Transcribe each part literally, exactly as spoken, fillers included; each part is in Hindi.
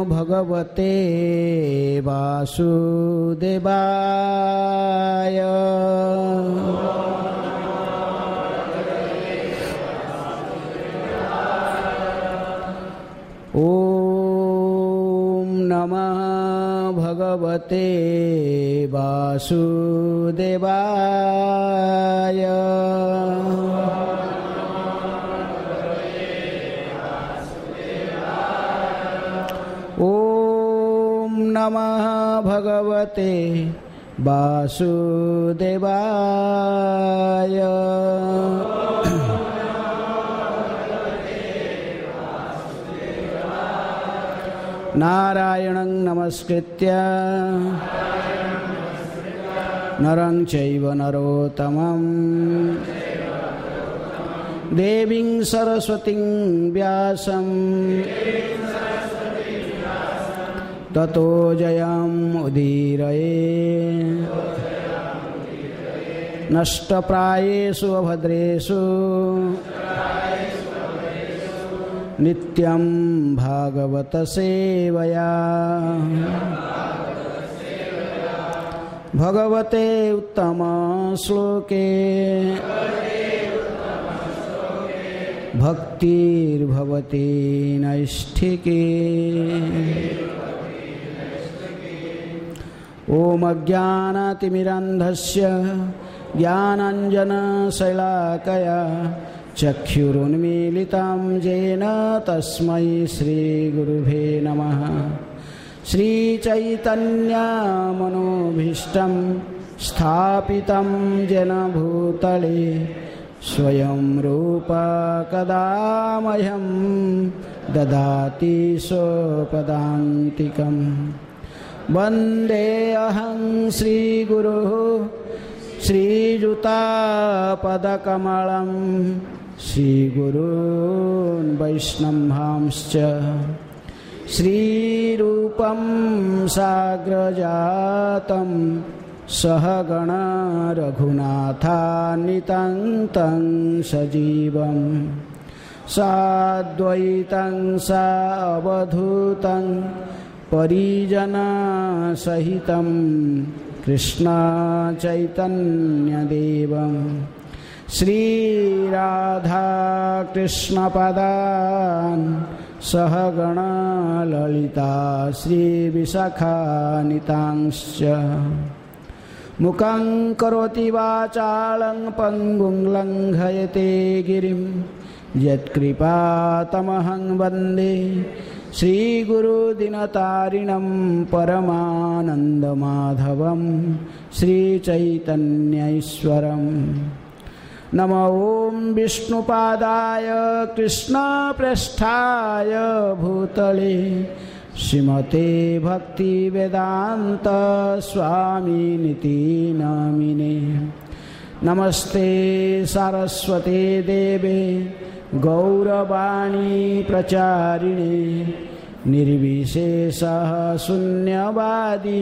भगवते वासुदेवाय। ओम नमः भगवते वासुदेवाय। ओम नमः भगवते वासुदेवाय। नारायणं नमस्कृत्य नरं चैव नरोत्तमं देवीं सरस्वतीं व्यासं ततो जयमुदीरये। नष्टप्रायेषु अभद्रेषु नित्यं भागवत सेवया। भगवते उत्तम श्लोके भक्तिर्भवति नैष्ठिके। ओम अज्ञानतिमिरान्धस्य ज्ञानाञ्जनशलाकया चक्षुरुन्मीलितं येन तस्मै श्रीगुरुवे नमः। श्रीचैतन्यमनोभीष्टं स्थापितं येन भूतले स्वयं रूप कदा मह्यं ददाति स्वपदान्तिकम्। वन्देऽहं श्रीगुरुः श्रीयुतापदकमलं श्रीगुरून् वैष्णवांश्च श्रीरूपं साग्रजातं सहगण रघुनाथान्वितं तं सजीवं साद्वैतं सावधूतं परिजनसहितं कृष्ण चैतन्यदेवं श्रीराधा कृष्णपदान् सहगण ललिता श्रीविशाखान्वितांश्च। मुखं करोति वाचालं पङ्गुं लङ्घयते गिरिं यत्कृपातमहं वन्दे श्रीगुरुदिनतारिणं परमानन्दमाधवं श्रीचैतन्यैश्वरम्। नमो ॐ विष्णुपादाय कृष्णप्रेष्ठाय भूतले श्रीमते भक्तिवेदान्त स्वामिनिति नामिने। नमस्ते सारस्वते देवे गौरवाणी प्रचारिणे निर्विशेषः शून्यवादी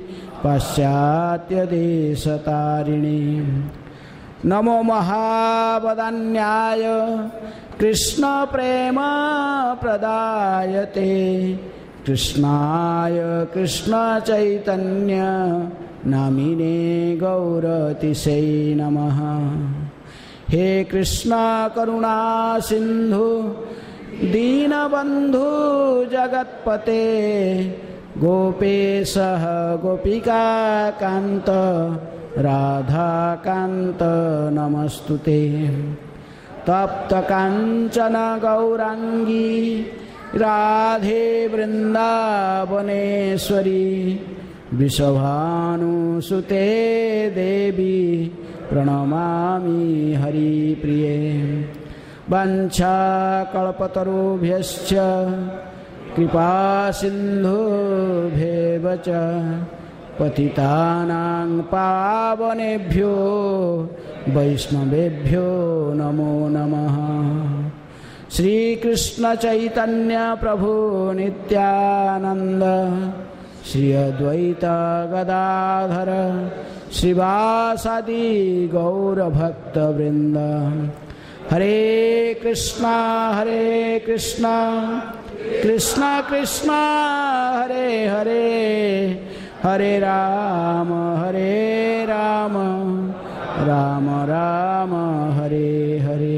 पाश्चात्यदेशतारिणे। नमो महावदान्याय कृष्ण प्रेम प्रदायते कृष्णाय कृष्ण चैतन्य नामिने गौरतिसे नमः। हे कृष्ण करुणा सिंधु दीनबंधु जगत्पते गोपेशः गोपिका कांत राधा कांत नमस्तुते। तप्त कांचन गौरांगी राधे वृंदावनेश्वरी वृषभानुसुते देवी प्रणमामि हरिप्रिये। वाञ्छाकल्पतरुभ्यश्च कृपा सिन्धुभ्येव च पतितानां पावनेभ्यो वैष्णवेभ्यो नमो नमः। श्री कृष्ण चैतन्य प्रभु नित्यानंद श्री अद्वैत गदाधर श्रीवासादि गौर भक्त वृंद। हरे कृष्णा हरे कृष्णा कृष्ण कृष्ण हरे हरे हरे राम हरे राम राम राम हरे हरे।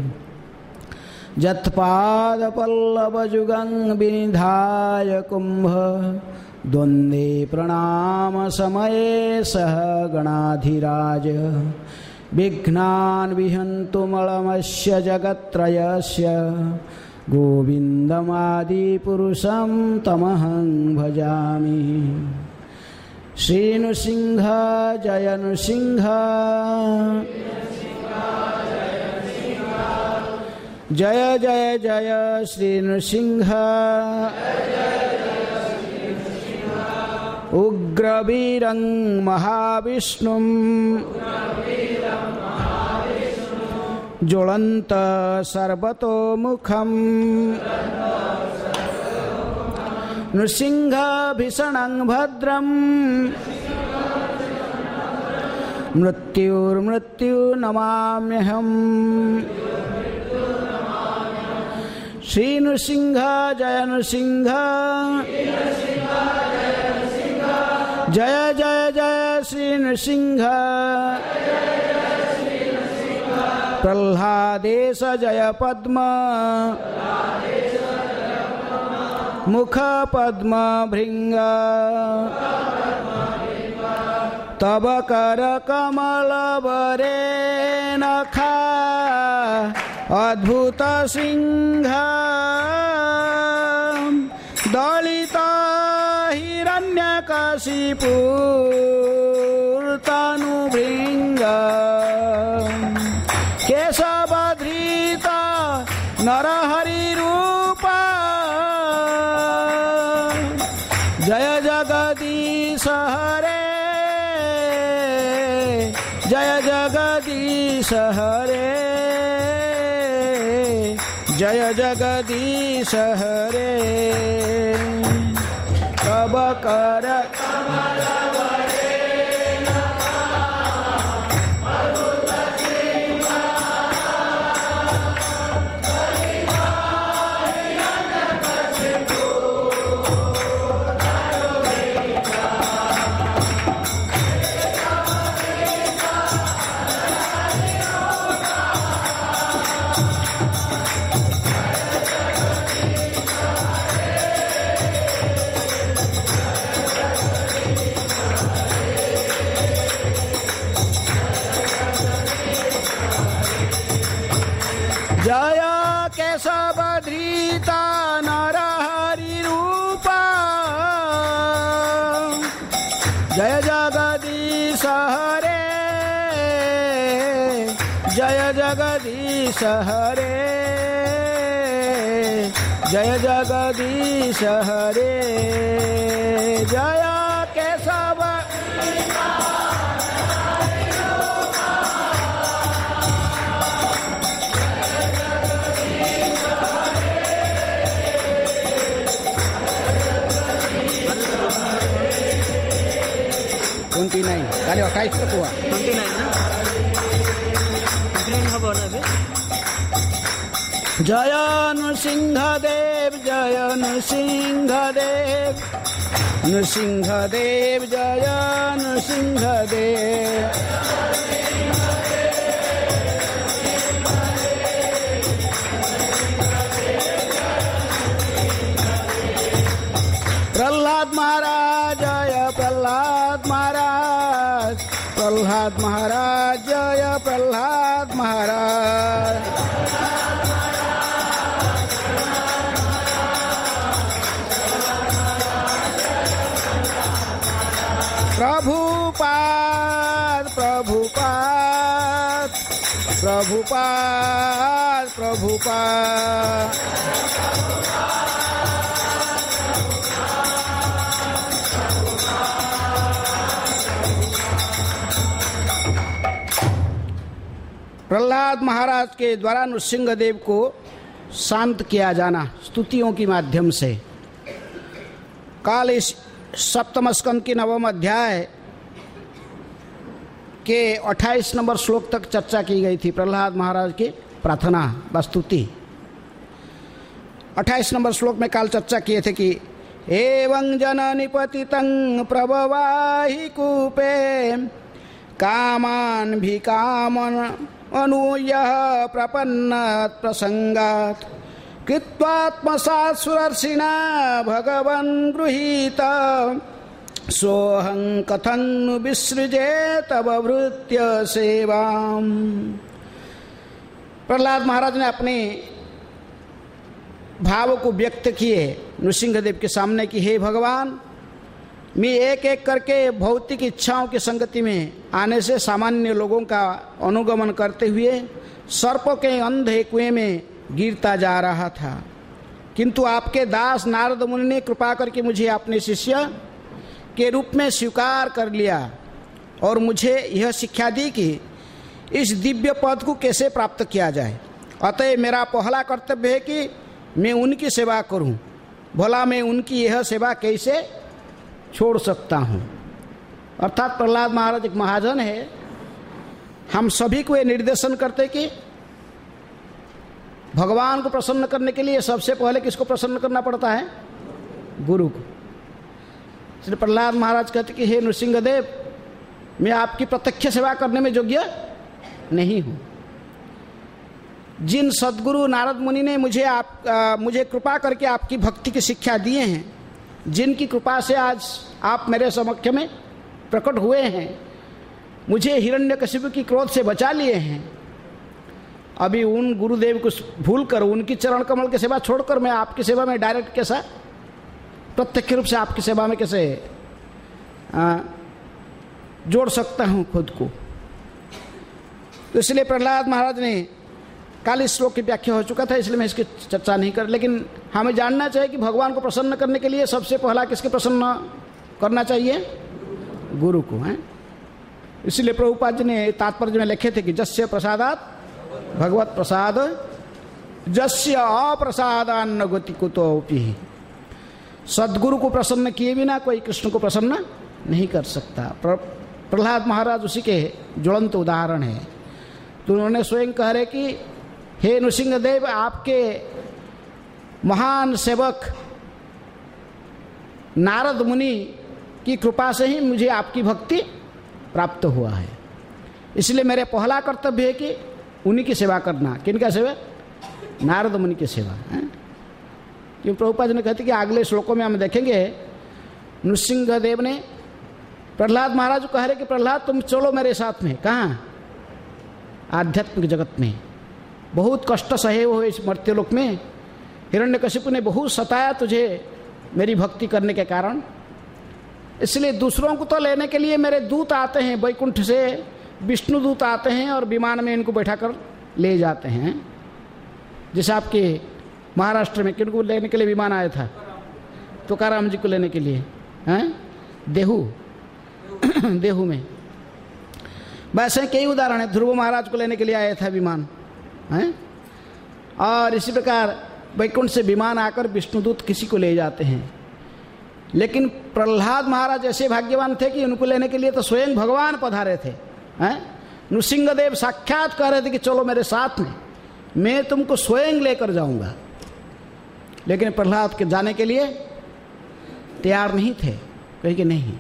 जत्पादपल्लवयुगं विनिधाय कुम्भ द्वन्द्वे प्रणाम समये सह गणाधिराज। विघ्नान् विहन्तु मलमस्य जगत्त्रयस्य गोविन्दमादिपुरुषं तमहं भजामि। श्रीनृसिंह जय नृसिंह जय जय जय श्री नृसिंह। उग्रवीरं महाविष्णुं ज्वलन्त सर्वतोमुखं नृसिंहभीषणं भद्रं मृत्युर्मृत्युर्नमाम्यहम्। श्री नृसिंह जय नृसिंह जय जय जय श्री नृसिंह। प्रह्लादेश जय पद्म मुख पद्म भृंग। तब कर कमल बरे नखा अद्भुत सिंह। दलित हिरण्यकशिपुर्तनुभृङ्ग। केशवधृत नरहरिरूप जय जगदीश हरे जय जगदीश हरे जय जगदीश हरे। तब कर जय केशवधृत नरहरिरूप जय जगदीश हरे जय जगदीश हरे जय जगदीश हरे। जय केशव उनतीस काली अट्ठाईस तक हुआ उनतीस ना जय नृसिंहदेव जय नृसिंहदेव नृसिंहदेव जय नृसिंहदेव। प्रह्लाद महाराज जय प्रह्लाद महाराज प्रह्लाद महाराज जय प्रह्लाद महाराज। प्रभुपाद प्रभुपाद प्रभुपाद प्रभुपाद। प्रह्लाद महाराज के द्वारा नृसिंहदेव को शांत किया जाना स्तुतियों के माध्यम से। काल इस सप्तम स्कंद के नवम अध्याय के अट्ठाईस नंबर श्लोक तक चर्चा की गई थी प्रह्लाद महाराज की प्रार्थना व स्तुति। अट्ठाईस नंबर श्लोक में काल चर्चा किए थे कि एवं जननि पतितं प्रभवाहि कूपे कामान भी कामन अनुयः प्रपन्नात् प्रसंगात् कृत्वात्मसात् सुरर्षिणा भगवन् गृहीत सोऽहं कथं नु विसृजे तव भृत्य सेवाम्। प्रहलाद महाराज ने अपने भाव को व्यक्त किए नृसिंहदेव के सामने कि हे भगवान, मैं एक एक करके भौतिक इच्छाओं की संगति में आने से सामान्य लोगों का अनुगमन करते हुए सर्प के अंधे कुएं में गिरता जा रहा था, किंतु आपके दास नारद मुनि ने कृपा करके मुझे अपने शिष्य के रूप में स्वीकार कर लिया और मुझे यह शिक्षा दी कि इस दिव्य पद को कैसे प्राप्त किया जाए। अतः मेरा पहला कर्तव्य है कि मैं उनकी सेवा करूं। भला मैं उनकी यह सेवा कैसे छोड़ सकता हूं। अर्थात प्रहलाद महाराज एक महाजन है। हम सभी को ये निर्देशन करते कि भगवान को प्रसन्न करने के लिए सबसे पहले किसको प्रसन्न करना पड़ता है? गुरु को। इसलिए प्रहलाद महाराज कहते कि हे नृसिंहदेव, मैं आपकी प्रत्यक्ष सेवा करने में योग्य नहीं हूं। जिन सद्गुरु नारद मुनि ने मुझे आप आ, मुझे कृपा करके आपकी भक्ति की शिक्षा दिए हैं, जिनकी कृपा से आज आप मेरे समक्ष में प्रकट हुए हैं, मुझे हिरण्यकशिपु की क्रोध से बचा लिए हैं, अभी उन गुरुदेव को भूल कर उनकी चरण कमल की सेवा छोड़कर मैं आपकी सेवा में डायरेक्ट कैसा प्रत्यक्ष रूप से आपकी सेवा में कैसे आ, जोड़ सकता हूं खुद को। तो इसलिए प्रहलाद महाराज ने काल इस श्लोक की व्याख्या हो चुका था, इसलिए मैं इसकी चर्चा नहीं कर। लेकिन हमें जानना चाहिए कि भगवान को प्रसन्न करने के लिए सबसे पहला किसके प्रसन्न करना चाहिए? गुरु को है। इसलिए प्रभुपाद जी ने तात्पर्य में लिखे थे कि जस्य प्रसादात भगवत प्रसाद जस्य अप्रसादान्न गति कुतोपि। सद्गुरु को प्रसन्न किए बिना कोई कृष्ण को प्रसन्न नहीं कर सकता। प्रहलाद महाराज उसी के ज्वलंत उदाहरण है। तो उन्होंने स्वयं कह रहे कि हे नृसिंहदेव, आपके महान सेवक नारद मुनि की कृपा से ही मुझे आपकी भक्ति प्राप्त हुआ है। इसलिए मेरे पहला कर्तव्य है कि उन्हीं की सेवा करना। किनका सेवा? नारद मुनि की सेवा है। क्योंकि प्रभुपाद जी ने कहते कि अगले श्लोकों में हम देखेंगे नृसिंहदेव ने प्रहलाद महाराज को कह रहे कि प्रहलाद तुम चलो मेरे साथ में। कहाँ? आध्यात्मिक जगत में। बहुत कष्ट सहे हुए इस मर्त्यलोक में हिरण्यकशिपु ने बहुत सताया तुझे मेरी भक्ति करने के कारण। इसलिए दूसरों को तो लेने के लिए मेरे दूत आते हैं, वैकुंठ से विष्णु दूत आते हैं और विमान में इनको बैठा कर ले जाते हैं। जैसे आपके महाराष्ट्र में किनको लेने के लिए विमान आया था? तुकाराम जी को लेने के लिए हैं, देहू देहू में। वैसे कई उदाहरण है। ध्रुव महाराज को लेने के लिए आया था विमान हैं। और इसी प्रकार वैकुंठ से विमान आकर विष्णुदूत किसी को ले जाते हैं। लेकिन प्रहलाद महाराज ऐसे भाग्यवान थे कि उनको लेने के लिए तो स्वयं भगवान पधारे थे हैं। नृसिंहदेव साक्षात कह रहे थे कि चलो मेरे साथ में, मैं तुमको स्वयं लेकर जाऊंगा। लेकिन प्रहलाद के जाने के लिए तैयार नहीं थे। कहे कि नहीं,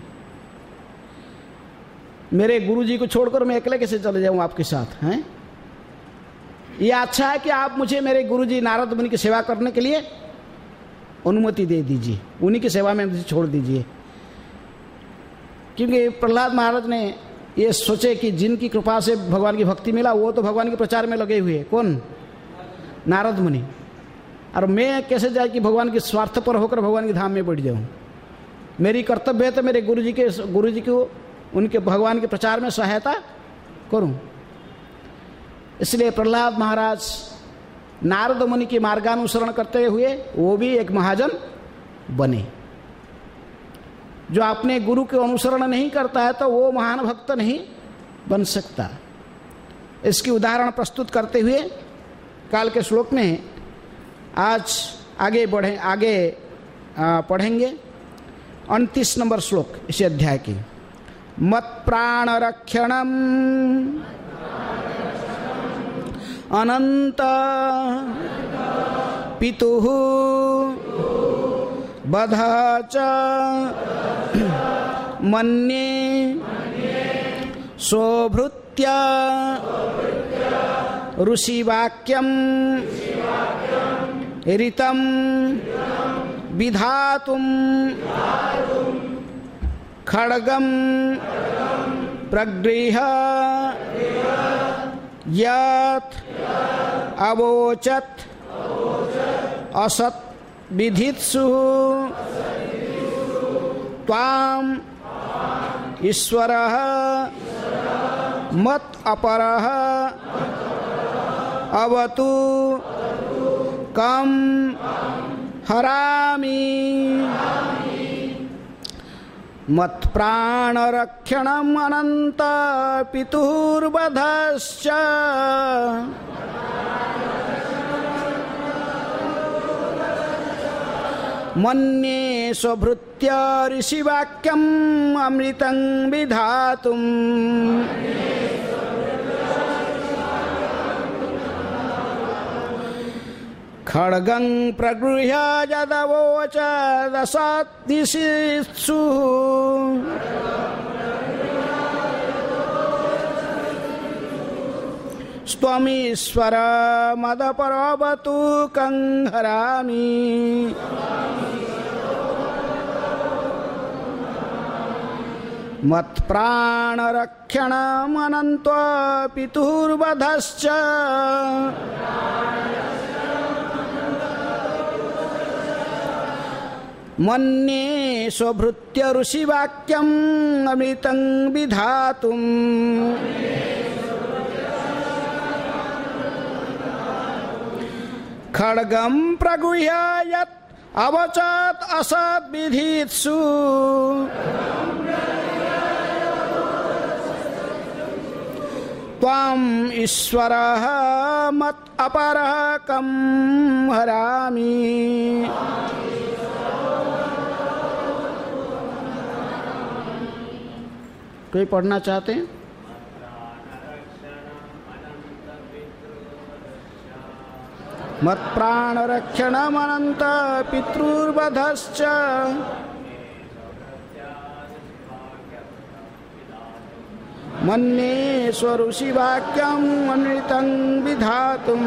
मेरे गुरुजी को छोड़कर मैं अकेले कैसे चले जाऊं आपके साथ हैं। ये अच्छा है कि आप मुझे मेरे गुरुजी नारद मुनि की सेवा करने के लिए अनुमति दे दीजिए, उन्हीं की सेवा में मुझे छोड़ दीजिए। क्योंकि प्रहलाद महाराज ने ये सोचे कि जिनकी कृपा से भगवान की भक्ति मिला वो तो भगवान के प्रचार में लगे हुए। कौन? नारद मुनि। और मैं कैसे जाए कि भगवान के स्वार्थ पर होकर भगवान के धाम में बैठ जाऊं। मेरी कर्तव्य है तो मेरे गुरुजी के गुरुजी को उनके भगवान के प्रचार में सहायता करूं। इसलिए प्रहलाद महाराज नारद मुनि के मार्गानुसरण करते हुए वो भी एक महाजन बने। जो अपने गुरु के अनुसरण नहीं करता है तो वो महान भक्त नहीं बन सकता। इसकी उदाहरण प्रस्तुत करते हुए काल के श्लोक में आज आगे बढ़े आगे पढ़ेंगे उनतीस नंबर श्लोक इस अध्याय की। मत प्राण रक्षणम अनंत पितुः बध च मन्ये सोभृत्या ऋषिवाक्यं ऋतं विधातुं खड्गं प्रगृह्य यत् अवोचत् असत् विधित्सु त्वाम् ईश्वरः मत् अपरः अवतु कं हरामि मत्प्राणरक्षणम् अनन्त पितुर्वधश्च मन्ये स्वभृत्य ऋषिवाक्यम् अमृतं विधातुम् खड्गं प्रगृह्य यदवोचदसद्दिशित्सु त्वमीश्वर मदपरवतु कं हरामि मत्प्राणरक्षणमनन्तो पितुर्वधश्च मन्ये स्वभृत्य ऋषिवाक्यम् अमृतं विधातुम् खड्गं प्रगृह्य यत् अवचत् असत् विधित्सु त्वम् ईश्वरः मत् अपरः कं हरामि कोई पढ़ना चाहते हैं? मत्प्राणरक्षणमनन्त पितृर्वधश्च मन्ये स्वऋषिवाक्यम् अमृतं विधातुम्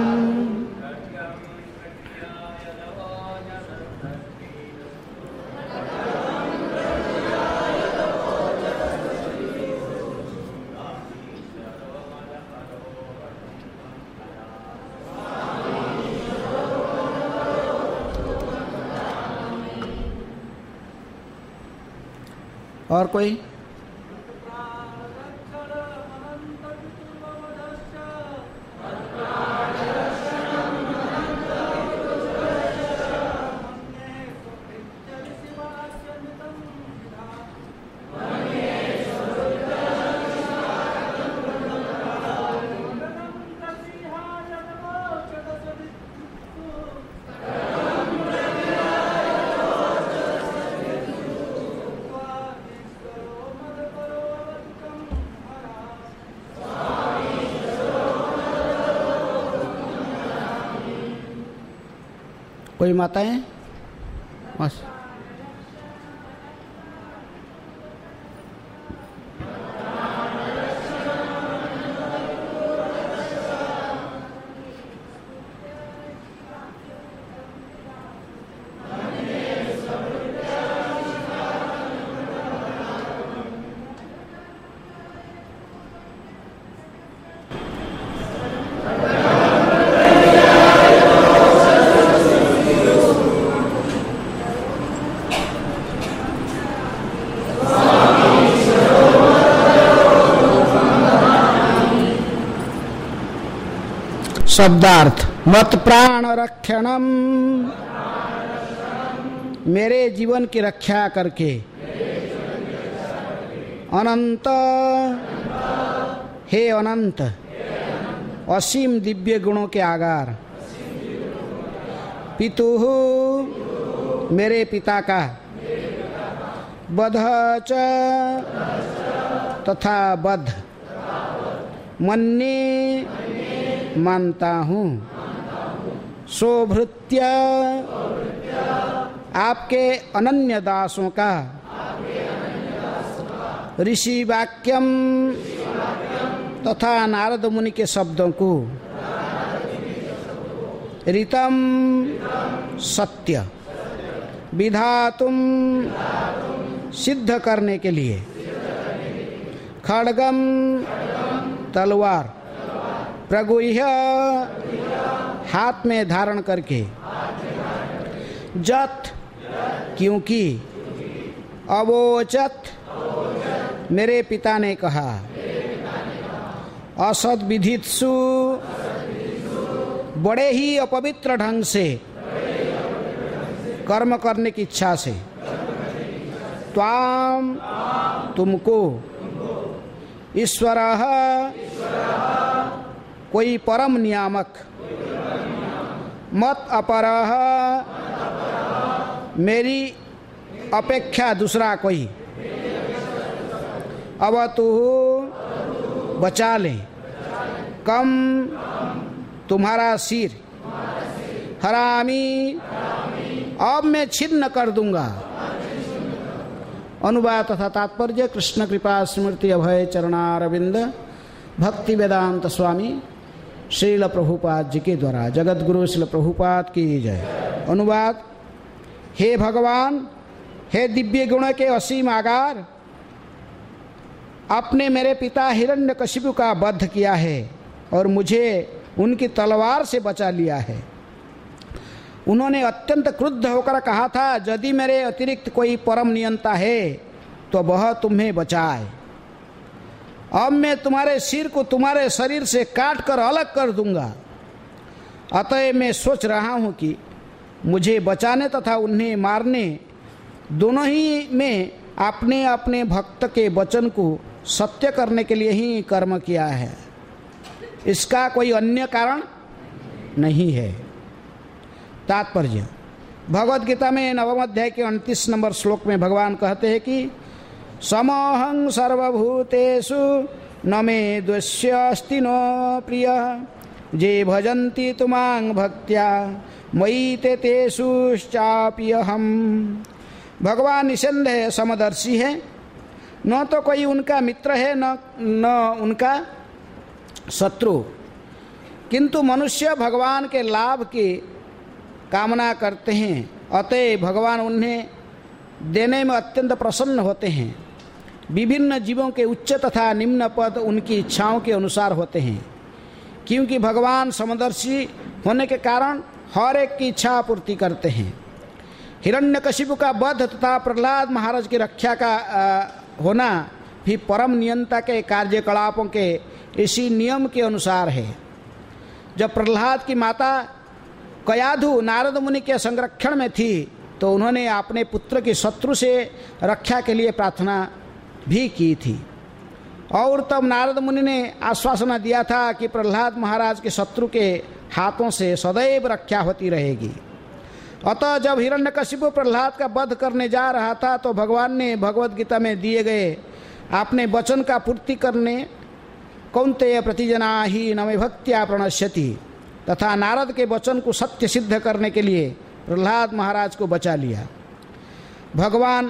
और कोई? कोई माताएं? बस शब्दार्थ मत प्राण रक्षणम, मेरे जीवन की रक्षा करके, अनंत हे अनंत असीम दिव्य गुणों के आगार, पितुः मेरे पिता का, बध च तथा बध, मन्ये मानता हूँ, सोभृत्य आपके अनन्य दासों का ऋषि वाक्यम तथा नारद मुनि के शब्दों को ऋतम सत्य विधातुम सिद्ध करने के लिए खड्गम तलवार प्रगुह्य हाथ में धारण करके जत क्योंकि अवोचत मेरे पिता ने कहा असद विधित्सु बड़े ही अपवित्र ढंग से कर्म करने की इच्छा से त्वाम तुमको ईश्वरः कोई परम नियामक मत अपरः मेरी अपेक्षा दूसरा कोई अवतु बचा ले कम तुम्हारा सिर हरामी अब मैं छिन्न कर दूंगा। अनुवाद तथा तात्पर्य कृष्ण कृपा स्मृति अभय चरणारविंद भक्ति वेदांत स्वामी श्रील प्रभुपाद जी के द्वारा जगत गुरु श्रील प्रभुपाद की जय। अनुवाद। हे भगवान, हे दिव्य गुण के असीम आगार, आपने मेरे पिता हिरण्यकशिपु का वध किया है और मुझे उनकी तलवार से बचा लिया है। उन्होंने अत्यंत क्रुद्ध होकर कहा था, यदि मेरे अतिरिक्त कोई परम नियंता है तो वह तुम्हें बचाए। अब मैं तुम्हारे सिर को तुम्हारे शरीर से काट कर अलग कर दूंगा। अतः मैं सोच रहा हूं कि मुझे बचाने तथा उन्हें मारने दोनों ही में आपने अपने भक्त के वचन को सत्य करने के लिए ही कर्म किया है, इसका कोई अन्य कारण नहीं है। तात्पर्य। भगवद गीता में नवम अध्याय के उनतीस नंबर श्लोक में भगवान कहते हैं कि समोहं सर्वभूतेषु न मे द्वेष्यस्ति नो प्रिय जे भजन्ति तुमां भक्त्या मयि ते तेषुश्चाप्यहम्। भगवान निसंदेह समदर्शी है, न तो कोई उनका मित्र है न न उनका शत्रु, किंतु मनुष्य भगवान के लाभ की कामना करते हैं, अतः भगवान उन्हें देने में अत्यंत प्रसन्न होते हैं। विभिन्न जीवों के उच्च तथा निम्न पद उनकी इच्छाओं के अनुसार होते हैं, क्योंकि भगवान समदर्शी होने के कारण हर एक की इच्छा पूर्ति करते हैं। हिरण्यकशिपु का वध तथा प्रहलाद महाराज की रक्षा का आ, होना भी परम नियंता के कार्यकलापों के इसी नियम के अनुसार है। जब प्रहलाद की माता कयाधु नारद मुनि के संरक्षण में थी तो उन्होंने अपने पुत्र की शत्रु से रक्षा के लिए प्रार्थना भी की थी, और तब नारद मुनि ने आश्वासन दिया था कि प्रहलाद महाराज के शत्रु के हाथों से सदैव रक्षा होती रहेगी। अतः जब हिरण्यकशिपु प्रहलाद का वध करने जा रहा था तो भगवान ने भगवद गीता में दिए गए अपने वचन का पूर्ति करने कौन्तेय प्रतिजना ही नमे भक्त्या प्रणश्यति तथा नारद के वचन को सत्य सिद्ध करने के लिए प्रहलाद महाराज को बचा लिया। भगवान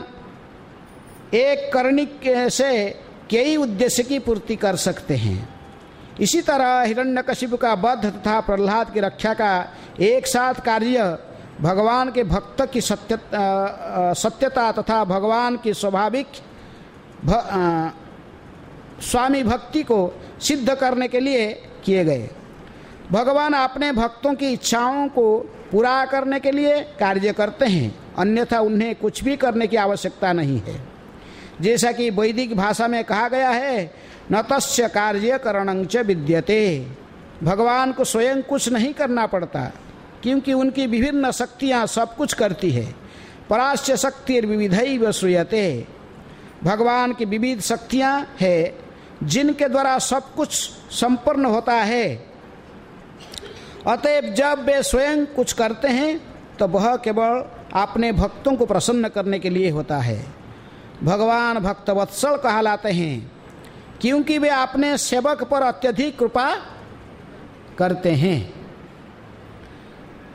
एक कर्णिक से कई उद्देश्य की पूर्ति कर सकते हैं। इसी तरह हिरण्यकशिपु का वध तथा प्रहलाद की रक्षा का एक साथ कार्य भगवान के भक्त की सत्य सत्यता तथा भगवान की स्वाभाविक भ, आ, स्वामी भक्ति को सिद्ध करने के लिए किए गए। भगवान अपने भक्तों की इच्छाओं को पूरा करने के लिए कार्य करते हैं, अन्यथा उन्हें कुछ भी करने की आवश्यकता नहीं है। जैसा कि वैदिक भाषा में कहा गया है, न तस्य कार्य करणं च विद्यते। भगवान को स्वयं कुछ नहीं करना पड़ता, क्योंकि उनकी विभिन्न शक्तियाँ सब कुछ करती है। पराश्च शक्तिर्विविधैव श्रूयते। भगवान की विविध शक्तियाँ हैं जिनके द्वारा सब कुछ संपन्न होता है। अतएव जब वे स्वयं कुछ करते हैं तो वह केवल अपने भक्तों को प्रसन्न करने के लिए होता है। भगवान भक्तवत्सल कहलाते हैं क्योंकि वे अपने सेवक पर अत्यधिक कृपा करते हैं।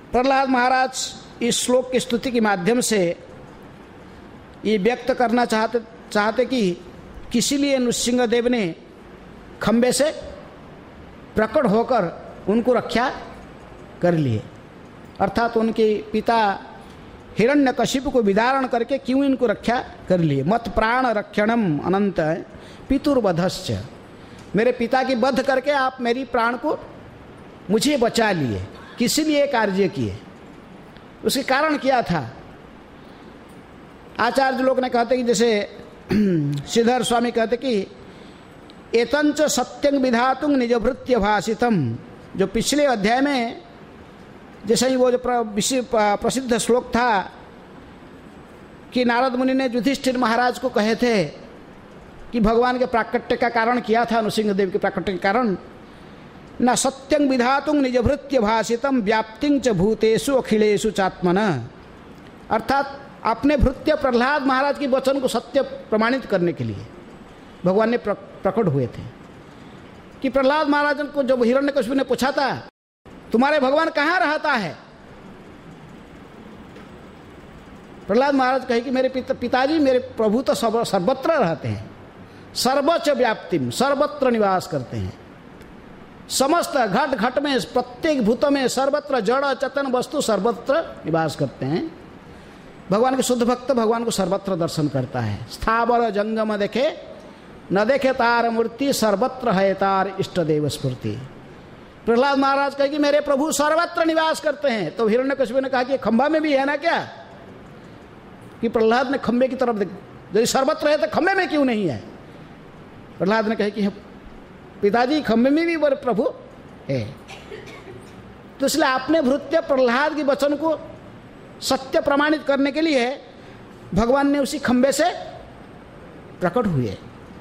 प्रहलाद महाराज इस श्लोक की स्तुति के माध्यम से ये व्यक्त करना चाहते चाहते कि किसी लिए नृसिंह देव ने खंबे से प्रकट होकर उनको रक्षा कर लिए, अर्थात उनके पिता हिरण्यकशिपु को विदारण करके क्यों इनको रक्षा कर लिए। मत प्राण रक्षणम अनंत पितुर्वधश्च, मेरे पिता की वध करके आप मेरी प्राण को मुझे बचा लिए, किसी लिए कार्य किए। उसके कारण क्या था? आचार्य लोग ने कहते कि जैसे श्रीधर स्वामी कहते कि एतंच सत्यं विधातुं निजभृत्य भाषितम, जो पिछले अध्याय में जैसे ही वो जो प्रसिद्ध श्लोक था कि नारद मुनि ने युधिष्ठिर महाराज को कहे थे कि भगवान के प्राकट्य का कारण किया था, नृसिंह देव के प्राकट्य के कारण, न सत्यं विधातुं निजभृत्य भाषितम व्याप्तिं च भूतेषु अखिलेषु चात्मन, अर्थात अपने भृत्य प्रहलाद महाराज के वचन को सत्य प्रमाणित करने के लिए भगवान ने प्रकट हुए थे। कि प्रहलाद महाराज को जब हिरण्यकशिपु ने पूछा था तुम्हारे भगवान कहाँ रहता है, प्रहलाद महाराज कहे कि मेरे पिता पिताजी मेरे प्रभु तो सर्वत्र रहते हैं, सर्वच व्याप्तिम, सर्वत्र निवास करते हैं, समस्त घट घट में प्रत्येक भूत में सर्वत्र जड़ चेतन वस्तु सर्वत्र निवास करते हैं। भगवान के शुद्ध भक्त भगवान को सर्वत्र दर्शन करता है। स्थावर जंगम देखे न देखे तार मूर्ति, सर्वत्र है तार इष्ट देव स्फूर्ति। प्रहलाद महाराज कहे कि मेरे प्रभु सर्वत्र निवास करते हैं। तो हिरण्यकशिपु ने कहा कि खंभा में भी है ना क्या, कि प्रहलाद ने खंबे की तरफ देख, यदि सर्वत्र है तो खंबे में क्यों नहीं है? प्रहलाद ने कहा कि पिताजी खंबे में भी बड़े प्रभु है। तो इसलिए आपने भृत्य प्रहलाद के वचन को सत्य प्रमाणित करने के लिए भगवान ने उसी खंबे से प्रकट हुए।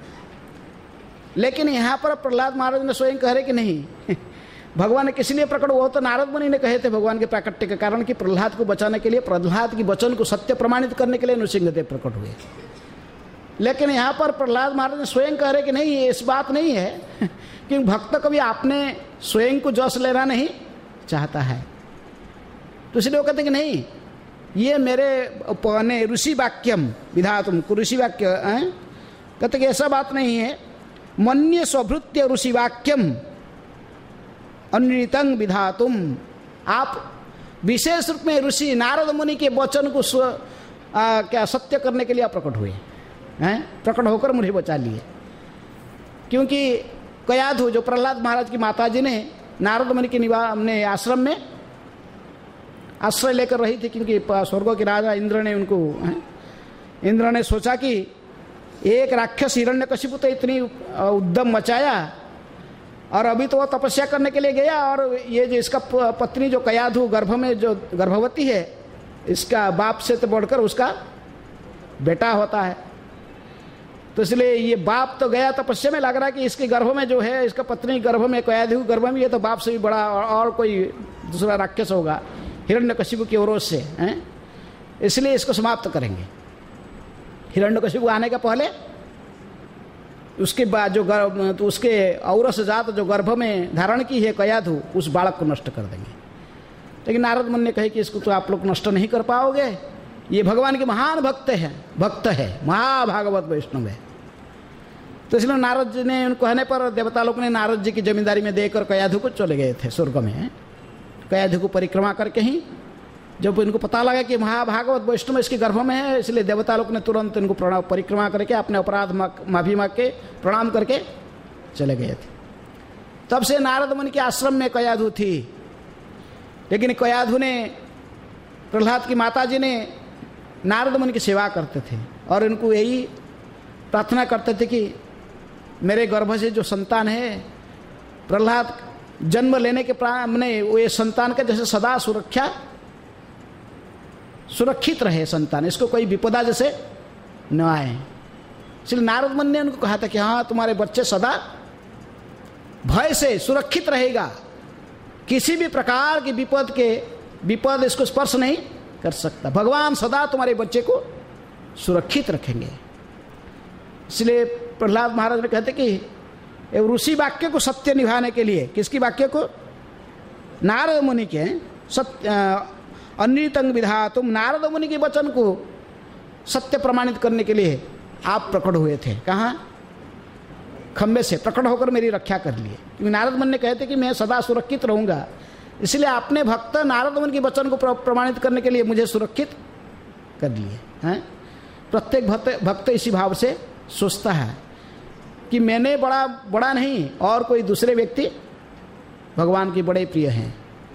लेकिन यहाँ पर प्रहलाद महाराज ने स्वयं कह रहे कि नहीं भगवान ने किस लिए प्रकट हुआ, तो नारद मुनि ने कहे थे भगवान के प्राकट्य के कारण कि प्रहलाद को बचाने के लिए, प्रहलाद की वचन को सत्य प्रमाणित करने के लिए नृसिंहदेव प्रकट हुए। लेकिन यहाँ पर प्रहलाद महाराज ने स्वयं कह रहे कि नहीं, ये इस बात नहीं है कि भक्त कभी आपने स्वयं को जस लेना नहीं चाहता है। तो इसलिए वो कहते कि नहीं, ये मेरे ऋषि वाक्यम विधातुम, ऋषि वाक्य कहते कि ऐसा बात नहीं है। मन्य स्वभृत्य ऋषि वाक्यम अनृतंग विधातुम, आप विशेष रूप में ऋषि नारद मुनि के वचन को स्व आ, क्या सत्य करने के लिए आप प्रकट हुए हैं, प्रकट होकर मुझे बचा लिए। क्योंकि कयाधु जो प्रहलाद महाराज की माता जी ने नारद मुनि के निवास अपने आश्रम में आश्रय लेकर रही थी, क्योंकि स्वर्गों के राजा इंद्र ने उनको इंद्र ने सोचा कि एक राक्षस हिरण्यकशिपु तो इतनी उद्यम मचाया और अभी तो वो तपस्या करने के लिए गया, और ये जो इसका पत्नी जो कयाधु गर्भ में जो गर्भवती है, इसका बाप से तो बढ़कर उसका बेटा होता है। तो इसलिए ये बाप तो गया तपस्या में, लग रहा है कि इसके गर्भ में जो है, इसका पत्नी गर्भ में, कयाधु गर्भ में, ये तो बाप से भी बड़ा और, और कोई दूसरा राक्षस होगा हिरण्यकशिपु की ओर से हैं, इसलिए इसको समाप्त करेंगे। हिरण्यकशिपु आने का पहले उसके बाद जो गर्भ, तो उसके औरस जात जो गर्भ में धारण की है कयाधु, उस बालक को नष्ट कर देंगे। लेकिन नारद मुनि ने कहे कि इसको तो आप लोग नष्ट नहीं कर पाओगे, ये भगवान के महान भक्त है, भक्त है, महाभागवत वैष्णव है। तो इसलिए नारद जी ने उनको कहने पर देवता लोग ने नारद जी की जमींदारी में देकर कयाधु को चले गए थे स्वर्ग में। कयाधु को परिक्रमा करके ही जब इनको पता लगा कि महाभागवत वैष्णव इसके गर्भ में है, इसलिए देवता लोग ने तुरंत इनको प्रणाम परिक्रमा करके अपने अपराध माफी मांग के प्रणाम करके चले गए थे। तब से नारद मुनि के आश्रम में कयाधु थी। लेकिन कयाधु ने, प्रहलाद की माता जी ने नारद मुनि की सेवा करते थे और इनको यही प्रार्थना करते थे कि मेरे गर्भ से जो संतान है, प्रहलाद जन्म लेने के प्रारंभ वो ये संतान का जैसे सदा सुरक्षा सुरक्षित रहे संतान, इसको कोई विपदा जैसे न आए। इसलिए नारद मुनि ने उनको कहा था कि हाँ, तुम्हारे बच्चे सदा भय से सुरक्षित रहेगा, किसी भी प्रकार की विपद के विपद इसको स्पर्श नहीं कर सकता, भगवान सदा तुम्हारे बच्चे को सुरक्षित रखेंगे। इसलिए प्रहलाद महाराज ने कहते कि ऋषि वाक्य को सत्य निभाने के लिए, किसकी वाक्य को? नारद मुनि के, सत्य अन्यतंग विधातुम, नारद मुनि के वचन को सत्य प्रमाणित करने के लिए आप प्रकट हुए थे। कहाँ? खंबे से प्रकट होकर मेरी रक्षा कर लिए। क्योंकि नारद मुनि ने कहते कि मैं सदा सुरक्षित रहूंगा, इसलिए आपने भक्त नारद मुनि के वचन को प्रमाणित करने के लिए मुझे सुरक्षित कर लिए हैं। प्रत्येक भक्त भक्त इसी भाव से सोचता है कि मैंने बड़ा बड़ा नहीं और कोई दूसरे व्यक्ति भगवान के बड़े प्रिय हैं।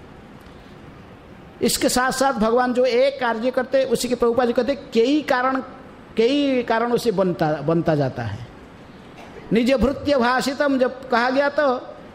इसके साथ साथ भगवान जो एक कार्य करते उसी के प्रभुपाद जी कहते कई कारण कई कारणों से बनता बनता जाता है। निज भृत्य भाषितम जब कहा गया तो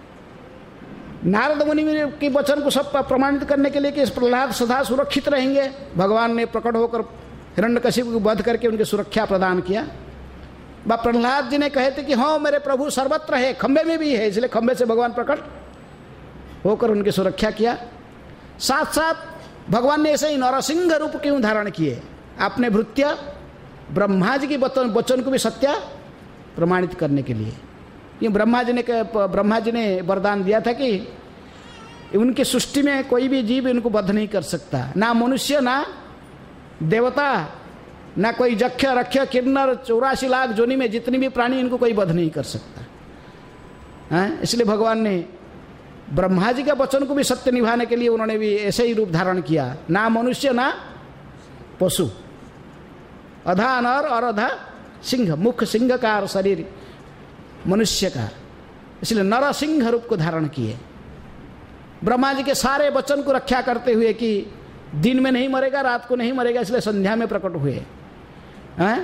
नारद मुनि के वचन को सब प्रमाणित करने के लिए कि प्रहलाद सदा सुरक्षित रहेंगे, भगवान ने प्रकट होकर हिरण्यकशिपु को वध करके उनकी सुरक्षा प्रदान किया। बा प्रहलाद जी ने कहे थे कि हाँ मेरे प्रभु सर्वत्र है, खंबे में भी है, इसलिए खंबे से भगवान प्रकट होकर उनकी सुरक्षा किया। साथ साथ भगवान ने ऐसे ही नरसिंह रूप क्यों धारण किए? आपने भृत्य ब्रह्मा जी के वचन वचन को भी सत्य प्रमाणित करने के लिए। ये ब्रह्मा जी ने ब्रह्मा जी ने वरदान दिया था कि उनकी सृष्टि में कोई भी जीव इनको वध नहीं कर सकता, ना मनुष्य ना देवता ना कोई जक्ष रक्ष किन्नर, चौरासी लाख जोनी में जितनी भी प्राणी इनको कोई वध नहीं कर सकता है। इसलिए भगवान ने ब्रह्मा जी का वचन को भी सत्य निभाने के लिए उन्होंने भी ऐसे ही रूप धारण किया, ना मनुष्य ना पशु, अधा नर और अधा सिंह, मुख सिंह का और शरीर मनुष्य का, इसलिए नर सिंह रूप को धारण किए। ब्रह्मा जी के सारे वचन को रक्षा करते हुए कि दिन में नहीं मरेगा, रात को नहीं मरेगा, इसलिए संध्या में प्रकट हुए हैं।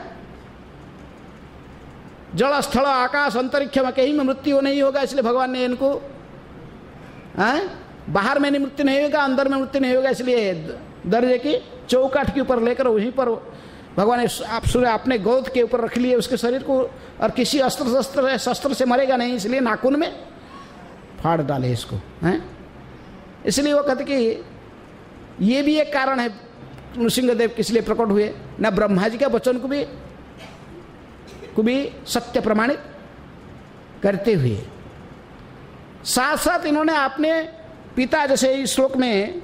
जल स्थल आकाश अंतरिक्ष में कहीं में मृत्यु नहीं होगा, इसलिए भगवान ने इनको हैं बाहर में मृत्यु नहीं होगा, अंदर में मृत्यु नहीं होगा, इसलिए दर्जे की चौकाठ के ऊपर लेकर वहीं पर भगवान ने आप सूर्य अपने गोद के ऊपर रख लिए उसके शरीर को, और किसी अस्त्र शस्त्र शस्त्र से मरेगा नहीं, इसलिए नाखून में फाड़ डाले इसको हैं। इसलिए वो कहते कि ये भी एक कारण है नृसिंहदेव किस लिए प्रकट हुए, न ब्रह्मा जी का वचन को भी को भी सत्य प्रमाणित करते हुए, साथ साथ इन्होंने अपने पिता, जैसे इस श्लोक में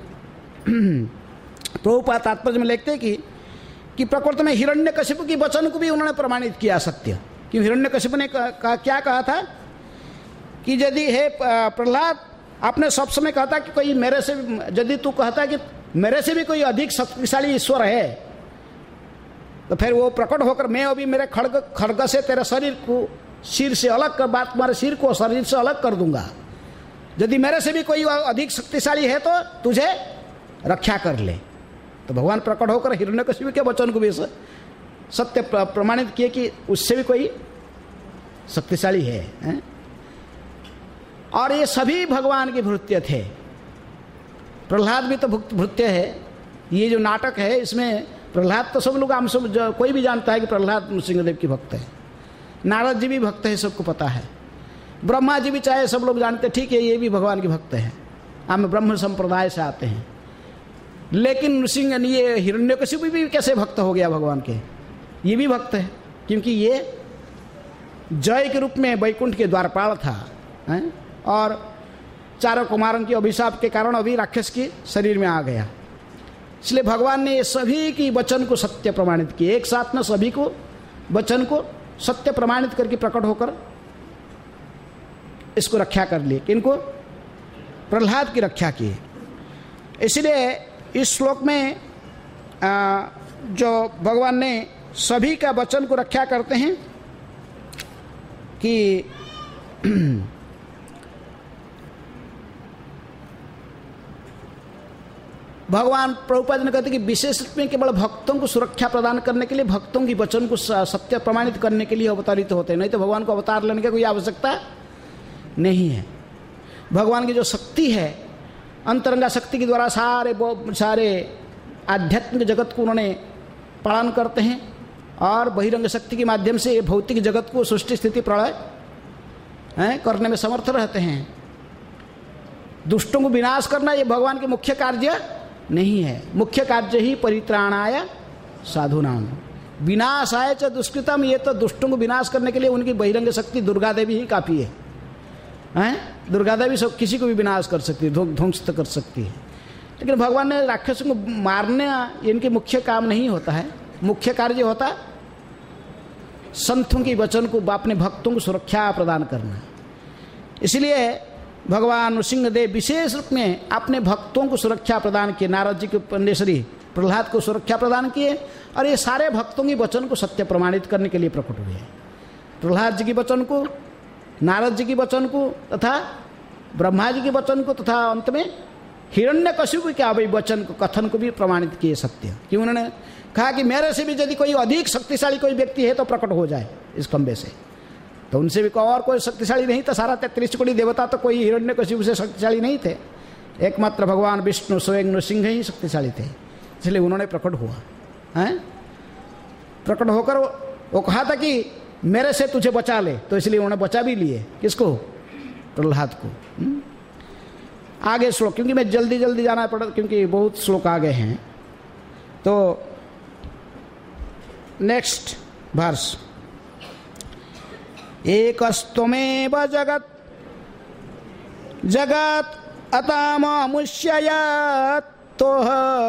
प्रभुपाद तात्पर्य में लिखते कि कि प्रकृति में हिरण्यकशिपु की वचन को भी उन्होंने प्रमाणित किया सत्य। क्यों? हिरण्यकशिपु ने कहा, क्या कहा था कि यदि हे प्रहलाद, आपने सब समय कहा था कि कोई मेरे से, यदि तू कहता कि मेरे से भी कोई अधिक शक्तिशाली ईश्वर है तो फिर वो प्रकट होकर मैं अभी मेरे खड़ग खड़ग से तेरे शरीर को सिर से अलग कर, बात तुम्हारे सिर को शरीर से अलग कर दूंगा। यदि मेरे से भी कोई अधिक शक्तिशाली है तो तुझे रक्षा कर ले। तो भगवान प्रकट होकर हिरण्यकशिपु के वचन को भी सत्य प्रमाणित किए कि उससे भी कोई शक्तिशाली है, है? और ये सभी भगवान के भृत्य थे। प्रहलाद भी तो भृत्य है। ये जो नाटक है इसमें प्रहलाद तो सब लोग, हम सब कोई भी जानता है कि प्रहलाद नृसिंहदेव की भक्त है, नारद जी भी भक्त है, सबको पता है, ब्रह्मा जी भी चाहे सब लोग जानते, ठीक है ये भी भगवान के भक्त हैं, हम ब्रह्म संप्रदाय से आते हैं। लेकिन नृसिंह ये हिरण्यकशिपु भी कैसे भक्त हो गया भगवान के? ये भी भक्त है, क्योंकि ये जय के रूप में वैकुंठ के द्वारपाल था, है? और चारों कुमारों के अभिशाप के कारण अभी राक्षस के शरीर में आ गया। इसलिए भगवान ने ये सभी की वचन को सत्य प्रमाणित किए, एक साथ में सभी को वचन को सत्य प्रमाणित करके प्रकट होकर इसको रक्षा कर लिए। किनको? प्रहलाद की रक्षा की। इसलिए इस श्लोक में आ, जो भगवान ने सभी का वचन को रक्षा करते हैं कि भगवान प्रभुपाद ने कहते कि विशेष रूप में केवल भक्तों को सुरक्षा प्रदान करने के लिए, भक्तों की वचन को सत्य प्रमाणित करने के लिए अवतारित होते हैं, नहीं तो भगवान को अवतार लेने की कोई आवश्यकता नहीं है। भगवान की जो शक्ति है, अंतरंगा शक्ति के द्वारा सारे सारे आध्यात्मिक जगत को उन्होंने पालन करते हैं, और बहिरंग शक्ति के माध्यम से भौतिक जगत को सृष्टि स्थिति प्रलय है करने में समर्थ रहते हैं। दुष्टों को विनाश करना ये भगवान के मुख्य कार्य नहीं है, मुख्य कार्य ही परित्राणाय साधुनाम विनाशाय च दुष्कृतम। ये तो दुष्टों को विनाश करने के लिए उनकी बहिरंग शक्ति दुर्गा देवी ही काफ़ी है, हैं? दुर्गा देवी सब किसी को भी विनाश कर सकती है, ध्वंस कर सकती है। लेकिन भगवान ने राक्षसों को मारने इनके मुख्य काम नहीं होता है। मुख्य कार्य होता है संतों के वचन को, अपने भक्तों को सुरक्षा प्रदान करना। इसलिए भगवान नृसिंहदेव विशेष रूप में अपने भक्तों को सुरक्षा प्रदान किए। नारद जी के पंडेश्वरी प्रहलाद को सुरक्षा प्रदान किए और ये सारे भक्तों के वचन को सत्य प्रमाणित करने के लिए प्रकट हुए। प्रहलाद जी के वचन को, नारद जी के वचन को तथा ब्रह्मा जी के वचन को तथा अंत में हिरण्यकशिपु के अभी वचन को, कथन को भी प्रमाणित किए सत्य। कि उन्होंने कहा कि मेरे से भी यदि कोई अधिक शक्तिशाली कोई व्यक्ति है तो प्रकट हो जाए इस खंबे से। तो उनसे भी और कोई शक्तिशाली नहीं था। सारा तैंतीस कोटि देवता तो कोई हिरण्यकशिपु से शक्तिशाली नहीं थे, एकमात्र भगवान विष्णु स्वयं नृसिंह ही शक्तिशाली थे। इसलिए उन्होंने प्रकट हुआ हैं। प्रकट होकर वो कहा था कि मेरे से तुझे बचा ले, तो इसलिए उन्होंने बचा भी लिए। किसको? प्रहलाद को। हुँ? आगे श्लोक, क्योंकि मैं जल्दी जल्दी जाना पड़ा क्योंकि बहुत श्लोक आगे हैं। तो नेक्स्ट वर्ष, एकस्त्वमेव जगत जगत अताममुष्ययात् तोह।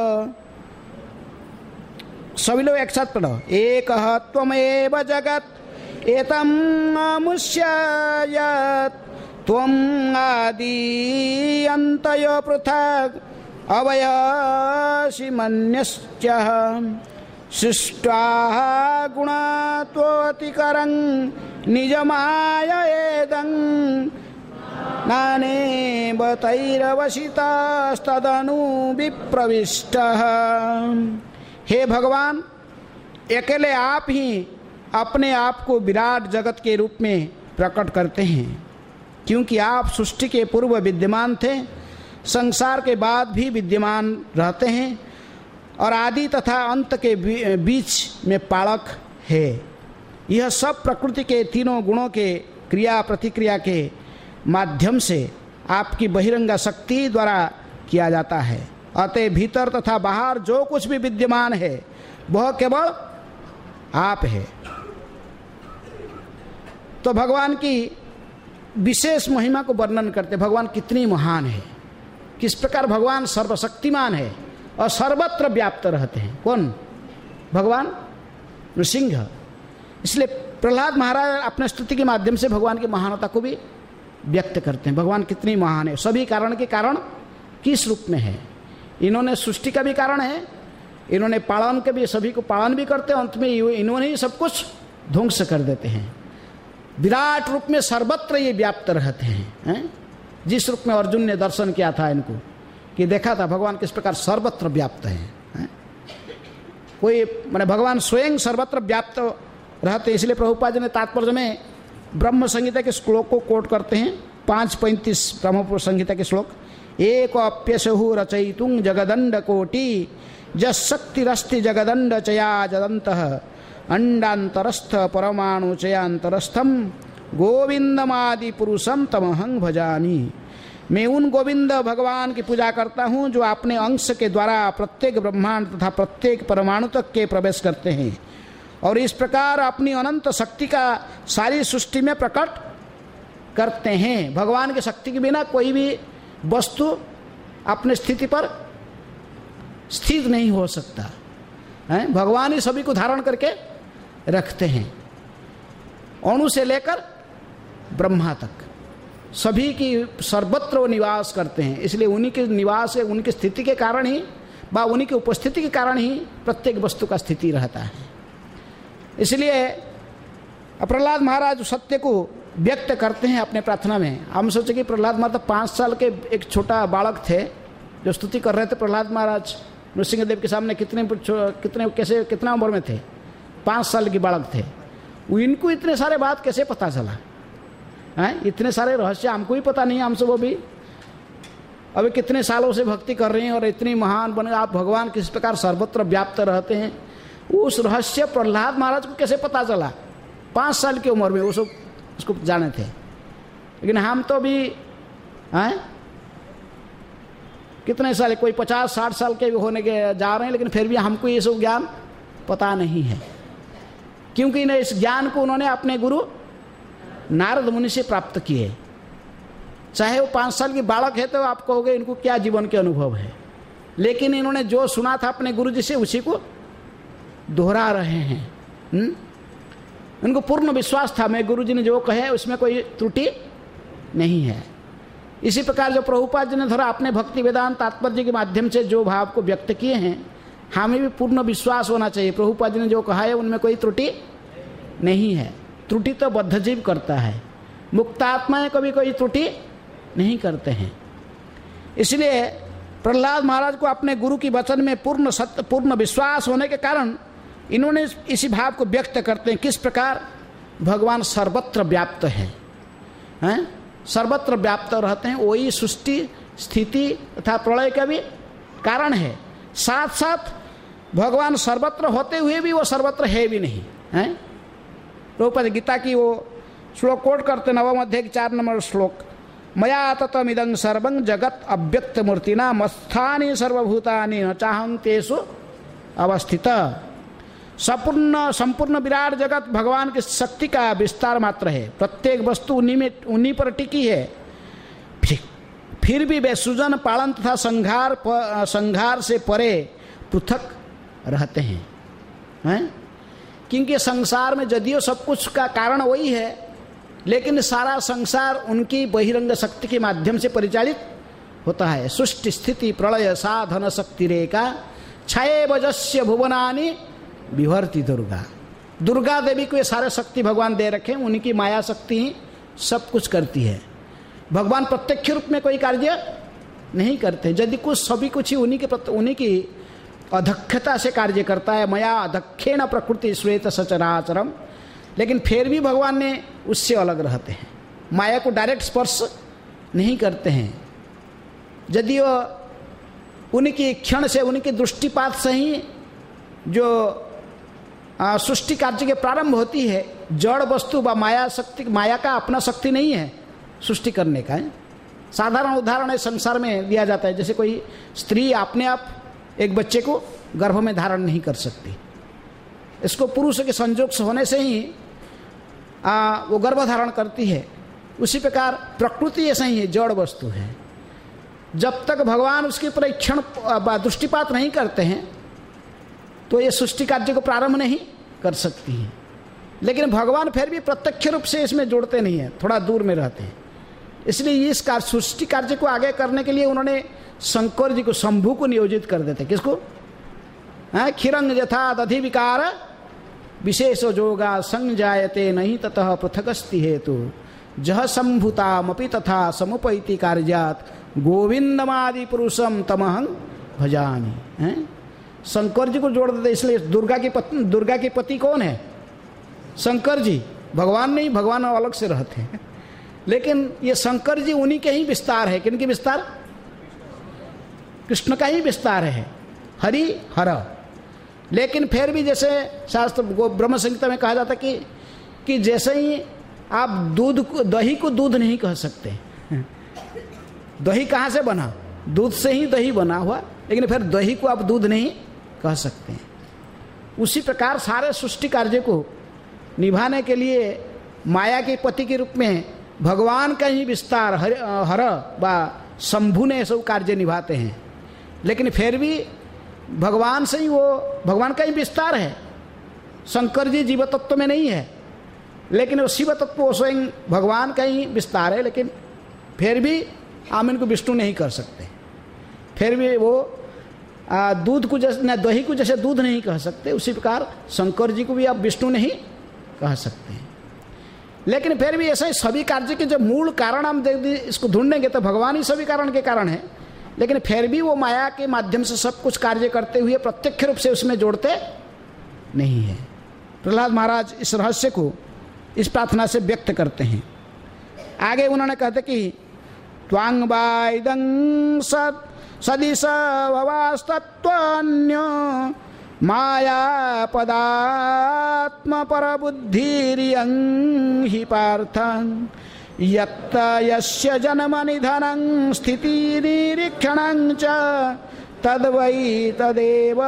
सभी लोग एक साथ पढ़ो। एकः त्वमेव जगत एतम् अमुष्ययात् त्वम् आदि अन्तयो पृथक् अवयसि मन्यश्च सृष्टाः गुणात्वतिकरं निजमायेदं नानेव तैरवसितास्तदनु विप्रविष्टः। हे भगवान, अकेले आप ही अपने आप को विराट जगत के रूप में प्रकट करते हैं, क्योंकि आप सृष्टि के पूर्व विद्यमान थे, संसार के बाद भी विद्यमान रहते हैं और आदि तथा अंत के बीच में पालक है। यह सब प्रकृति के तीनों गुणों के क्रिया प्रतिक्रिया के माध्यम से आपकी बहिरंगा शक्ति द्वारा किया जाता है। अतः भीतर तथा बाहर जो कुछ भी विद्यमान है वह केवल आप है। तो भगवान की विशेष महिमा को वर्णन करते, भगवान कितनी महान है, किस प्रकार भगवान सर्वशक्तिमान है और सर्वत्र व्याप्त रहते हैं। कौन? भगवान नृसिंह। इसलिए प्रहलाद महाराज अपने स्तुति के माध्यम से भगवान की महानता को भी व्यक्त करते हैं। भगवान कितनी महान है, सभी कारण के कारण किस रूप में है। इन्होंने सृष्टि का भी कारण है, इन्होंने पालन के भी, सभी को पालन भी करते हैं, अंत में इन्होंने ही सब कुछ ध्वंस कर देते हैं। विराट रूप में सर्वत्र ये व्याप्त रहते हैं, हैं? जिस रूप में अर्जुन ने दर्शन किया था इनको, कि देखा था भगवान किस प्रकार सर्वत्र व्याप्त है, हैं? कोई माने भगवान स्वयं सर्वत्र व्याप्त रहते। इसलिए प्रभुपाद जी ने तात्पर्य में ब्रह्म संहिता के श्लोक को कोट करते हैं, पाँच पैंतीस ब्रह्म संहिता के श्लोक। एक अप्यसहु रचयितुं जगदंड कोटि जशक्तिरस्ति जगदंड चया जदंतः अंडांतरस्थ परमाणु चयांतरस्थम गोविंदमादि पुरुषम तमहं भजामि। मैं उन गोविंद भगवान की पूजा करता हूँ जो अपने अंश के द्वारा प्रत्येक ब्रह्मांड तथा प्रत्येक परमाणु तक के प्रवेश करते हैं और इस प्रकार अपनी अनंत शक्ति का सारी सृष्टि में प्रकट करते हैं। भगवान की शक्ति के बिना कोई भी वस्तु अपनी स्थिति पर स्थित नहीं हो सकता है। भगवान ही सभी को धारण करके रखते हैं, अणु से लेकर ब्रह्मा तक सभी की सर्वत्र वो निवास करते हैं। इसलिए उन्हीं के निवास, उनकी स्थिति के कारण ही व उन्हीं की उपस्थिति के कारण ही प्रत्येक वस्तु का स्थिति रहता है। इसलिए प्रहलाद महाराज सत्य को व्यक्त करते हैं अपने प्रार्थना में। हम सोचे कि प्रहलाद महाराज पाँच साल के एक छोटा बालक थे जो स्तुति कर रहे थे। प्रहलाद महाराज नृसिंहदेव के सामने कितने कितने कैसे कितना उम्र में थे? पाँच साल के बालक थे। वो इनको इतने सारे बात कैसे पता चला हैं? इतने सारे रहस्य हमको ही पता नहीं, हमसे वो भी अभी कितने सालों से भक्ति कर रहे हैं और इतनी महान बने आप भगवान किस प्रकार सर्वत्र व्याप्त रहते हैं। उस रहस्य प्रहलाद महाराज को कैसे पता चला? पाँच साल की उम्र में वो सब उसको जाने थे। लेकिन हम तो भी हैं कितने साल, कोई पचास साठ साल के होने के जा रहे हैं, लेकिन फिर भी हमको ये सब ज्ञान पता नहीं है, क्योंकि न इस ज्ञान को उन्होंने अपने गुरु नारद मुनि से प्राप्त किए। चाहे वो पाँच साल की बालक है तो आप कहोगे इनको क्या जीवन के अनुभव है, लेकिन इन्होंने जो सुना था अपने गुरु जी से उसी को दोहरा रहे हैं। हुँ? उनको पूर्ण विश्वास था मैं गुरु जी ने जो कहे उसमें कोई त्रुटि नहीं है। इसी प्रकार जो प्रभुपाद जी ने थोड़ा अपने भक्ति वेदांत तात्पर्य के माध्यम से जो भाव को व्यक्त किए हैं, हमें भी पूर्ण विश्वास होना चाहिए। प्रभुपाद जी ने जो कहा है उनमें कोई त्रुटि नहीं है। त्रुटि तो बद्धजीव करता है, मुक्तात्माएं कभी कोई त्रुटि नहीं करते हैं। इसलिए प्रहलाद महाराज को अपने गुरु की वचन में पूर्ण सत्य पूर्ण विश्वास होने के कारण इन्होंने इसी भाव को व्यक्त करते हैं। किस प्रकार? भगवान सर्वत्र व्याप्त है, हैं? सर्वत्र व्याप्त रहते हैं, वही सृष्टि स्थिति तथा प्रलय का भी कारण है। साथ साथ भगवान सर्वत्र होते हुए भी वो सर्वत्र है भी नहीं, हैं? प्रभुपाद गीता की वो श्लोक कोट करते, नवम अध्याय चार नंबर श्लोक, मया ततमिदं सर्वं जगत अव्यक्त मूर्तिना मत्स्थानि सर्वभूतानि न चाहं तेषु अवस्थित। संपूर्ण संपूर्ण विराट जगत भगवान की शक्ति का विस्तार मात्र है। प्रत्येक वस्तु उन्हीं में उन्हीं पर टिकी है। फिर, फिर भी वे सृजन पालन तथा संहार संहार से परे पृथक रहते हैं, हैं? क्योंकि संसार में यदियो सब कुछ का कारण वही है, लेकिन सारा संसार उनकी बहिरंग शक्ति के माध्यम से परिचालित होता है। सृष्टि स्थिति प्रलय साधन शक्ति रेखा छये वजस्य भुवनानि विभर्ति दुर्गा। दुर्गा देवी को ये सारे शक्ति भगवान दे रखे, उनकी माया शक्ति ही सब कुछ करती है। भगवान प्रत्यक्ष रूप में कोई कार्य नहीं करते, यदि कुछ सभी कुछ ही उन्हीं के उन्हीं की अधक्षता से कार्य करता है। मया अधक्षेण प्रकृति श्वेत सचराचरम, लेकिन फिर भी भगवान ने उससे अलग रहते हैं, माया को डायरेक्ट स्पर्श नहीं करते हैं। यदि वो उनकी क्षण से उनकी दृष्टिपात से ही जो सृष्टि कार्य के प्रारंभ होती है, जड़ वस्तु व माया शक्ति, माया का अपना शक्ति नहीं है सृष्टि करने का है। साधारण उदाहरण है संसार में दिया जाता है, जैसे कोई स्त्री अपने आप एक बच्चे को गर्भ में धारण नहीं कर सकती, इसको पुरुष के संयोग से होने से ही आ, वो गर्भ धारण करती है। उसी प्रकार प्रकृति ऐसा ही है, जड़ वस्तु है। जब तक भगवान उसके ऊपर एक क्षण दृष्टिपात नहीं करते हैं तो ये सृष्टि कार्य को प्रारंभ नहीं कर सकती है। लेकिन भगवान फिर भी प्रत्यक्ष रूप से इसमें जोड़ते नहीं हैं, थोड़ा दूर में रहते हैं। इसलिए इस कार्य सृष्टि कार्य को आगे करने के लिए उन्होंने शंकर जी को, शंभु को नियोजित कर देते। किसको? खिरंग यथा दधि विकार विशेष जोगा संजायते नहीं ततः पृथकस्ति हेतु जह संभुतामपि तथा समुपैति कार्यात गोविंदमादि पुरुषम तमहं भजामि। हैं? शंकर जी को जोड़ देते। इसलिए दुर्गा की पत्नी, दुर्गा के पति कौन है? शंकर जी, भगवान नहीं, भगवान अलग से रहते हैं। लेकिन ये शंकर जी उन्हीं के ही विस्तार है। किनकी विस्तार? कृष्ण का ही विस्तार है, हरि हर। लेकिन फिर भी जैसे शास्त्र ब्रह्म संहिता में कहा जाता कि कि जैसे ही आप दूध को, दही को दूध नहीं कह सकते। दही कहाँ से बना? दूध से ही दही बना हुआ, लेकिन फिर दही को आप दूध नहीं कह सकते। उसी प्रकार सारे सृष्टि कार्य को निभाने के लिए माया के पति के रूप में भगवान का ही विस्तार हर हर व शंभु ने सब कार्य निभाते हैं। लेकिन फिर भी भगवान से ही वो भगवान का ही विस्तार है। शंकर जी जीव तत्व में नहीं है, लेकिन वो शिव तत्व वो स्वयं भगवान का ही विस्तार है। लेकिन फिर भी हम इनको विष्णु नहीं कर सकते। फिर भी वो आ, दूध को जैसे न दही को जैसे दूध नहीं कह सकते, उसी प्रकार शंकर जी को भी आप विष्णु नहीं कह सकते। लेकिन फिर भी ऐसा ही सभी कार्य के जो मूल कारण हम इसको ढूंढेंगे तो भगवान ही सभी कारण के कारण है। लेकिन फिर भी वो माया के माध्यम से सब कुछ कार्य करते हुए प्रत्यक्ष रूप से उसमें जोड़ते नहीं है। प्रहलाद महाराज इस रहस्य को इस प्रार्थना से व्यक्त करते हैं। आगे उन्होंने कहते कि त्वांग वाइदं सद सदिश भवास्तत्वान्य माया पदात्म परबुद्धिरियं हि पार्थं यत्त यस्य जन्म निधनं स्थितिनिरीक्षणं च तद्वै तदेव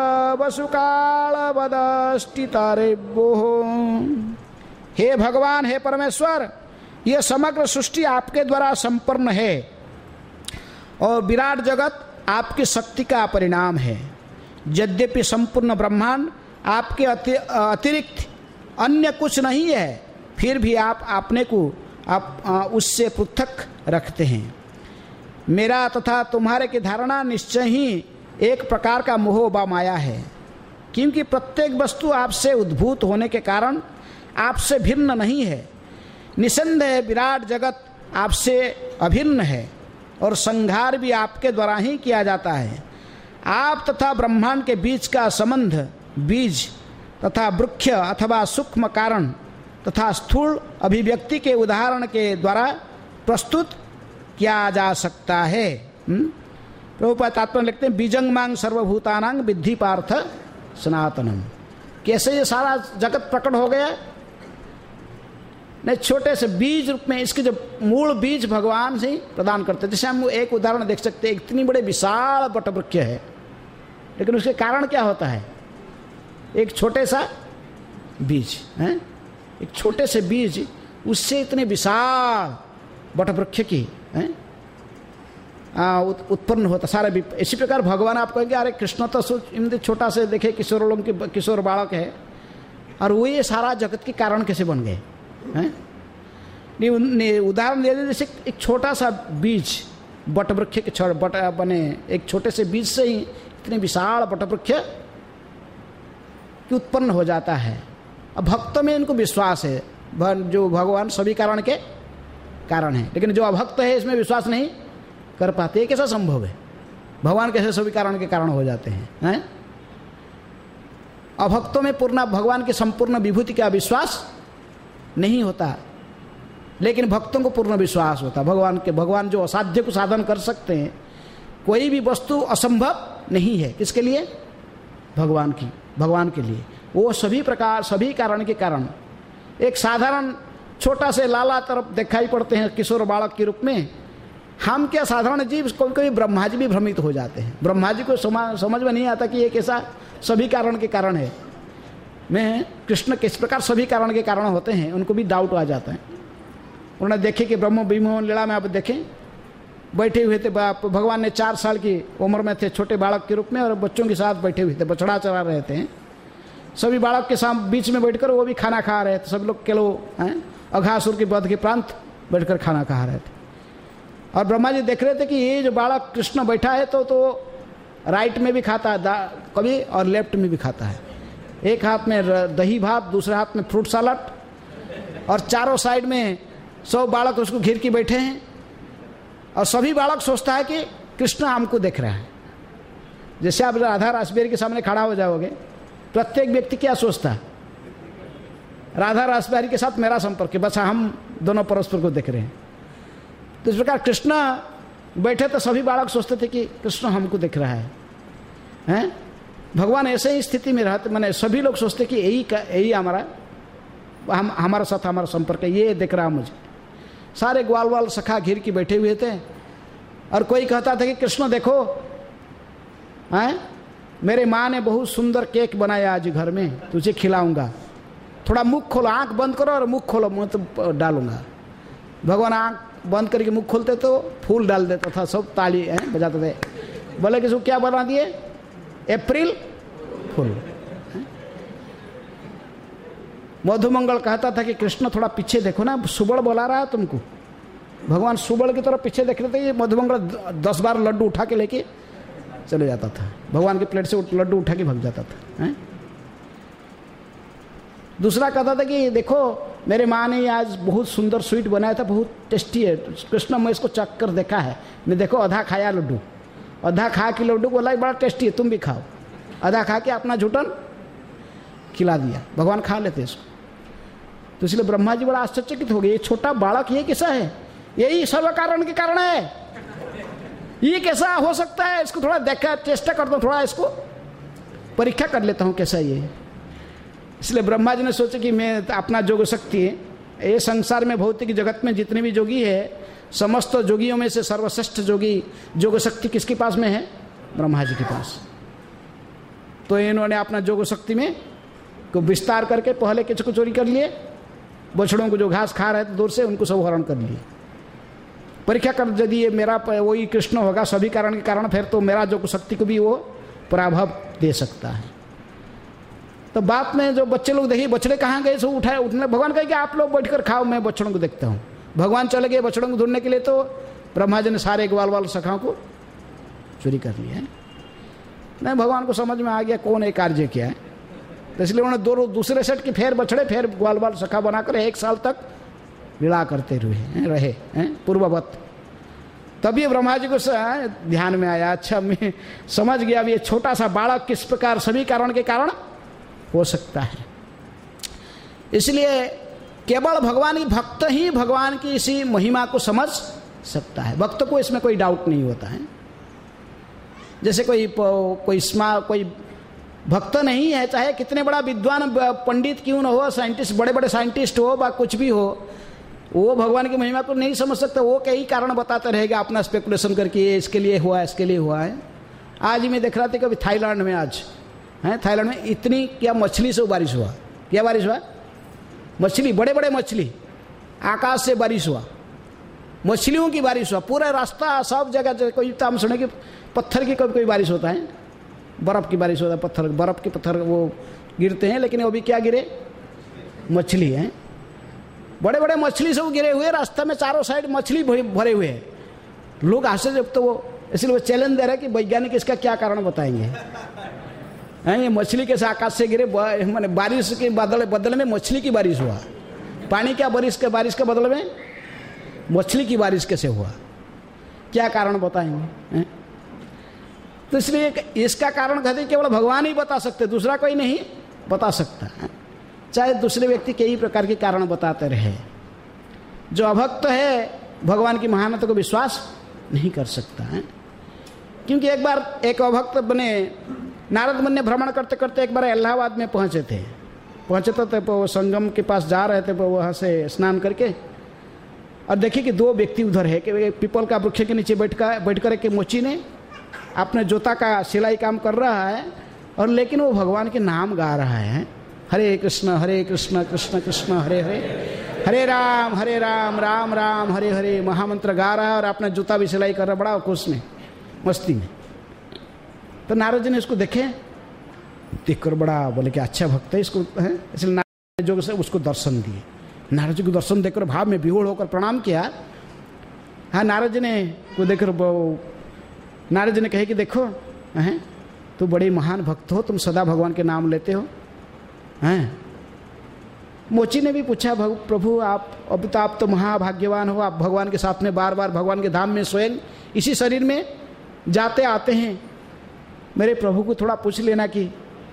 वसुकालवदष्टितारेभ्योः। हे भगवान, हे परमेश्वर, ये समग्र सृष्टि आपके द्वारा संपन्न है और विराट जगत आपकी शक्ति का परिणाम है। यद्यपि संपूर्ण ब्रह्मांड आपके अति, अतिरिक्त अन्य कुछ नहीं है, फिर भी आप अपने को आप उससे पृथक रखते हैं। मेरा तथा तुम्हारे की धारणा निश्चय ही एक प्रकार का मोह व माया है, क्योंकि प्रत्येक वस्तु आपसे उद्भूत होने के कारण आपसे भिन्न नहीं है। निसंदेह विराट जगत आपसे अभिन्न है और संहार भी आपके द्वारा ही किया जाता है। आप तथा ब्रह्मांड के बीच का संबंध बीज तथा वृक्ष अथवा सूक्ष्म कारण तथा स्थूल अभिव्यक्ति के उदाहरण के द्वारा प्रस्तुत किया जा सकता है। प्रभुपाद तात्पर्य लिखते हैं, बीजंग मांग सर्वभूतानांग विद्धि पार्थ सनातनम। कैसे ये सारा जगत प्रकट हो गया? नहीं, छोटे से बीज रूप में इसके जो मूल बीज भगवान से ही प्रदान करते हैं। जैसे हम एक उदाहरण देख सकते हैं, इतनी बड़े विशाल वटवृक्ष है, लेकिन उसके कारण क्या होता है? एक छोटे सा बीज है, एक छोटे से बीज उससे इतने विशाल वटवृक्ष की है उत्पन्न होता सारा भी। इसी प्रकार भगवान आप कहेंगे अरे कृष्ण तो सोच छोटा से देखे किशोर लोग के किशोर बालक है, और वो ये सारा जगत के कारण कैसे बन गए हैं? नहीं, उदाहरण दे दें, जैसे एक छोटा सा बीज वटवृक्ष के छोड़ बट बने एक छोटे से बीज से ही इतने विशाल वटवृक्ष की उत्पन्न हो जाता है। अब भक्तों में इनको विश्वास है जो भगवान सभी कारण के कारण है, लेकिन जो अभक्त है इसमें विश्वास नहीं कर पाते। ये कैसा संभव है? भगवान कैसे सभी कारण के कारण हो जाते हैं, हैं? अभक्तों में पूर्ण भगवान की संपूर्ण विभूति का विश्वास नहीं होता, लेकिन भक्तों को पूर्ण विश्वास होता भगवान के। भगवान जो असाध्य को साधन कर सकते हैं, कोई भी वस्तु असंभव नहीं है। किसके लिए? भगवान की, भगवान के लिए। वो सभी प्रकार सभी कारण के कारण एक साधारण छोटा से लाला तरफ दिखाई पड़ते हैं किशोर बालक के रूप में। हम क्या साधारण जीव, कभी कभी ब्रह्मा जी भी भ्रमित हो जाते हैं। ब्रह्मा जी को समझ में नहीं आता कि ये कैसा सभी कारण के कारण है। मैं कृष्ण किस प्रकार सभी कारण के कारण होते हैं, उनको भी डाउट आ जाता है। उन्होंने देखे कि ब्रह्म विमोहन लीला में आप देखें, बैठे हुए थे भगवान ने, चार साल की उम्र में थे, छोटे बालक के रूप में, और बच्चों के साथ बैठे हुए थे, बछड़ा चरा रहे थे। सभी बालक के साथ बीच में बैठकर वो भी खाना खा रहे थे। सब लोग केलो हैं अघासुर के वध के प्रांत बैठकर खाना खा रहे थे, और ब्रह्मा जी देख रहे थे कि ये जो बालक कृष्ण बैठा है तो तो राइट में भी खाता है कभी और लेफ्ट में भी खाता है। एक हाथ में दही भात, दूसरे हाथ में फ्रूट सलाद, और चारों साइड में सब बालक उसको घेर के बैठे हैं, और सभी बालक सोचता है कि कृष्ण हमको देख रहा है। जैसे आप राधा रासबिहारी के सामने खड़ा हो जाओगे, प्रत्येक व्यक्ति क्या सोचता है? राधा रासबिहारी के साथ मेरा संपर्क है, बस हम दोनों परस्पर को देख रहे हैं। तो इस प्रकार कृष्ण बैठे तो सभी बालक सोचते थे कि कृष्ण हमको देख रहा है, हैं? भगवान ऐसे ही स्थिति में रहते, मैंने सभी लोग सोचते कि यही यही हमारा हम हमारा साथ हमारा संपर्क है, ये देख रहा मुझे। सारे ग्वाल वाल सखा घिर के बैठे हुए थे, और कोई कहता था कि कृष्ण देखो, हैं, मेरे माँ ने बहुत सुंदर केक बनाया आज घर में, तुझे खिलाऊंगा, थोड़ा मुख खोलो, आंख बंद करो और मुख खोलो, मुँह तो डालूंगा। भगवान आंख बंद करके मुख खोलते तो फूल डाल देता था, सब ताली हैं बजाते थे। बोले कि क्या बना दिए? अप्रैल फूल। मधुमंगल कहता था कि कृष्ण थोड़ा पीछे देखो ना, सुबड़ बुला रहा है तुमको। भगवान सुबड़ की तरफ पीछे देख रहे थे, ये मधुमंगल दस बार लड्डू उठा के लेके चले जाता था, भगवान की प्लेट से लड्डू उठा के भाग जाता था, हैं? दूसरा कहता था कि देखो मेरे माँ ने आज बहुत सुंदर स्वीट बनाया था, बहुत टेस्टी है। कृष्ण मैं इसको चख कर देखा है, मैं देखो आधा खाया लड्डू, आधा खा के लड्डू बोला बड़ा टेस्टी है, तुम भी खाओ। आधा खा के अपना झूठन खिला दिया, भगवान खा लेते इसको। तो इसलिए ब्रह्मा जी बड़ा आश्चर्यचकित हो गए, ये छोटा बालक ये कैसा है? यही सर्व कारण के कारण है, ये कैसा हो सकता है? इसको थोड़ा देखा, चेष्टा करता हूँ, थोड़ा इसको परीक्षा कर लेता हूँ कैसा ये। इसलिए ब्रह्मा जी ने सोचा कि मैं अपना जोग शक्ति है, ये संसार में भौतिक जगत में जितने भी जोगी है, समस्त जोगियों में से सर्वश्रेष्ठ जोगी जोग शक्ति किसके पास में है? ब्रह्मा जी के पास। तो इन्होंने अपना जोग शक्ति में को विस्तार करके पहले किसको चोरी कर लिए? बछड़ों को जो घास खा रहे थे दूर से, उनको सब हरण कर लिए। परीक्षा कर, यदि ये मेरा वही कृष्ण होगा सभी कारण के कारण, फिर तो मेरा जो शक्ति को भी वो प्रभाव दे सकता है। तो बात में जो बच्चे लोग देखिए बछड़े कहाँ गए, सो उठाए उठने, भगवान कहे कि आप लोग बैठकर खाओ, मैं बछड़ों को देखता हूँ। भगवान चले गए बछड़ों को ढूंढने के लिए, तो ब्रह्मा जी ने सारे ग्वाल वाल सखाओं को चोरी कर लिया है। नहीं, भगवान को समझ में आ गया कौन एक कार्य किया है, तो इसलिए उन्होंने दो दूसरे सेट की फेर बछड़े फेर ग्वाल वाल सखा बनाकर एक साल तक लीला करते रहे हैं रहे हैं पूर्ववत। तभी ब्रह्मा जी को ध्यान में आया, अच्छा मैं समझ गया अब ये छोटा सा बालक किस प्रकार सभी कारण के कारण हो सकता है। इसलिए केवल भगवान की भक्त ही भगवान की इसी महिमा को समझ सकता है, भक्त को इसमें कोई डाउट नहीं होता है। जैसे कोई कोई स्मा कोई भक्त नहीं है, चाहे कितने बड़ा विद्वान पंडित क्यों न हो, साइंटिस्ट बड़े बड़े साइंटिस्ट हो व कुछ भी हो, वो भगवान की महिमा को नहीं समझ सकता। वो कई कारण बताते रहेगा अपना स्पेकुलेशन करके, ये इसके लिए हुआ इसके लिए हुआ है। आज ही मैं देख रहा था कभी थाईलैंड में, आज है थाईलैंड में इतनी क्या मछली से बारिश हुआ, क्या बारिश हुआ, मछली, बड़े बड़े मछली, आकाश से बारिश हुआ, मछलियों की बारिश हुआ, पूरा रास्ता सब जगह। कोई तो हम सुने कि पत्थर की कभी कोई बारिश होता है, बर्फ़ की बारिश होता है, पत्थर बर्फ़ के पत्थर वो गिरते हैं, लेकिन वो भी क्या गिरे, मछली हैं, बड़े बड़े मछली सब गिरे हुए रास्ते में, चारों साइड मछली भरे हुए हैं। लोग आश्चर्य, जब तो वो इसलिए वो चैलेंज दे रहे हैं कि वैज्ञानिक इसका क्या कारण बताएंगे, हैं ये मछली कैसे आकाश से गिरे, मैंने बारिश के बदले बदले में मछली की बारिश हुआ, पानी क्या बारिश के बारिश के बदले में मछली की बारिश कैसे हुआ, क्या कारण बताएंगे हैं? तो इसलिए इसका कारण कहते हैं केवल भगवान ही बता सकते, दूसरा कोई नहीं बता सकता है। चाहे दूसरे व्यक्ति कई प्रकार के कारण बताते रहे, जो अभक्त है भगवान की महानता को विश्वास नहीं कर सकता है। क्योंकि एक बार एक अभक्त बने नारद मुनि भ्रमण करते करते एक बार इलाहाबाद में पहुंचे थे पहुंचे तो, तो वो संगम के पास जा रहे थे, वहाँ से स्नान करके, और देखिए कि दो व्यक्ति उधर है कि पीपल का वृक्ष के नीचे बैठ कर बैठ कर एक मोची ने अपने जूता का सिलाई काम कर रहा है, और लेकिन वो भगवान के नाम गा रहा है, हरे कृष्ण हरे कृष्ण कृष्ण कृष्ण हरे हरे, हरे राम हरे राम राम राम हरे हरे, महामंत्र गा रहा है और अपना जूता भी सिलाई कर रहा, बड़ा खुश में मस्ती में। तो नारद जी ने इसको देखे, देखकर बड़ा बोले कि अच्छा भक्त है इसको है, इसलिए नारद जी से उसको दर्शन दिए। नारद जी को दर्शन देकर भाव में विभोर होकर प्रणाम किया। हाँ, नारद जी ने को देखकर नारद जी ने कहे कि देखो हैं तो बड़े महान भक्त हो, तुम सदा भगवान के नाम लेते हो हैं। मोची ने भी पूछा, प्रभु आप अब तो आप तो महाभाग्यवान हो, आप भगवान के साथ में बार बार भगवान के धाम में स्वयं इसी शरीर में जाते आते हैं, मेरे प्रभु को थोड़ा पूछ लेना कि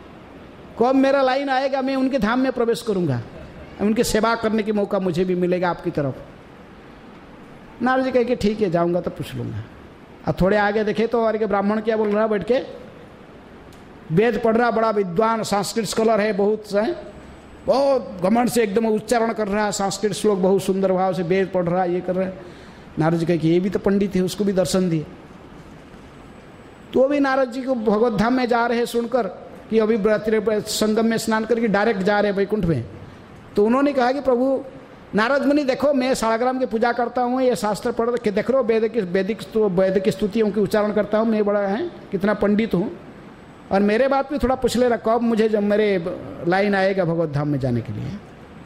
कब मेरा लाइन आएगा, मैं उनके धाम में प्रवेश करूंगा, उनकी सेवा करने की मौका मुझे भी मिलेगा आपकी तरफ। नारद जी कहे कि ठीक है जाऊंगा तो पूछ लूंगा। अब थोड़े आगे देखे तो और के ब्राह्मण क्या बोल रहा, बैठ के वेद पढ़ रहा, बड़ा विद्वान संस्कृत स्कॉलर है, बहुत है, बहुत घमंड से एकदम उच्चारण कर रहा है, संस्कृत श्लोक बहुत सुंदर भाव से वेद पढ़ रहा, ये कर रहा है। नारद जी कहे कि ये भी तो पंडित है, उसको भी दर्शन दिए। तो भी नारद जी को भगवत धाम में जा रहे सुनकर कि अभी संगम में स्नान करके डायरेक्ट जा रहे वैकुंठ में, तो उन्होंने कहा कि प्रभु नारद मुनि देखो, मैं सालग्राम की पूजा करता हूँ, ये शास्त्र पढ़ के देख लो, वेद की वैदिक वेद की स्तुतियों की उच्चारण करता हूँ, मैं बड़ा है कितना पंडित हूँ, और मेरे बात भी थोड़ा पूछ ले रहा, कब मुझे जब मेरे लाइन आएगा भगवत धाम में जाने के लिए।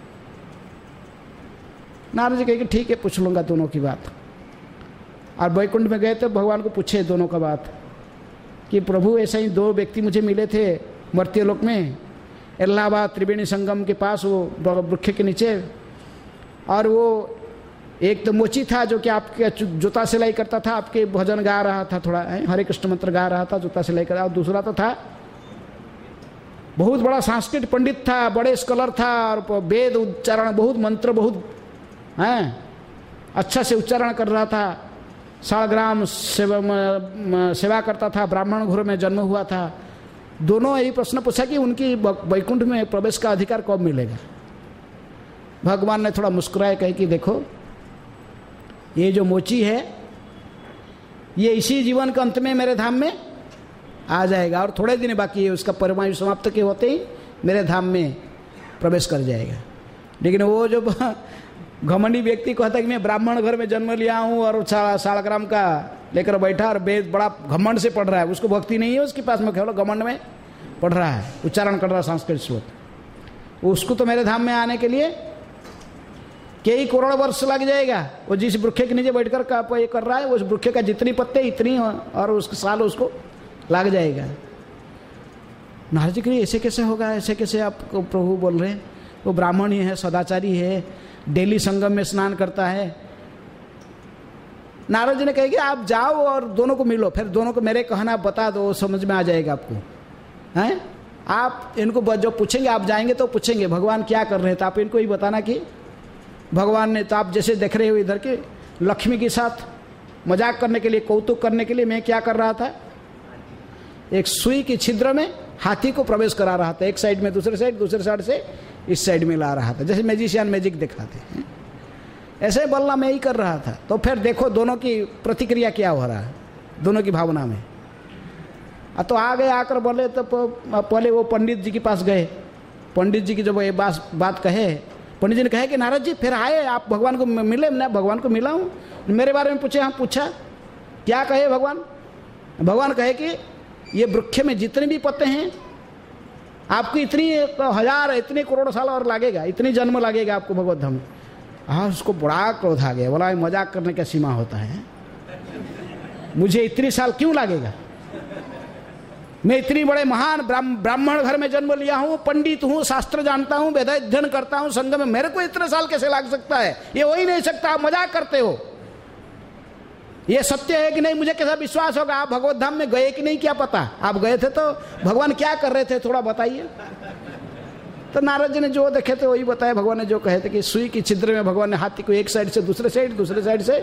नारद जी कहे कि ठीक है पूछ लूँगा दोनों की बात। और वैकुंठ में गए तो भगवान को पूछे दोनों का बात कि प्रभु ऐसे ही दो व्यक्ति मुझे मिले थे मर्त्य लोक में, इलाहाबाद त्रिवेणी संगम के पास वो वृक्ष के नीचे, और वो एक तो मोची था जो कि आपके जूता सिलाई करता था, आपके भजन गा रहा था, थोड़ा हरे कृष्ण मंत्र गा रहा था, जूता सिलाई कर रहा, और दूसरा तो था बहुत बड़ा संस्कृत पंडित था, बड़े स्कॉलर था, और वेद उच्चारण बहुत मंत्र बहुत हैं अच्छा से उच्चारण कर रहा था, सालग्राम सेवा सेवा करता था, ब्राह्मण घर में जन्म हुआ था। दोनों यही प्रश्न पूछा कि उनकी वैकुंठ में प्रवेश का अधिकार कब मिलेगा। भगवान ने थोड़ा मुस्कुराए, कहे कि देखो ये जो मोची है ये इसी जीवन के अंत में मेरे धाम में आ जाएगा, और थोड़े दिन बाकी है उसका परमायु समाप्त के होते ही मेरे धाम में प्रवेश कर जाएगा। लेकिन वो जो घमंडी व्यक्ति कहता है कि मैं ब्राह्मण घर में जन्म लिया हूँ और सालग्राम का लेकर बैठा और वेद बड़ा घमंड से पढ़ रहा है, उसको भक्ति नहीं है उसके पास में, केवल घमंड में पढ़ रहा है, उच्चारण कर रहा है संस्कृत श्लोक, उसको तो मेरे धाम में आने के लिए कई करोड़ वर्ष लग जाएगा। वो जिस वृक्ष के नीचे बैठकर का ये कर रहा है, उस वृक्ष का जितनी पत्ते इतनी और उसके साल उसको लग जाएगा। नारद जी के ऐसे कैसे होगा, ऐसे कैसे आप प्रभु बोल रहे हैं? वो ब्राह्मण ही है, सदाचारी है, डेली संगम में स्नान करता है। नारद जी ने कहा कि आप जाओ और दोनों को मिलो, फिर दोनों को मेरे कहना बता दो, समझ में आ जाएगा आपको, हैं? आप इनको जो पूछेंगे, आप जाएंगे तो पूछेंगे भगवान क्या कर रहे थे, आप इनको ही बताना कि भगवान ने, तो आप जैसे देख रहे हो इधर के लक्ष्मी के साथ मजाक करने के लिए, कौतुक करने के लिए मैं क्या कर रहा था, एक सुई की छिद्र में हाथी को प्रवेश करा रहा था, एक साइड में दूसरे साइड, दूसरे साइड से इस साइड में ला रहा था, जैसे मैजिशियन मैजिक दिखाते हैं, ऐसे बल्ला मैं ही कर रहा था। तो फिर देखो दोनों की प्रतिक्रिया क्या हो रहा है, दोनों की भावना में। तो आ गए, आकर बोले तो पहले वो पंडित जी के पास गए, पंडित जी की जब ये बात बात कहे, पंडित जी ने कहा कि नारद जी फिर आए, आप भगवान को मिले? मैं भगवान को मिला हूँ, मेरे बारे में पूछे? हम पूछा क्या कहे भगवान? भगवान कहे कि ये वृक्ष में जितने भी पत्ते हैं आपको इतनी हजार इतने करोड़ साल और लगेगा, इतनी जन्म लगेगा आपको भगवत धाम। हाँ, उसको बड़ा क्रोध आ गया, बोला मजाक करने का सीमा होता है, मुझे इतनी साल क्यों लगेगा? मैं इतनी बड़े महान ब्राह्मण घर में जन्म लिया हूँ, पंडित हूँ, शास्त्र जानता हूँ, वेद अध्ययन करता हूँ, संगम में मेरे को इतने साल कैसे लग सकता है? ये हो ही नहीं सकता, आप मजाक करते हो। ये सत्य है कि नहीं, मुझे कैसा विश्वास होगा? आप भगवत धाम में गए कि नहीं क्या पता? आप गए थे तो भगवान क्या कर रहे थे थोड़ा बताइए। तो नारद जी ने जो देखे थे वही बताया। भगवान ने जो कहे थे कि सुई की छिद्र में भगवान ने हाथी को एक साइड से दूसरे साइड, दूसरे साइड से,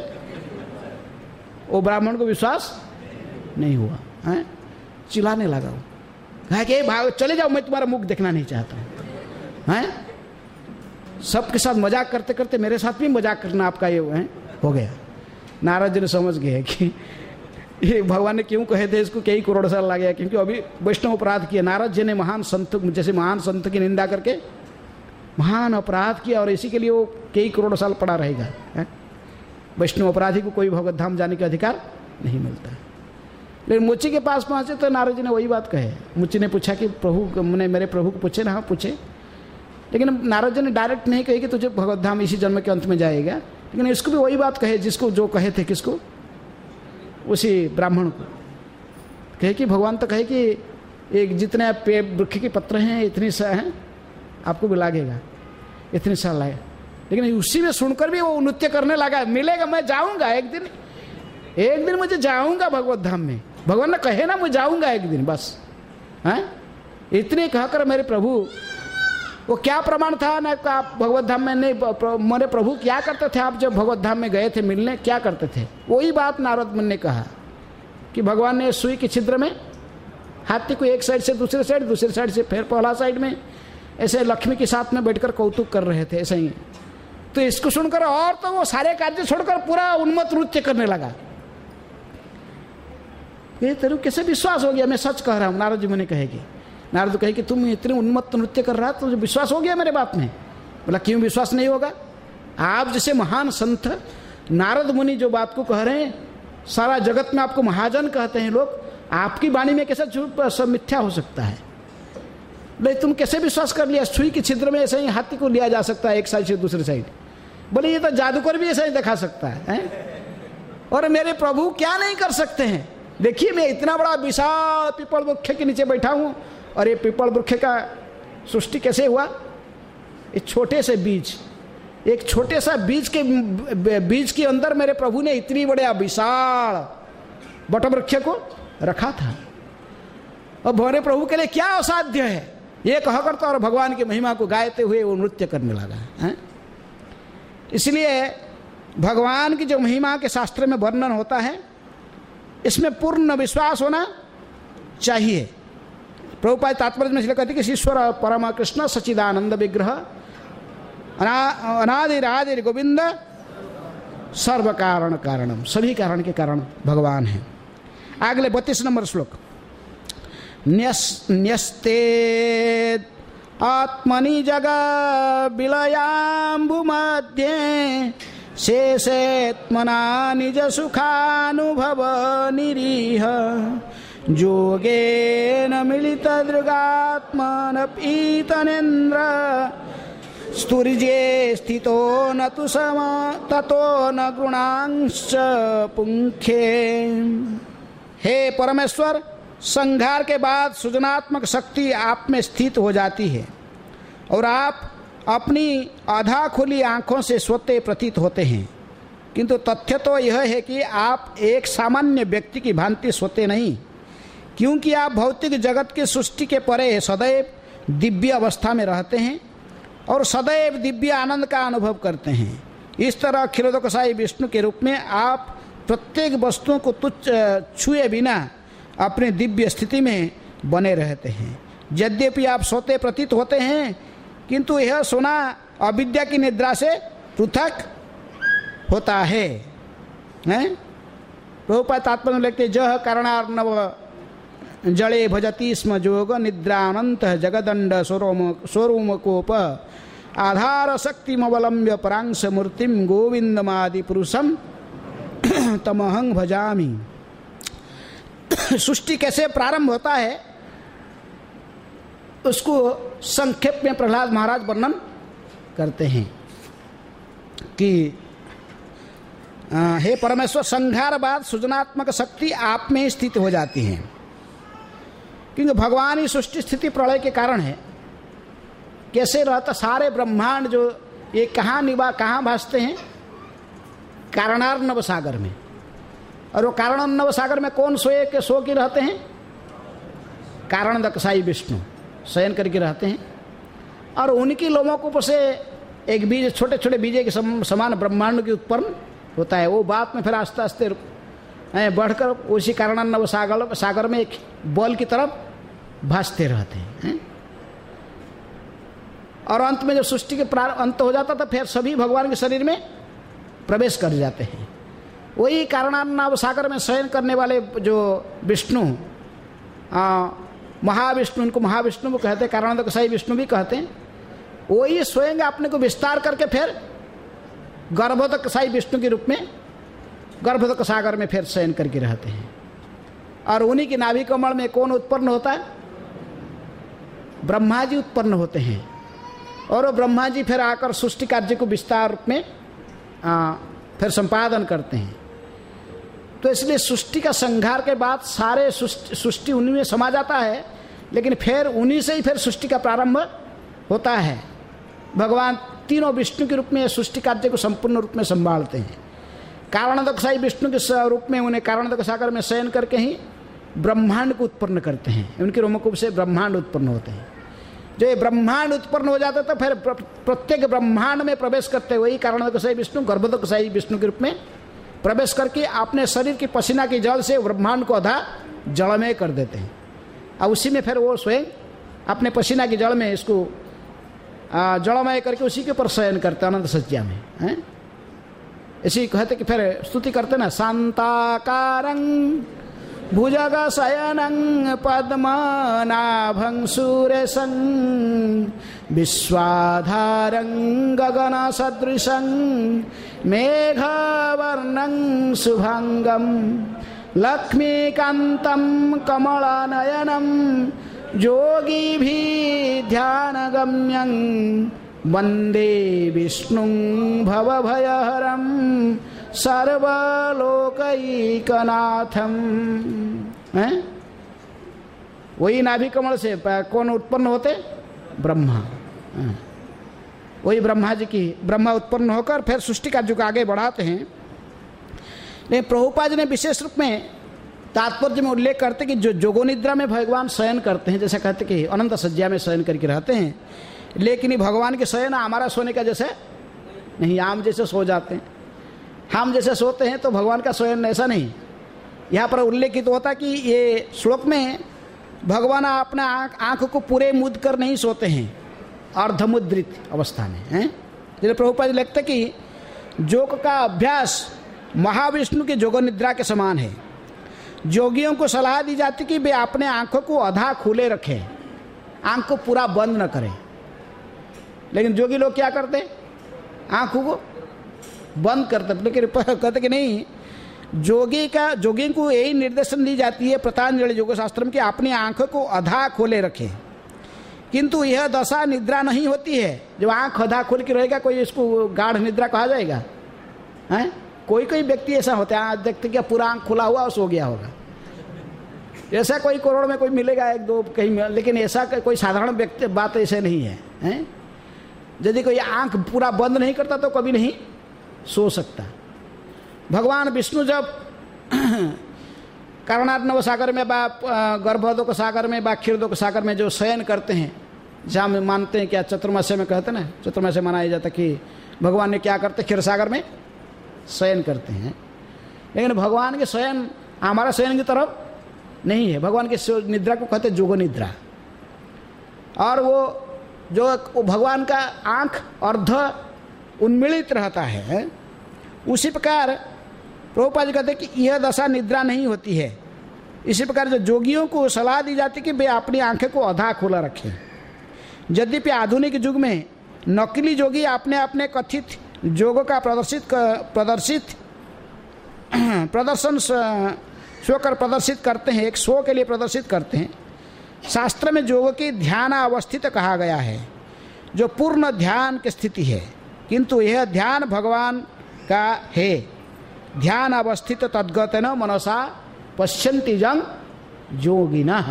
वो ब्राह्मण को विश्वास नहीं हुआ, है? चिल्लाने लगा, वो कहा कि भाग चले जाओ, मैं तुम्हारा मुख देखना नहीं चाहता हूं, हैं? सबके साथ मजाक करते करते मेरे साथ भी मजाक करना आपका ये है हो गया। नारद जी ने समझ गए कि ये भगवान ने क्यों कहे थे इसको कई करोड़ साल लग गया, क्योंकि अभी वैष्णव अपराध किया। नारद जी ने महान संत, जैसे महान संत की निंदा करके महान अपराध किया, और इसी के लिए वो कई करोड़ साल पड़ा रहेगा। वैष्णव अपराधी को कोई भगवत धाम जाने का अधिकार नहीं मिलता। लेकिन मुच्ची के पास पहुंचे तो नारद जी ने वही बात कहे। मुच्ची ने पूछा कि प्रभु, मैंने मेरे प्रभु को पूछे ना? हाँ पूछे। लेकिन नारद जी ने डायरेक्ट नहीं कही कि तुझे भगवत धाम इसी जन्म के अंत में जाएगा, लेकिन इसको भी वही बात कहे जिसको जो कहे थे, किसको? उसी ब्राह्मण को कहे कि भगवान तो कहे कि एक जितने पेड़ वृक्ष के पत्र हैं इतनी सा हैं, आपको भी लागेगा, इतनी साल लाए। लेकिन उसी में सुनकर भी वो नृत्य करने लगा, मिलेगा, मैं जाऊंगा एक दिन, एक दिन मुझे जाऊंगा भगवत धाम में। भगवान ने कहे ना मैं जाऊंगा एक दिन, बस, हैं? इतने कहकर मेरे प्रभु, वो क्या प्रमाण था ना आप भगवत धाम में नहीं, मेरे प्रभु क्या करते थे आप जब भगवत धाम में गए थे मिलने, क्या करते थे? वही बात नारद मुनि ने कहा कि भगवान ने सुई की छिद्र में हाथी को एक साइड से दूसरे साइड, दूसरे साइड से फिर पहला साइड में, ऐसे लक्ष्मी के साथ में बैठकर कौतुक कर रहे थे, ऐसे ही। तो इसको सुनकर और तो वो सारे कार्य छोड़कर पूरा उन्मत्त नृत्य करने लगा। ये तेरे कैसे विश्वास हो गया? मैं सच कह रहा हूँ, नारद जी मुनि कहेगी। नारद कहे कि तुम इतने उन्मत्त नृत्य कर रहा तो तुझे विश्वास हो गया मेरे बात में? बोला क्यों विश्वास नहीं होगा? आप जैसे महान संत नारद मुनि जो बात को कह रहे हैं, सारा जगत में आपको महाजन कहते हैं लोग, आपकी वाणी में कैसे झूठ सब मिथ्या हो सकता है? बोले तुम कैसे विश्वास कर लिया? सुई की छिद्र में ऐसे ही हाथी को लिया जा सकता है एक साइड से दूसरे साइड। बोले ये तो जादूगर भी ऐसा ही दिखा सकता है, है? और मेरे प्रभु क्या नहीं कर सकते हैं? देखिए मैं इतना बड़ा विशाल पीपल वृक्ष के नीचे बैठा हूँ, और ये पीपल वृक्ष का सृष्टि कैसे हुआ? एक छोटे से बीज, एक छोटे सा बीज के बीज के अंदर मेरे प्रभु ने इतनी बड़े विशाल बट वृक्ष को रखा था। और मेरे प्रभु के लिए क्या असाध्य है ये कहा करता, और भगवान की महिमा को गायते हुए वो नृत्य करने लगा, है? इसलिए भगवान की जो महिमा के शास्त्र में वर्णन होता है, इसमें पूर्ण विश्वास होना चाहिए। प्रभुपाद तात्पर्य में इसलिए कहते हैं कि ईश्वर परम कृष्ण सच्चिदानंद विग्रह अनादिरादि गोविंद सर्व कारण कारणम, सभी कारण के कारण भगवान है। अगले बत्तीस नंबर श्लोक, न्यस्ते आत्मनि जग विलयाम्बु मध्ये शेषेत्मना निज सुखानुभव निरीह जोगेन मिलित दृगात्मन पीतनेन्द्र स्तुर्जे स्थितो न तु सम ततो न गुणांश्च पुंखे। हे परमेश्वर, संहार के बाद सृजनात्मक शक्ति आप में स्थित हो जाती है और आप अपनी आधा खुली आंखों से सोते प्रतीत होते हैं, किंतु तथ्य तो यह है कि आप एक सामान्य व्यक्ति की भांति सोते नहीं, क्योंकि आप भौतिक जगत की सृष्टि के परे सदैव दिव्य अवस्था में रहते हैं और सदैव दिव्य आनंद का अनुभव करते हैं। इस तरह क्षीरोदकसाई विष्णु के रूप में आप प्रत्येक वस्तुओं को तुच्छ छुए बिना अपने दिव्य स्थिति में बने रहते हैं। यद्यपि आप सोते प्रतीत होते हैं, किंतु यह सोना अविद्या की निद्रा से पृथक होता है। हैं? प्रभुपाद तात्पर्य में लिखते जह कारणार्णव जड़े भजती स्म जोग निद्रानंत जगदंड स्वरोम स्वरूमकोप आधार शक्तिमवलंब्य परांश मूर्तिम गोविंदमादि पुरुषम तमहं भजामि। सृष्टि कैसे प्रारंभ होता है उसको संक्षेप में प्रहलाद महाराज वर्णन करते हैं कि हे परमेश्वर, संहार बाद सृजनात्मक शक्ति आप में स्थित हो जाती है, क्योंकि भगवान ही सृष्टि स्थिति प्रलय के कारण है। कैसे रहता सारे ब्रह्मांड जो ये कहाँ निभा कहाँ भासते हैं? कारणार्णव सागर में। और वो कारणार्णव सागर में कौन सोए के सो के रहते हैं? कारणदकसाई विष्णु शयन करके रहते हैं और उनकी लोमों को से एक बीज छोटे छोटे बीजे के समान ब्रह्मांड की उत्पन्न होता है। वो बात में फिर आस्ते आस्ते बढ़कर उसी कारणार्णव सागर सागर में एक बॉल की तरफ भासते रहते हैं और अंत में जब सृष्टि के प्रारंभ अंत हो जाता तो फिर सभी भगवान के शरीर में प्रवेश कर जाते हैं। वही कारणार्णव सागर में शयन करने वाले जो विष्णु महाविष्णु, उनको महाविष्णु को कहते हैं, कारणार्णवकसाई विष्णु भी कहते हैं। वही स्वयं अपने को विस्तार करके फिर गर्भोदकसाई विष्णु के रूप में गर्भोदक सागर में फिर शयन करके रहते हैं। और उन्हीं के नाभि कमल में कौन उत्पन्न होता है? ब्रह्मा जी उत्पन्न होते हैं और वो ब्रह्मा जी फिर आकर सृष्टि कार्य को विस्तार रूप में आ, फिर संपादन करते हैं। तो इसलिए सृष्टि का संहार के बाद सारे सृष्टि उन्हीं में समा जाता है, लेकिन फिर उन्हीं से ही फिर सृष्टि का प्रारंभ होता है। भगवान तीनों विष्णु के रूप में सृष्टि कार्य को संपूर्ण रूप में संभालते हैं। कारणार्णवकसाई विष्णु के रूप में उन्हें कारणार्णव सागर में शयन करके ही ब्रह्मांड को उत्पन्न करते हैं। उनके रोमकूप से ब्रह्मांड उत्पन्न होते हैं। जो ये ब्रह्मांड उत्पन्न हो जाता तो फिर प्रत्येक ब्रह्मांड में प्रवेश करते हुए कारणार्णवकसाई विष्णु गर्भोदकसाई विष्णु के रूप में प्रवेश करके अपने शरीर की पसीना के जल से ब्रह्मांड को आधा जलमय कर देते हैं और उसी में फिर वो स्वयं अपने पसीना के जल में इसको जलमय करके उसी के ऊपर शयन करते अनंत सज्जा में हैं। इसी कहते कि फिर स्तुति करते ना, शांताकारं भुजग शयनं पद्मनाभं सुरेशं विश्वाधारं गगन सदृशं मेघवर्णं शुभंगं लक्ष्मीकान्तं कमलनयनं योगिभिः ध्यानगम्यं वंदे विष्णुं भवभयहरं सर्वलोकैकनाथं। हैं? वही नाभि कमल से कौन उत्पन्न होते? ब्रह्मा। वही ब्रह्मा जी की ब्रह्मा उत्पन्न होकर फिर सृष्टि कार्य को आगे बढ़ाते हैं। लेकिन प्रभुपाद जी ने विशेष रूप में तात्पर्य में उल्लेख करते कि जो जोगोनिद्रा में भगवान शयन करते हैं, जैसे कहते कि अनंत सज्जा में शयन करके रहते हैं, लेकिन भगवान के शयन हमारा सोने का जैसे नहीं, आम जैसे सो जाते हैं। हम जैसे सोते हैं तो भगवान का शयन ऐसा नहीं। यहाँ पर उल्लेखित तो होता कि ये श्लोक में भगवान अपना आँख आँख को पूरे मुद कर नहीं सोते हैं, अर्धमुद्रित अवस्था में हैं। जैसे प्रभुपाद जी लिखते कि योग का अभ्यास महाविष्णु के जोग निद्रा के समान है। योगियों को सलाह दी जाती कि वे अपने आँखों को आधा खुले रखें, आँख को पूरा बंद न करें। लेकिन जोगी लोग क्या करते, आँखों को बंद करते, लेकिन कहते कि नहीं, जोगी का जोगी को यही निर्देशन दी जाती है पतंजलि योग शास्त्र में कि अपनी आँखों को अधा खोले रखें। किंतु यह दशा निद्रा नहीं होती है। जब आँख अधा खोल के रहेगा, कोई इसको गाढ़ निद्रा कहा जाएगा? हैं? कोई कोई व्यक्ति ऐसा होता है, आज देखते क्या पूरा आँख खुला हुआ और सो गया होगा। ऐसा कोई करोड़ में कोई मिलेगा, एक दो कहीं, लेकिन ऐसा कोई साधारण व्यक्ति बात ऐसे नहीं है, हैं? यदि कोई आँख पूरा बंद नहीं करता तो कभी नहीं सो सकता। भगवान विष्णु जब कारणार्णव सागर में बा गर्भोदक सागर में बा क्षीरोदक सागर में जो शयन करते हैं, जहाँ हम मानते हैं क्या चतुर्मास्य में कहते ना, चतुर्मास्य मनाया जाता कि भगवान ने क्या करते, क्षीर सागर में शयन करते हैं। लेकिन भगवान के शयन हमारा शयन की तरफ नहीं है। भगवान के निद्रा को कहते जोग निद्रा। और वो जो वो भगवान का आँख अर्ध उन्मीलित रहता है, उसी प्रकार प्रभुपाद जी कहते कि यह दशा निद्रा नहीं होती है। इसी प्रकार जो जोगियों को सलाह दी जाती है कि वे अपनी आंखें को आधा खोला रखें। यद्यपि आधुनिक युग में नकली जोगी अपने अपने कथित जोगों का प्रदर्शित प्रदर्शित प्रदर्शन शो कर प्रदर्शित करते हैं, एक शो के लिए प्रदर्शित करते हैं। शास्त्र में योग की ध्यान अवस्थित कहा गया है, जो पूर्ण ध्यान की स्थिति है, किंतु यह ध्यान भगवान का है। ध्यान अवस्थित तद्गतेन मनसा पश्यन्ति जंग योगिनः।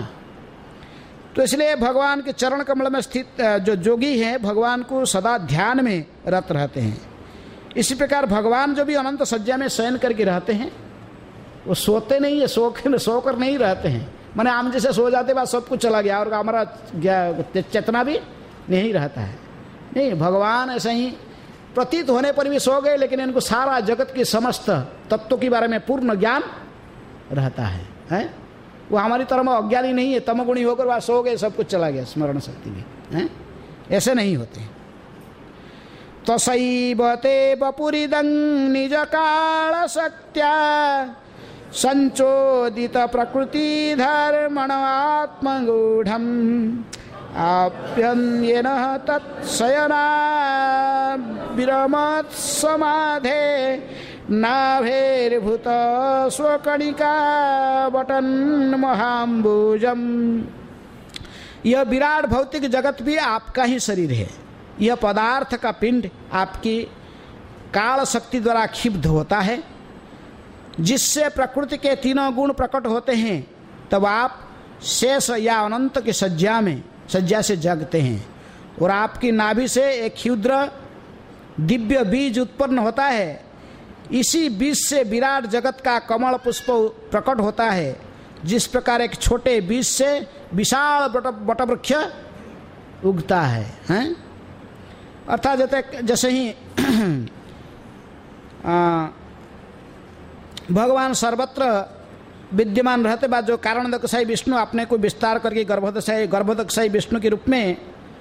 तो इसलिए भगवान के चरण कमल में स्थित जो जोगी हैं, भगवान को सदा ध्यान में रत रहते हैं। इसी प्रकार भगवान जो भी अनंत सज्जा में शयन करके रहते हैं, वो सोते नहीं है, सो सोकर नहीं रहते हैं। माने आम जैसे सो जाते बाद सब कुछ चला गया और हमारा चेतना भी नहीं रहता है। नहीं, भगवान ऐसे ही प्रतीत होने पर भी सो गए, लेकिन इनको सारा जगत के समस्त तत्वों के बारे में पूर्ण ज्ञान रहता है, है? वो हमारी तरह में अज्ञानी नहीं है, तमोगुणी होकर वह सो गए, सब कुछ चला गया, स्मरण शक्ति भी, हैं? ऐसे नहीं होते। तसैव ते वपुरिदं निज काल शक्त्या संचोदित प्रकृति धर्मण आत्मगूढ़म आप्यन्येन तत्सयना विरमत् समाधे नाभेर्भूत स्वकणिका बटन महाम्बुजम। यह विराट भौतिक जगत भी आपका ही शरीर है। यह पदार्थ का पिंड आपकी काल शक्ति द्वारा क्षिप्त होता है, जिससे प्रकृति के तीनों गुण प्रकट होते हैं। तब आप शेष या अनंत की सज्जा में सज्जा से जगते हैं, और आपकी नाभि से एक क्षुद्र दिव्य बीज उत्पन्न होता है। इसी बीज से विराट जगत का कमल पुष्प प्रकट होता है। जिस प्रकार एक छोटे बीज से विशाल वटवृक्ष उगता है, हैं? अर्थात जैसे जैसे ही आ, भगवान सर्वत्र विद्यमान रहते बाद जो कारणोदकशाही विष्णु अपने को विस्तार करके गर्भोदकशाही गर्भोदकशाही विष्णु के रूप में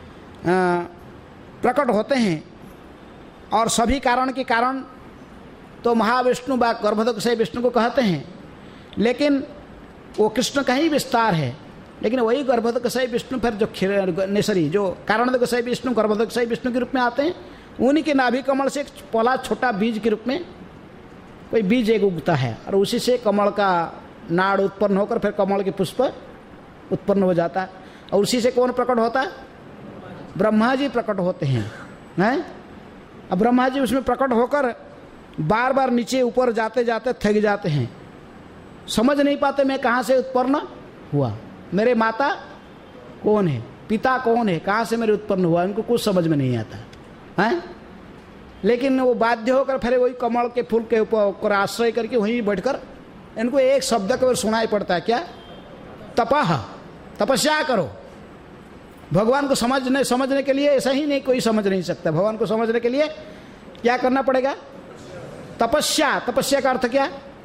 प्रकट होते हैं, और सभी कारण के कारण तो महाविष्णु व गर्भोदकशाही विष्णु को कहते हैं, लेकिन वो कृष्ण का ही विस्तार है। लेकिन वही गर्भोदकशाही विष्णु फिर जो नेसरी जो कारणोदकशाही विष्णु गर्भोदकशाही विष्णु के रूप में आते हैं, उन्हीं के नाभि कमल से एक पला छोटा बीज के रूप में कोई बीज एक उगता है, और उसी से कमल का नाड़ उत्पन्न होकर फिर कमल के पुष्प उत्पन्न हो जाता है। और उसी से कौन प्रकट होता है? ब्रह्मा जी प्रकट होते हैं, हैं? अब ब्रह्मा जी उसमें प्रकट होकर बार बार नीचे ऊपर जाते जाते थक जाते हैं, समझ नहीं पाते मैं कहाँ से उत्पन्न हुआ, मेरे माता कौन है, पिता कौन है, कहाँ से मेरे उत्पन्न हुआ, इनको कुछ समझ में नहीं आता है। लेकिन वो बाध्य होकर फिर वही कमल के फूल के ऊपर आश्रय करके वहीं बैठकर इनको एक शब्द केवल सुनाई पड़ता है, क्या? तपह, तपस्या करो। भगवान को समझने समझने के लिए ऐसा ही नहीं कोई समझ नहीं सकता। भगवान को समझने के लिए क्या करना पड़ेगा? तपस्या। तपस्या का अर्थ क्या?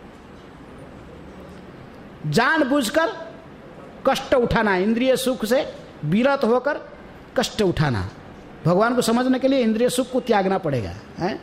जानबूझकर कष्ट उठाना, इंद्रिय सुख से विरत होकर कष्ट उठाना। भगवान को समझने के लिए इंद्रिय सुख को त्यागना पड़ेगा, हैं?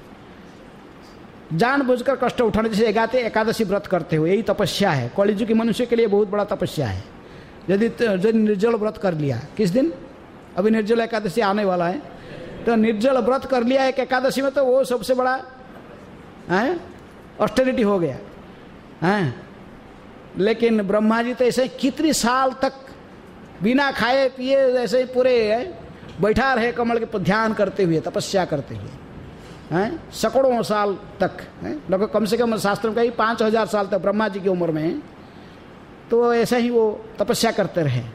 जानबूझकर कष्ट उठाने, जैसे एकादशी एकादशी व्रत करते हो, यही तपस्या है। कलियुग के मनुष्य के लिए बहुत बड़ा तपस्या है। यदि यदि निर्जल व्रत कर लिया, किस दिन? अभी निर्जल एकादशी आने वाला है, तो निर्जल व्रत कर लिया एक एकादशी में तो वो सबसे बड़ा है ऑस्टेरिटी हो गया है। लेकिन ब्रह्मा जी तो ऐसे कितनी साल तक बिना खाए पिए ऐसे ही पूरे बैठा रहे कमल के ध्यान करते हुए, तपस्या करते हुए हैं, सैकड़ों साल तक हैं, लगभग कम से कम शास्त्र में कहीं पाँच हजार साल तक ब्रह्मा जी की उम्र में तो ऐसे ही वो तपस्या करते रहे।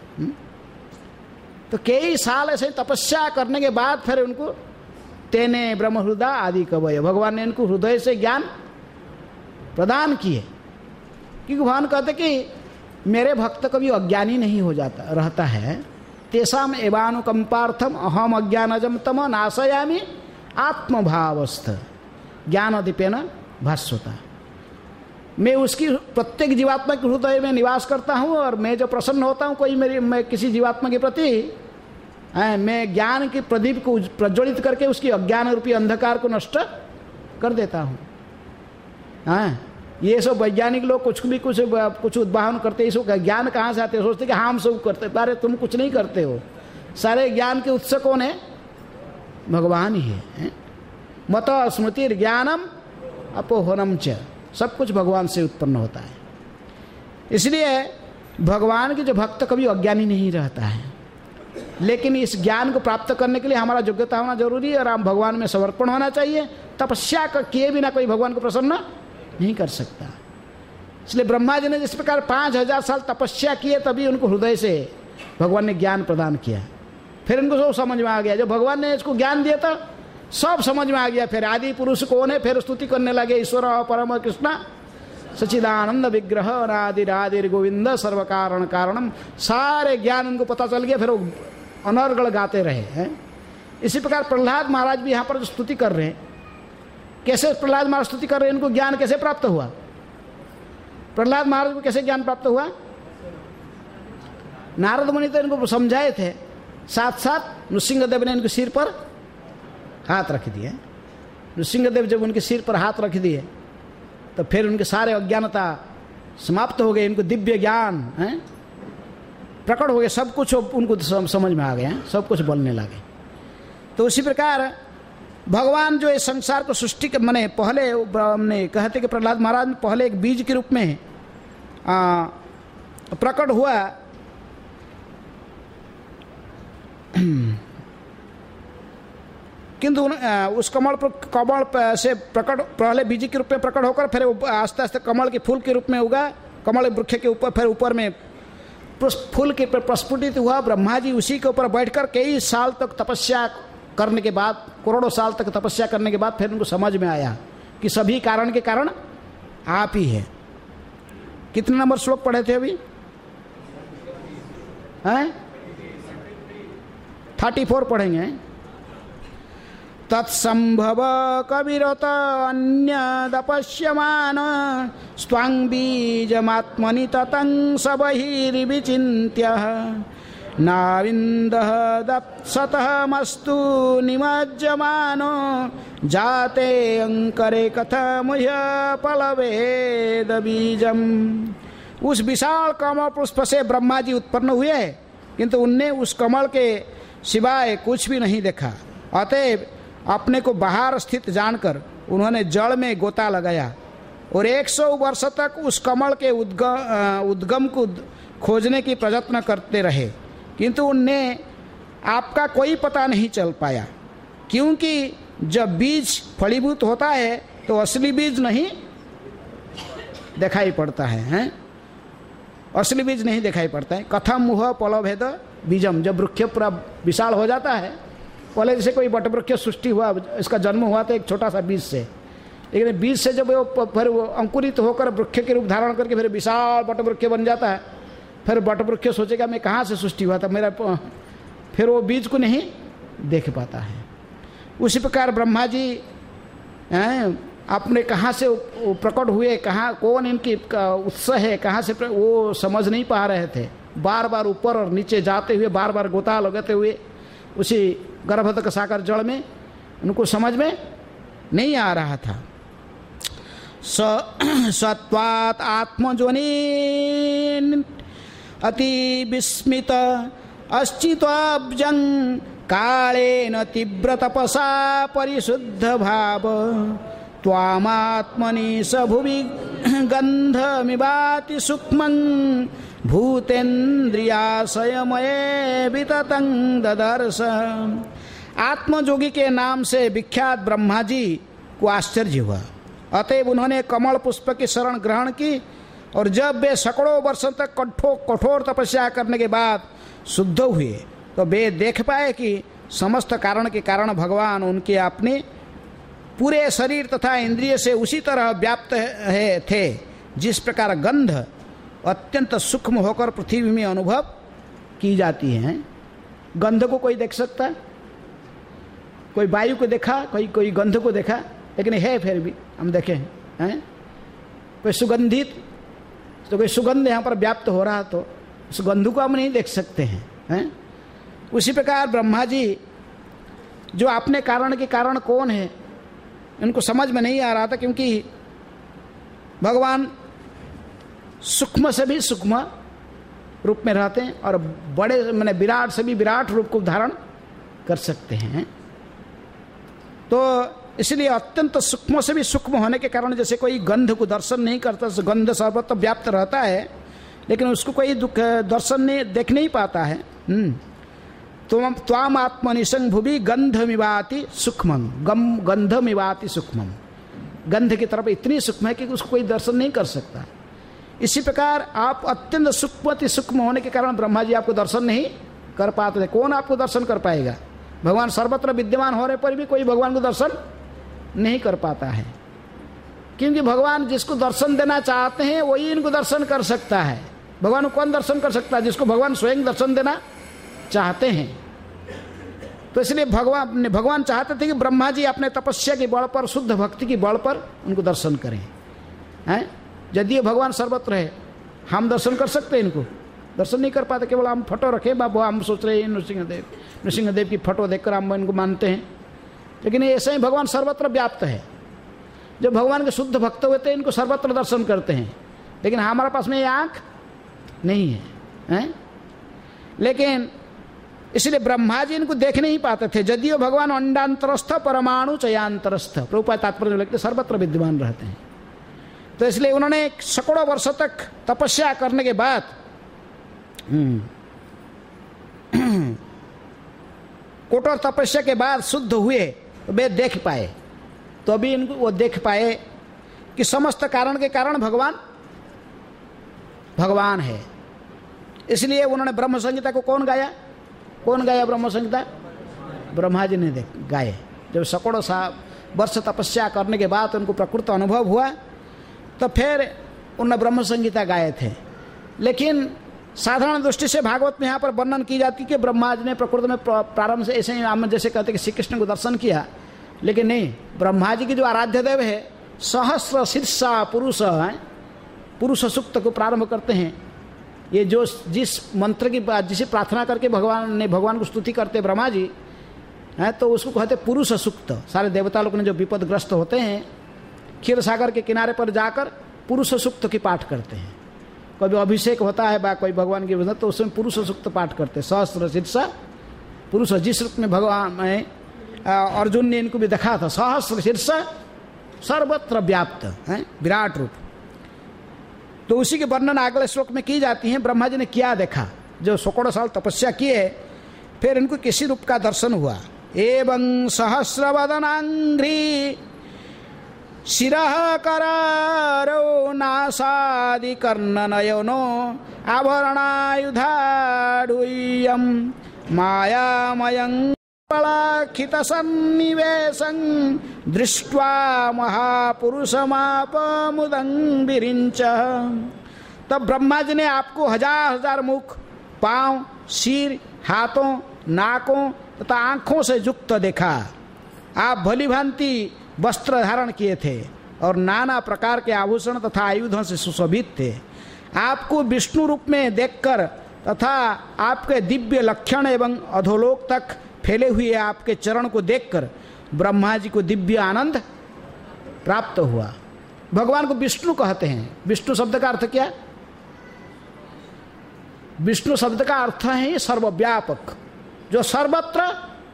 तो कई साल ऐसे तपस्या करने के बाद फिर उनको तेने ब्रह्म हृदय आदि कवय, भगवान ने इनको हृदय से ज्ञान प्रदान किए। क्योंकि भगवान कहते कि मेरे भक्त कभी अज्ञानी नहीं हो जाता रहता है, तेषाम एवानुकंपार्थम अहम अज्ञानजम तम नाशयामि आत्मभावस्थ ज्ञान दीपेन भास्वता। मैं उसकी प्रत्येक जीवात्मा के हृदय में निवास करता हूँ और मैं जो प्रसन्न होता हूँ कोई मेरी मैं किसी जीवात्मा के प्रति है, मैं ज्ञान के प्रदीप को प्रज्वलित करके उसकी अज्ञान रूपी अंधकार को नष्ट कर देता हूँ। हाँ, ये सब वैज्ञानिक लोग कुछ भी कुछ कुछ उद्भावन करते हैं, इसको ज्ञान कहाँ से आते हैं, सोचते कि हम सब करते, अरे तुम कुछ नहीं करते हो, सारे ज्ञान के उत्स कौन है? भगवान ही है, है? मत स्मृति ज्ञानम अपोहनम च, सब कुछ भगवान से उत्पन्न होता है। इसलिए भगवान के जो भक्त कभी अज्ञानी नहीं रहता है। लेकिन इस ज्ञान को प्राप्त करने के लिए हमारा योग्यता होना जरूरी है और हम भगवान में समर्पण होना चाहिए। तपस्या किए बिना कोई भगवान को प्रसन्न नहीं कर सकता। इसलिए ब्रह्मा जी ने जिस प्रकार पाँच हजार साल तपस्या किए तभी उनको हृदय से भगवान ने ज्ञान प्रदान किया। फिर इनको सब समझ में आ गया, जो भगवान ने इसको ज्ञान दिया था सब समझ में आ गया। फिर आदि पुरुष कौन है, फिर स्तुति करने लगे, ईश्वर परम कृष्ण सच्चिदानंद विग्रह अनादिरादिर गोविंद सर्व कारण कारणम, सारे ज्ञान उनको पता चल गया। फिर वो अनर्गल गाते रहे हैं। इसी प्रकार प्रहलाद महाराज भी यहाँ पर जो स्तुति कर रहे हैं, कैसे प्रहलाद महाराज स्तुति कर रहे हैं, इनको ज्ञान कैसे प्राप्त हुआ? प्रहलाद महाराज को कैसे ज्ञान प्राप्त हुआ? नारद मुनि तो इनको समझाए थे, साथ साथ नृसिंहदेव ने इनके सिर पर हाथ रख दिए। नृसिंहदेव जब उनके सिर पर हाथ रख दिए तो फिर उनके सारे अज्ञानता समाप्त हो गए, इनको दिव्य ज्ञान है प्रकट हो गए, सब कुछ उनको समझ में आ गया, सब कुछ बोलने लगे। तो उसी प्रकार भगवान जो इस संसार को सृष्टि के मने पहले हमने कहते कि प्रहलाद महाराज पहले एक बीज के रूप में प्रकट हुआ, किंतु उस कमल पर कमल से प्रकट पहले बीज के रूप में प्रकट होकर फिर आस्ते आस्ते कमल के फूल के रूप में उगा, कमल वृक्ष के ऊपर, फिर ऊपर में फूल के प्रस्फुटित हुआ। ब्रह्मा जी उसी के ऊपर बैठकर कई साल तक तपस्या करने के बाद, करोड़ों साल तक तपस्या करने के बाद फिर उनको समझ में आया कि सभी कारण के कारण आप ही है। कितने नंबर श्लोक पढ़े थे अभी? हैं थर्टी फोर पढ़ेंगे। तत्संभव कविरत अन्यदपश्यमान स्वांग बीजमात्मनि ततं सबहिर्विचिन्त्य नाविन्दः दत्सतमस्तु निमज्जमानो जाते अंकरे कथमुह्य पलवेद बीजम। उस विशाल कमल पुष्प से ब्रह्मा जी उत्पन्न हुए, किंतु उनने उस कमल के सिवाय कुछ भी नहीं देखा। अतएव अपने को बाहर स्थित जानकर उन्होंने जड़ में गोता लगाया और एक सौ वर्ष तक उस कमल के उद्गम उद्गम को खोजने की प्रयत्न करते रहे, किंतु उन्हें आपका कोई पता नहीं चल पाया। क्योंकि जब बीज फलीभूत होता है तो असली बीज नहीं दिखाई पड़ता है, हैं? असली बीज नहीं दिखाई पड़ता है। कथम मुह पलभेद बीजम, जब वृक्ष पूरा विशाल हो जाता है, पहले जैसे कोई वटवृक्ष सृष्टि हुआ, इसका जन्म हुआ था एक छोटा सा बीज से, लेकिन बीज से जब वो फिर वो अंकुरित होकर वृक्ष के रूप धारण करके फिर विशाल वटवृक्ष बन जाता है, फिर वटवृक्ष सोचेगा मैं कहाँ से सृष्टि हुआ था मेरा, फिर वो बीज को नहीं देख पाता है। उसी प्रकार ब्रह्मा जी हैं अपने कहाँ से प्रकट हुए, कहाँ कौन इनकी उत्स है, कहाँ से वो समझ नहीं पा रहे थे। बार बार ऊपर और नीचे जाते हुए, बार बार गोता लगाते हुए उसी गर्भतक साकर जड़ में उनको समझ में नहीं आ रहा था। सत्वात् आत्मजोनि अति विस्मित अस्चित्वाब्जं कालेन तीव्र तपसा परिशुद्ध भाव त्वामात्मनि स भुवि गंधमिवाति सूक्ष्मं भूतेन्द्रियाशयमये विततं ददर्श। आत्मजोगी के नाम से विख्यात ब्रह्मा जी को आश्चर्य हुआ, अतएव उन्होंने कमल पुष्प की शरण ग्रहण की और जब वे सैकड़ों वर्षों तक कठोर कठोर तपस्या करने के बाद शुद्ध हुए तो वे देख पाए कि समस्त कारण के कारण भगवान उनके अपने पूरे शरीर तथा इंद्रिय से उसी तरह व्याप्त है थे जिस प्रकार गंध अत्यंत सूक्ष्म होकर पृथ्वी में अनुभव की जाती है। गंध को कोई देख सकता है? कोई वायु को देखा, कोई कोई गंध को देखा, लेकिन है फिर भी हम देखें हैं कोई सुगंधित, तो कोई सुगंध यहाँ पर व्याप्त हो रहा तो उस गंध को हम नहीं देख सकते हैं हैं उसी प्रकार ब्रह्मा जी जो अपने कारण के कारण कौन है इनको समझ में नहीं आ रहा था, क्योंकि भगवान सूक्ष्म से भी सूक्ष्म रूप में रहते हैं और बड़े मैंने विराट से भी विराट रूप को धारण कर सकते हैं। तो इसलिए अत्यंत सूक्ष्म से भी सूक्ष्म होने के कारण जैसे कोई गंध को दर्शन नहीं करता, गंध सर्वत्र व्याप्त रहता है लेकिन उसको कोई दुख दर्शन नहीं देख नहीं पाता है। तुम त्वाम आत्मनिशं भुवि गंधमिवाति सूक्ष्मं, गम गंधमिवाति सूक्ष्मं, गंध की तरफ इतनी सूक्ष्म है कि उसको कोई दर्शन नहीं कर सकता। इसी प्रकार आप अत्यंत सूक्ष्म अति सूक्ष्म होने के कारण ब्रह्मा जी आपको दर्शन नहीं कर पाते थे। कौन आपको दर्शन कर पाएगा? भगवान सर्वत्र विद्यमान होने पर भी कोई भगवान को दर्शन नहीं कर पाता है, क्योंकि भगवान जिसको दर्शन देना चाहते हैं वही इनको दर्शन कर सकता है। भगवान को कौन दर्शन कर सकता है? जिसको भगवान स्वयं दर्शन देना चाहते हैं। तो इसलिए भगवान ने भगवान चाहते थे कि ब्रह्मा जी अपने तपस्या के बल पर, शुद्ध भक्ति के बल पर उनको दर्शन करें हैं। यदि भगवान सर्वत्र है, हम दर्शन कर सकते हैं इनको? दर्शन नहीं कर पाते। केवल हम फोटो रखे बाबू, हम सोच रहे हैं नृसिंहदेव नृसिंहदेव की फोटो देखकर हम इनको मानते हैं, लेकिन ऐसे ही भगवान सर्वत्र व्याप्त है। जब भगवान के शुद्ध भक्त होते हैं इनको सर्वत्र दर्शन करते हैं, लेकिन हमारे पास में ये आँख नहीं है, हैं? लेकिन इसलिए ब्रह्मा जी इनको देख नहीं पाते थे। यदियो भगवान अंडांतरस्थ परमाणु चयांतरस्थ, प्रभुपाद तात्पर्य लिखते सर्वत्र विद्यमान रहते हैं। तो इसलिए उन्होंने सैकड़ों वर्षों तक तपस्या करने के बाद कठोर तपस्या के बाद शुद्ध हुए तो वे देख पाए। तो अभी इनको वो देख पाए कि समस्त कारण के कारण भगवान भगवान है। इसलिए उन्होंने ब्रह्म संहिता को कौन गाया? कौन गाया ब्रह्म संहिता? ब्रह्मा जी ने देख गाए। जब सैकड़ों सा वर्ष तपस्या करने के बाद उनको प्रकृत अनुभव हुआ तो फिर उन्होंने ब्रह्म संहिता गाए थे। लेकिन साधारण दृष्टि से भागवत में यहाँ पर वर्णन की जाती है कि ब्रह्मा जी ने प्रकृति में प्रारंभ से ऐसे ही हम जैसे कहते कि श्री कृष्ण को दर्शन किया, लेकिन नहीं, ब्रह्मा जी की जो आराध्य देव है सहस्र शीर्षा पुरुष है, पुरुष सूक्त को प्रारंभ करते हैं। ये जो जिस मंत्र की जिसे प्रार्थना करके भगवान ने भगवान को स्तुति करते ब्रह्मा जी हैं, तो उसको कहते पुरुष सूक्त। सारे देवता लोग ने जो विपदग्रस्त होते हैं क्षीर सागर के किनारे पर जाकर पुरुष सूक्त की पाठ करते हैं। कभी अभिषेक होता है बा कोई भगवान की वजह तो उसमें पुरुष सूक्त पाठ करते हैं। सहस्र शीर्षा पुरुष, जिस रूप में भगवान में अर्जुन ने इनको भी देखा था, सहस्र शीर्षा सर्वत्र व्याप्त है विराट रूप। तो उसी के वर्णन अगले श्लोक में की जाती है। ब्रह्मा जी ने क्या देखा? जो सैकड़ों साल तपस्या किए फिर इनको किसी रूप का दर्शन हुआ। एवं सहस्रवदनांघ्रि शिरः करारो नासादि कर्णनयनो आभरणायुधाढुय्यं मायामयं पलाखितसन्निवेशं दृष्ट्वा महापुरुषमापमुदं विरिञ्च। तब ब्रह्मा जी ने आपको हजार हजार मुख, पांव, सिर, हाथों, नाकों तथा आँखों से युक्त देखा। आप भली भांति वस्त्र धारण किए थे और नाना प्रकार के आभूषण तथा आयुधों से सुशोभित थे। आपको विष्णु रूप में देखकर तथा आपके दिव्य लक्षण एवं अधोलोक तक फैले हुए आपके चरण को देखकर ब्रह्मा जी को दिव्य आनंद प्राप्त हुआ। भगवान को विष्णु कहते हैं। विष्णु शब्द का अर्थ क्या? विष्णु शब्द का अर्थ है सर्वव्यापक, जो सर्वत्र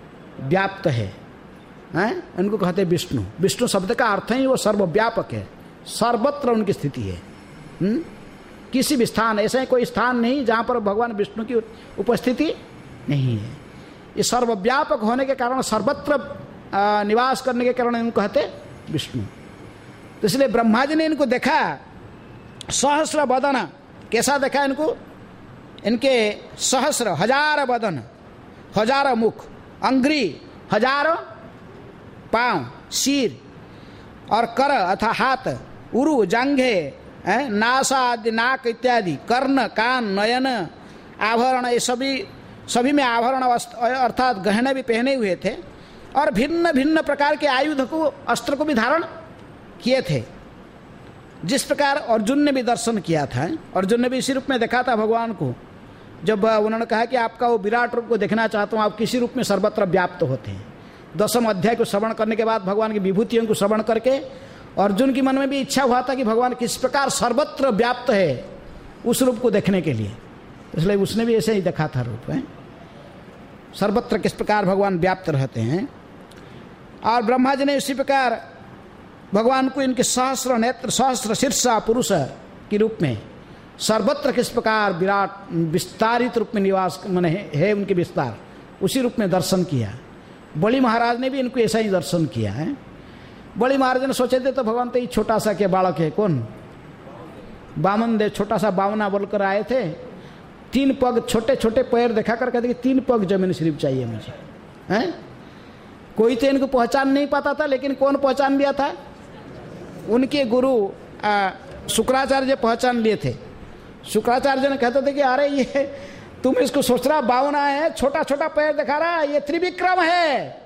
व्याप्त है, हैं? उनको कहते हैं विष्णु। विष्णु शब्द का अर्थ ही वो सर्वव्यापक है, सर्वत्र उनकी स्थिति है। हुँ? किसी भी स्थान, ऐसा ही कोई स्थान नहीं जहाँ पर भगवान विष्णु की उपस्थिति नहीं है। ये सर्वव्यापक होने के कारण, सर्वत्र निवास करने के कारण इनको कहते विष्णु। तो इसलिए ब्रह्मा जी ने इनको देखा, सहस्र बदन, कैसा देखा इनको? इनके सहस्र, हजार बदन, हजार मुख, अंग्री, हजारों पांव, सिर और कर अथा हाथ, उरु, जांघे, नासा आदि, नाक इत्यादि, कर्ण, कान, नयन, आभरण, ये सभी सभी में आभरण अर्थात गहने भी पहने हुए थे, और भिन्न भिन्न प्रकार के आयुध को, अस्त्र को भी धारण किए थे। जिस प्रकार अर्जुन ने भी दर्शन किया था, अर्जुन ने भी इसी रूप में देखा था भगवान को। जब उन्होंने कहा कि आपका वो विराट रूप को देखना चाहता हूँ, आप किसी रूप में सर्वत्र व्याप्त होते हैं। दसम अध्याय को श्रवण करने के बाद भगवान की विभूतियों को श्रवण करके अर्जुन की मन में भी इच्छा हुआ था कि भगवान किस प्रकार सर्वत्र व्याप्त है, उस रूप को देखने के लिए। इसलिए उसने भी ऐसे ही देखा था रूप है, सर्वत्र किस प्रकार भगवान व्याप्त रहते हैं। और ब्रह्मा जी ने इसी प्रकार भगवान को इनके सहस्र नेत्र, सहस्र शीर्षा पुरुष के रूप में सर्वत्र किस प्रकार विराट विस्तारित रूप में निवास मन है, है उनके विस्तार, उसी रूप में दर्शन किया। बलि महाराज ने भी इनको ऐसा ही दर्शन किया है। बलि महाराज ने सोचे थे तो भगवान तो ये छोटा सा क्या बालक है, कौन? बामन देव, छोटा सा बावना बोलकर आए थे। तीन पग, छोटे छोटे पैर देखा कर कहते कि तीन पग जमीन सिर्फ चाहिए मुझे, हैं? कोई तो इनको पहचान नहीं पाता था, लेकिन कौन पहचान लिया था? उनके गुरु शुक्राचार्य पहचान लिए थे। शुक्राचार्य ने कहते थे कि अरे ये तुम इसको सोच रहा बावना है, छोटा छोटा पैर दिखा रहा है, ये त्रिविक्रम है,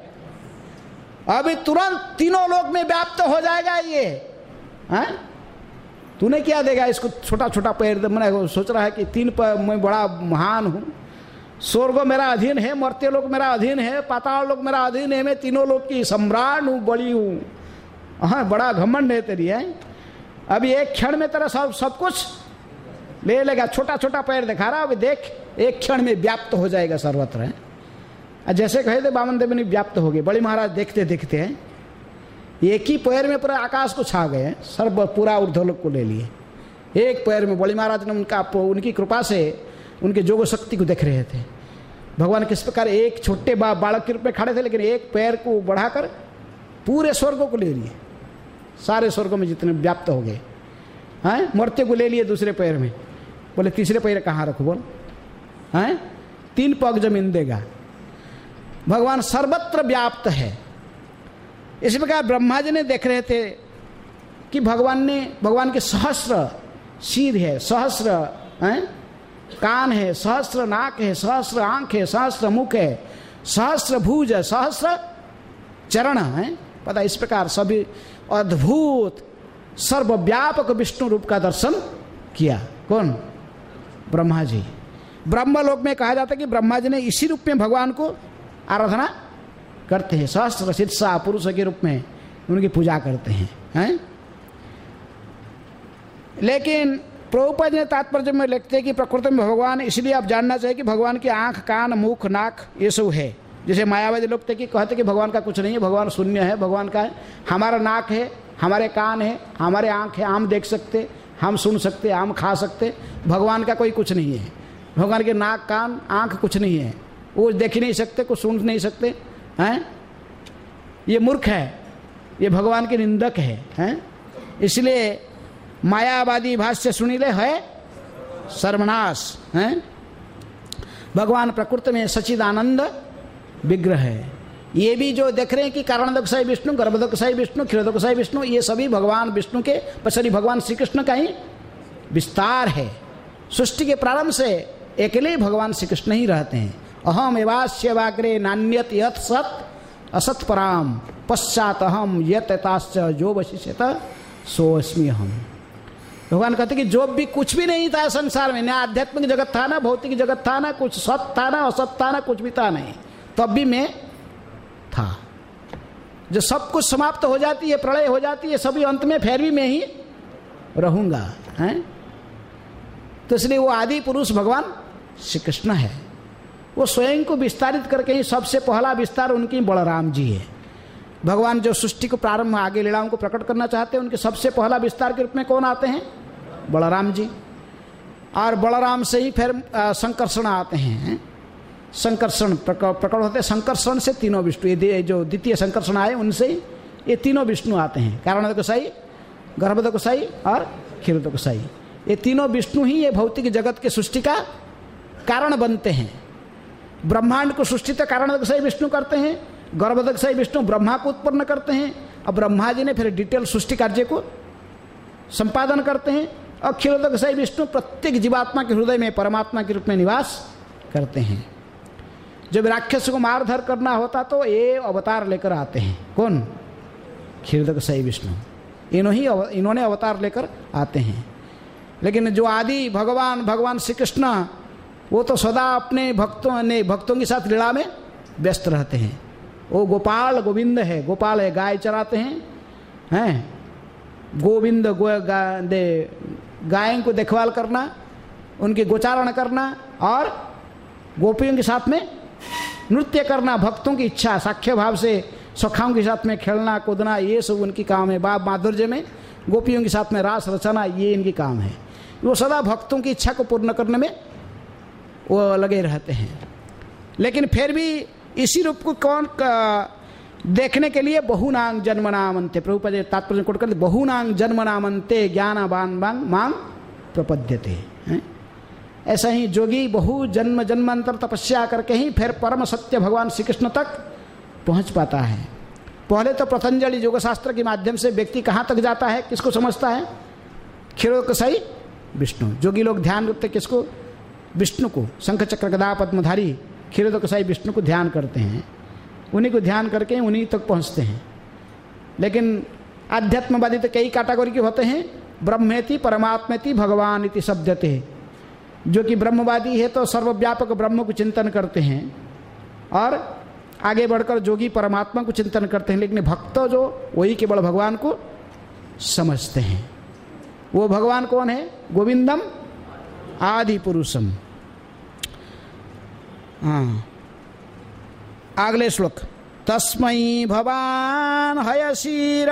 अभी तुरंत तीनों लोक में व्याप्त हो जाएगा ये, हैं? तूने क्या देगा इसको छोटा छोटा पैर? मैंने सोच रहा है कि तीन पैर, मैं बड़ा महान हूँ, स्वर्ग मेरा अधीन है, मर्त्य लोक मेरा अधीन है, पाताल लोक मेरा अधीन है, मैं तीनों लोक की सम्राट हूँ, बड़ी हूँ। हाँ, बड़ा घमंड है तेरी, है? अभी एक क्षण में तेरा सब सब कुछ ले लेगा। छोटा छोटा पैर दिखा रहा, अभी देख एक क्षण में व्याप्त हो जाएगा सर्वत्र, है? जैसे कहे थे बामन देव ने व्याप्त हो गए। बलि महाराज देखते देखते हैं एक ही पैर में पूरा आकाश को छा गए, सर्व पूरा ऊर्ध्वलोक को ले लिए एक पैर में। बलि महाराज ने उनका, उनकी कृपा से उनके जोग शक्ति को देख रहे थे। भगवान किस प्रकार एक छोटे बा बालक के रूप में खड़े थे, लेकिन एक पैर को बढ़ाकर पूरे स्वर्गों को ले लिए, सारे स्वर्गों में जितने व्याप्त हो गए, हैं? मर्त्य को ले लिए दूसरे पैर में। बोले तीसरे पैर कहाँ रखो? बोल, हैं? तीन पग जमीन देगा। भगवान सर्वत्र व्याप्त है। इसी प्रकार ब्रह्मा जी ने देख रहे थे कि भगवान ने, भगवान के सहस्र सिर है, सहस्र हैं कान है, सहस्र नाक है, सहस्र आंख है, सहस्र मुख है, सहस्र भुज है, सहस्र चरण है। पता, इस प्रकार सभी अद्भुत सर्वव्यापक विष्णु रूप का दर्शन किया। कौन? ब्रह्मा जी। ब्रह्मलोक में कहा जाता है कि ब्रह्मा जी ने इसी रूप में भगवान को आराधना करते हैं, सहस्र शीर्षा पुरुष के रूप में उनकी पूजा करते हैं, हैं? लेकिन प्रभुपाद ने तात्पर्य में लिखते हैं कि प्रकृति में भगवान, इसलिए आप जानना चाहिए कि भगवान की आंख, कान, मुख, नाक ये सब है। जैसे मायावादी लोग थे कि कहते कि भगवान का कुछ नहीं है, भगवान शून्य है, भगवान का है, हमारा नाक है, हमारे कान है, हमारे आंख है, हम देख सकते, हम सुन सकते, हम खा सकते, भगवान का कोई कुछ नहीं है। भगवान के नाक, कान, आंख कुछ नहीं है, वो देख ही नहीं सकते, कुछ सुन नहीं सकते, हैं? ये मूर्ख है, ये भगवान के निंदक है, हैं? इसलिए मायावादी भाष्य सुनिले है सर्वनाश, हैं? भगवान प्रकृति में सच्चिदानंद विग्रह है। ये भी जो देख रहे हैं कि कारणोदकसाई विष्णु, गर्भोदकसाई विष्णु, क्षीरोदकसाई विष्णु, ये सभी भगवान विष्णु के, सॉरी भगवान श्री कृष्ण का ही विस्तार है। सृष्टि के प्रारंभ से अकेले भगवान श्री कृष्ण ही रहते हैं। अहम एवास्य वाग्रे नान्यत यत् सत असत पराम पश्चात अहम यत ताश्च जो वशिष्यत सोऽस्मि अहम। भगवान कहते कि जो भी कुछ भी नहीं था संसार में, ना आध्यात्मिक जगत था, ना भौतिक जगत था, ना कुछ सत था, ना असत था, ना कुछ भी था नहीं, तब भी मैं था। जो सब कुछ समाप्त हो जाती है, प्रलय हो जाती है, सभी अंत में फिर भी मैं ही रहूंगा, हैं? तो इसलिए वो आदि पुरुष भगवान श्री कृष्ण है। वो स्वयं को विस्तारित करके ही सबसे पहला विस्तार उनकी बलराम जी है। भगवान जो सृष्टि को प्रारंभ आगे लीलाओं को प्रकट करना चाहते हैं, उनके सबसे पहला विस्तार के रूप में कौन आते हैं? बलराम जी। और बलराम से ही फिर संकर्षण आते हैं, संकर्षण प्रकट होते हैं। संकर्षण से तीनों विष्णु, ये जो द्वितीय संकर्षण आए उनसे ही ये तीनों विष्णु आते हैं, कारणोदक गोसाई, गर्भोदक गोसाई और क्षीरोदक गोसाई। ये तीनों विष्णु ही ये भौतिक जगत के सृष्टि का कारण बनते हैं। ब्रह्मांड को सृष्टि तो कारणोदक गोसाई विष्णु करते हैं, गर्भोदक गोसाई विष्णु ब्रह्मा को उत्पन्न करते हैं, और ब्रह्मा जी ने फिर डिटेल सृष्टि कार्य को संपादन करते हैं। और क्षीरोदक गोसाई विष्णु प्रत्येक जीवात्मा के हृदय में परमात्मा के रूप में निवास करते हैं। जब राक्षस को मार धर करना होता तो ये अवतार लेकर आते हैं। कौन? क्षीरोदक गोसाई विष्णु। इन्हों ही इन्होंने अवतार लेकर आते हैं। लेकिन जो आदि भगवान भगवान श्री कृष्ण, वो तो सदा अपने भक्तों ने भक्तों के साथ लीला में व्यस्त रहते हैं। वो गोपाल गोविंद है। गोपाल है, गाय चराते हैं, हैं गोविंद गो गा, दे गायों को देखभाल करना, उनकी गोचारण करना और गोपियों के साथ में नृत्य करना, भक्तों की इच्छा साख्य भाव से सखाओं के साथ में खेलना कूदना, ये सब उनकी काम है। बाप माधुर्य में गोपियों के साथ में रास रचना, ये इनकी काम है। वो सदा भक्तों की इच्छा को पूर्ण करने में वो लगे रहते हैं। लेकिन फिर भी इसी रूप को कौन देखने के लिए बहुनांग जन्मनामंते, प्रभुपद तात्पर्य कोट कर, बहुनांग जन्मनामंते ज्ञानवान बांग मांग प्रपद्यते। ऐसा ही जोगी बहु जन्म जन्मांतर तपस्या करके ही फिर परम सत्य भगवान श्री कृष्ण तक पहुंच पाता है। पहले तो पतंजलि योगशास्त्र के माध्यम से व्यक्ति कहाँ तक जाता है, किसको समझता है? क्षीरोदक गोसाई विष्णु। जोगी लोग ध्यान रखते किसको? विष्णु को। शंख चक्र गदा पद्मधारी क्षीरोदक गोसाई विष्णु को ध्यान करते हैं, उन्हीं को ध्यान करके उन्हीं तक पहुँचते हैं। लेकिन आध्यात्मवादी तो कई कैटेगरी के होते हैं। ब्रह्मेति परमात्मेति भगवान इति शब्दते, जो कि ब्रह्मवादी है तो सर्वव्यापक ब्रह्म को चिंतन करते हैं और आगे बढ़कर जोगी परमात्मा को चिंतन करते हैं। लेकिन भक्त जो वही केवल भगवान को समझते हैं। वो भगवान कौन है? गोविंदम आदि पुरुषम। हाँ, अगले श्लोक। तस्मै भवान हयशीर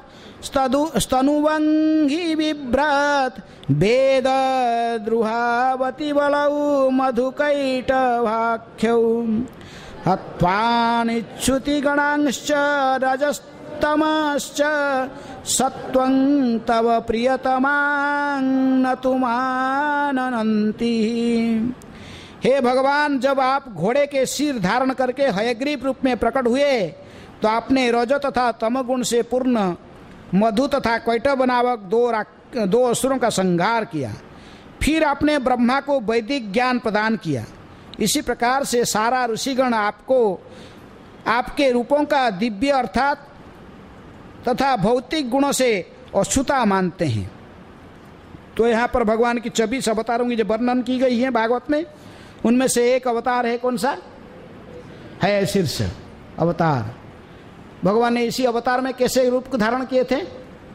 स्तनुवंगी बिभ्रत वेद द्रुहावती बलौ मधुकैटभाख्यौ हत्वानिच्छुति गणांश्च रजस्तमश्च सत्वं तव प्रियतमां न तुमानन्ति। हे भगवान, जब आप घोड़े के सिर धारण करके हयग्रीव रूप में प्रकट हुए तो आपने रजो तथा तमगुण से पूर्ण मधु तथा कैटभ नामक दो दो असुरों का संहार किया। फिर आपने ब्रह्मा को वैदिक ज्ञान प्रदान किया। इसी प्रकार से सारा ऋषिगण आपको आपके रूपों का दिव्य अर्थात तथा भौतिक गुणों से अछूता मानते हैं। तो यहाँ पर भगवान की छब्बीस अवतारों की जो वर्णन की गई है भागवत में, उनमें से एक अवतार है कौन सा? है शीर्ष अवतार। भगवान ने इसी अवतार में कैसे रूप को धारण किए थे?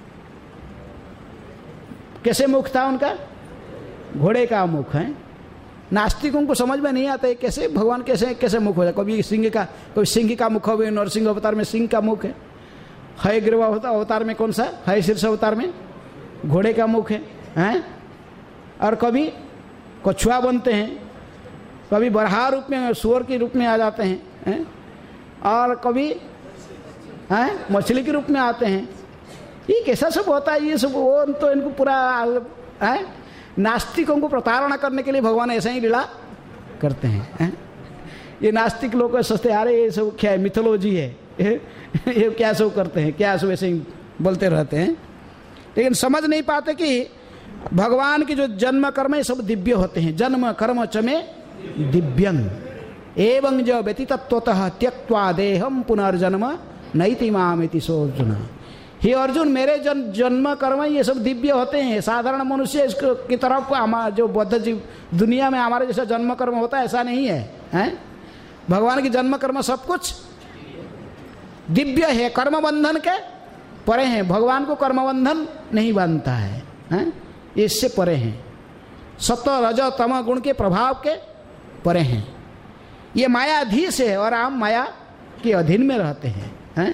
कैसे मुख था उनका? घोड़े का मुख है। नास्तिकों को समझ में नहीं आता है कैसे भगवान कैसे कैसे मुख हो जाए। कभी सिंह का, कभी सिंह का मुख हो, नरसिंह अवतार में सिंह का मुख है। हयग्रीव अवतार में कौन सा? है शीर्ष अवतार में घोड़े का मुख है, हैं? और कभी कछुआ बनते हैं, कभी बरहा रूप में सुअर के रूप में आ जाते हैं, हैं? और कभी हैं मछली के रूप में आते हैं। ये कैसा सब होता है? ये सब वो तो इनको पूरा है नास्तिकों को प्रताड़ना करने के लिए भगवान ऐसा ही लीला करते हैं, हैं? ये नास्तिक लोग सोचते अरे ये सब क्या है, मिथोलॉजी है, ये क्या सब करते हैं, क्या सब ऐसे ही बोलते रहते हैं। लेकिन समझ नहीं पाते कि भगवान की जो जन्म कर्म है सब दिव्य होते हैं। जन्म कर्म च में दिव्यं एवं जो व्यतीतत्वतः त्यक्त्वा देहम पुनर्जन्म नैति मामिति सो अर्जुन। हे अर्जुन, मेरे जन जन्म कर्म ये सब दिव्य होते हैं। साधारण मनुष्य इसको की तरफ हमारा जो बौद्ध जीव दुनिया में हमारे जैसा जन्म कर्म होता है ऐसा नहीं है, हैं? भगवान की जन्म कर्म सब कुछ दिव्य है, कर्म बंधन के परे हैं। भगवान को कर्म बंधन नहीं बांधता है, हैं? इससे परे हैं। सत्व रज तम गुण के प्रभाव के परे हैं। ये मायाधीश है और हम माया के अधीन में रहते हैं, हैं?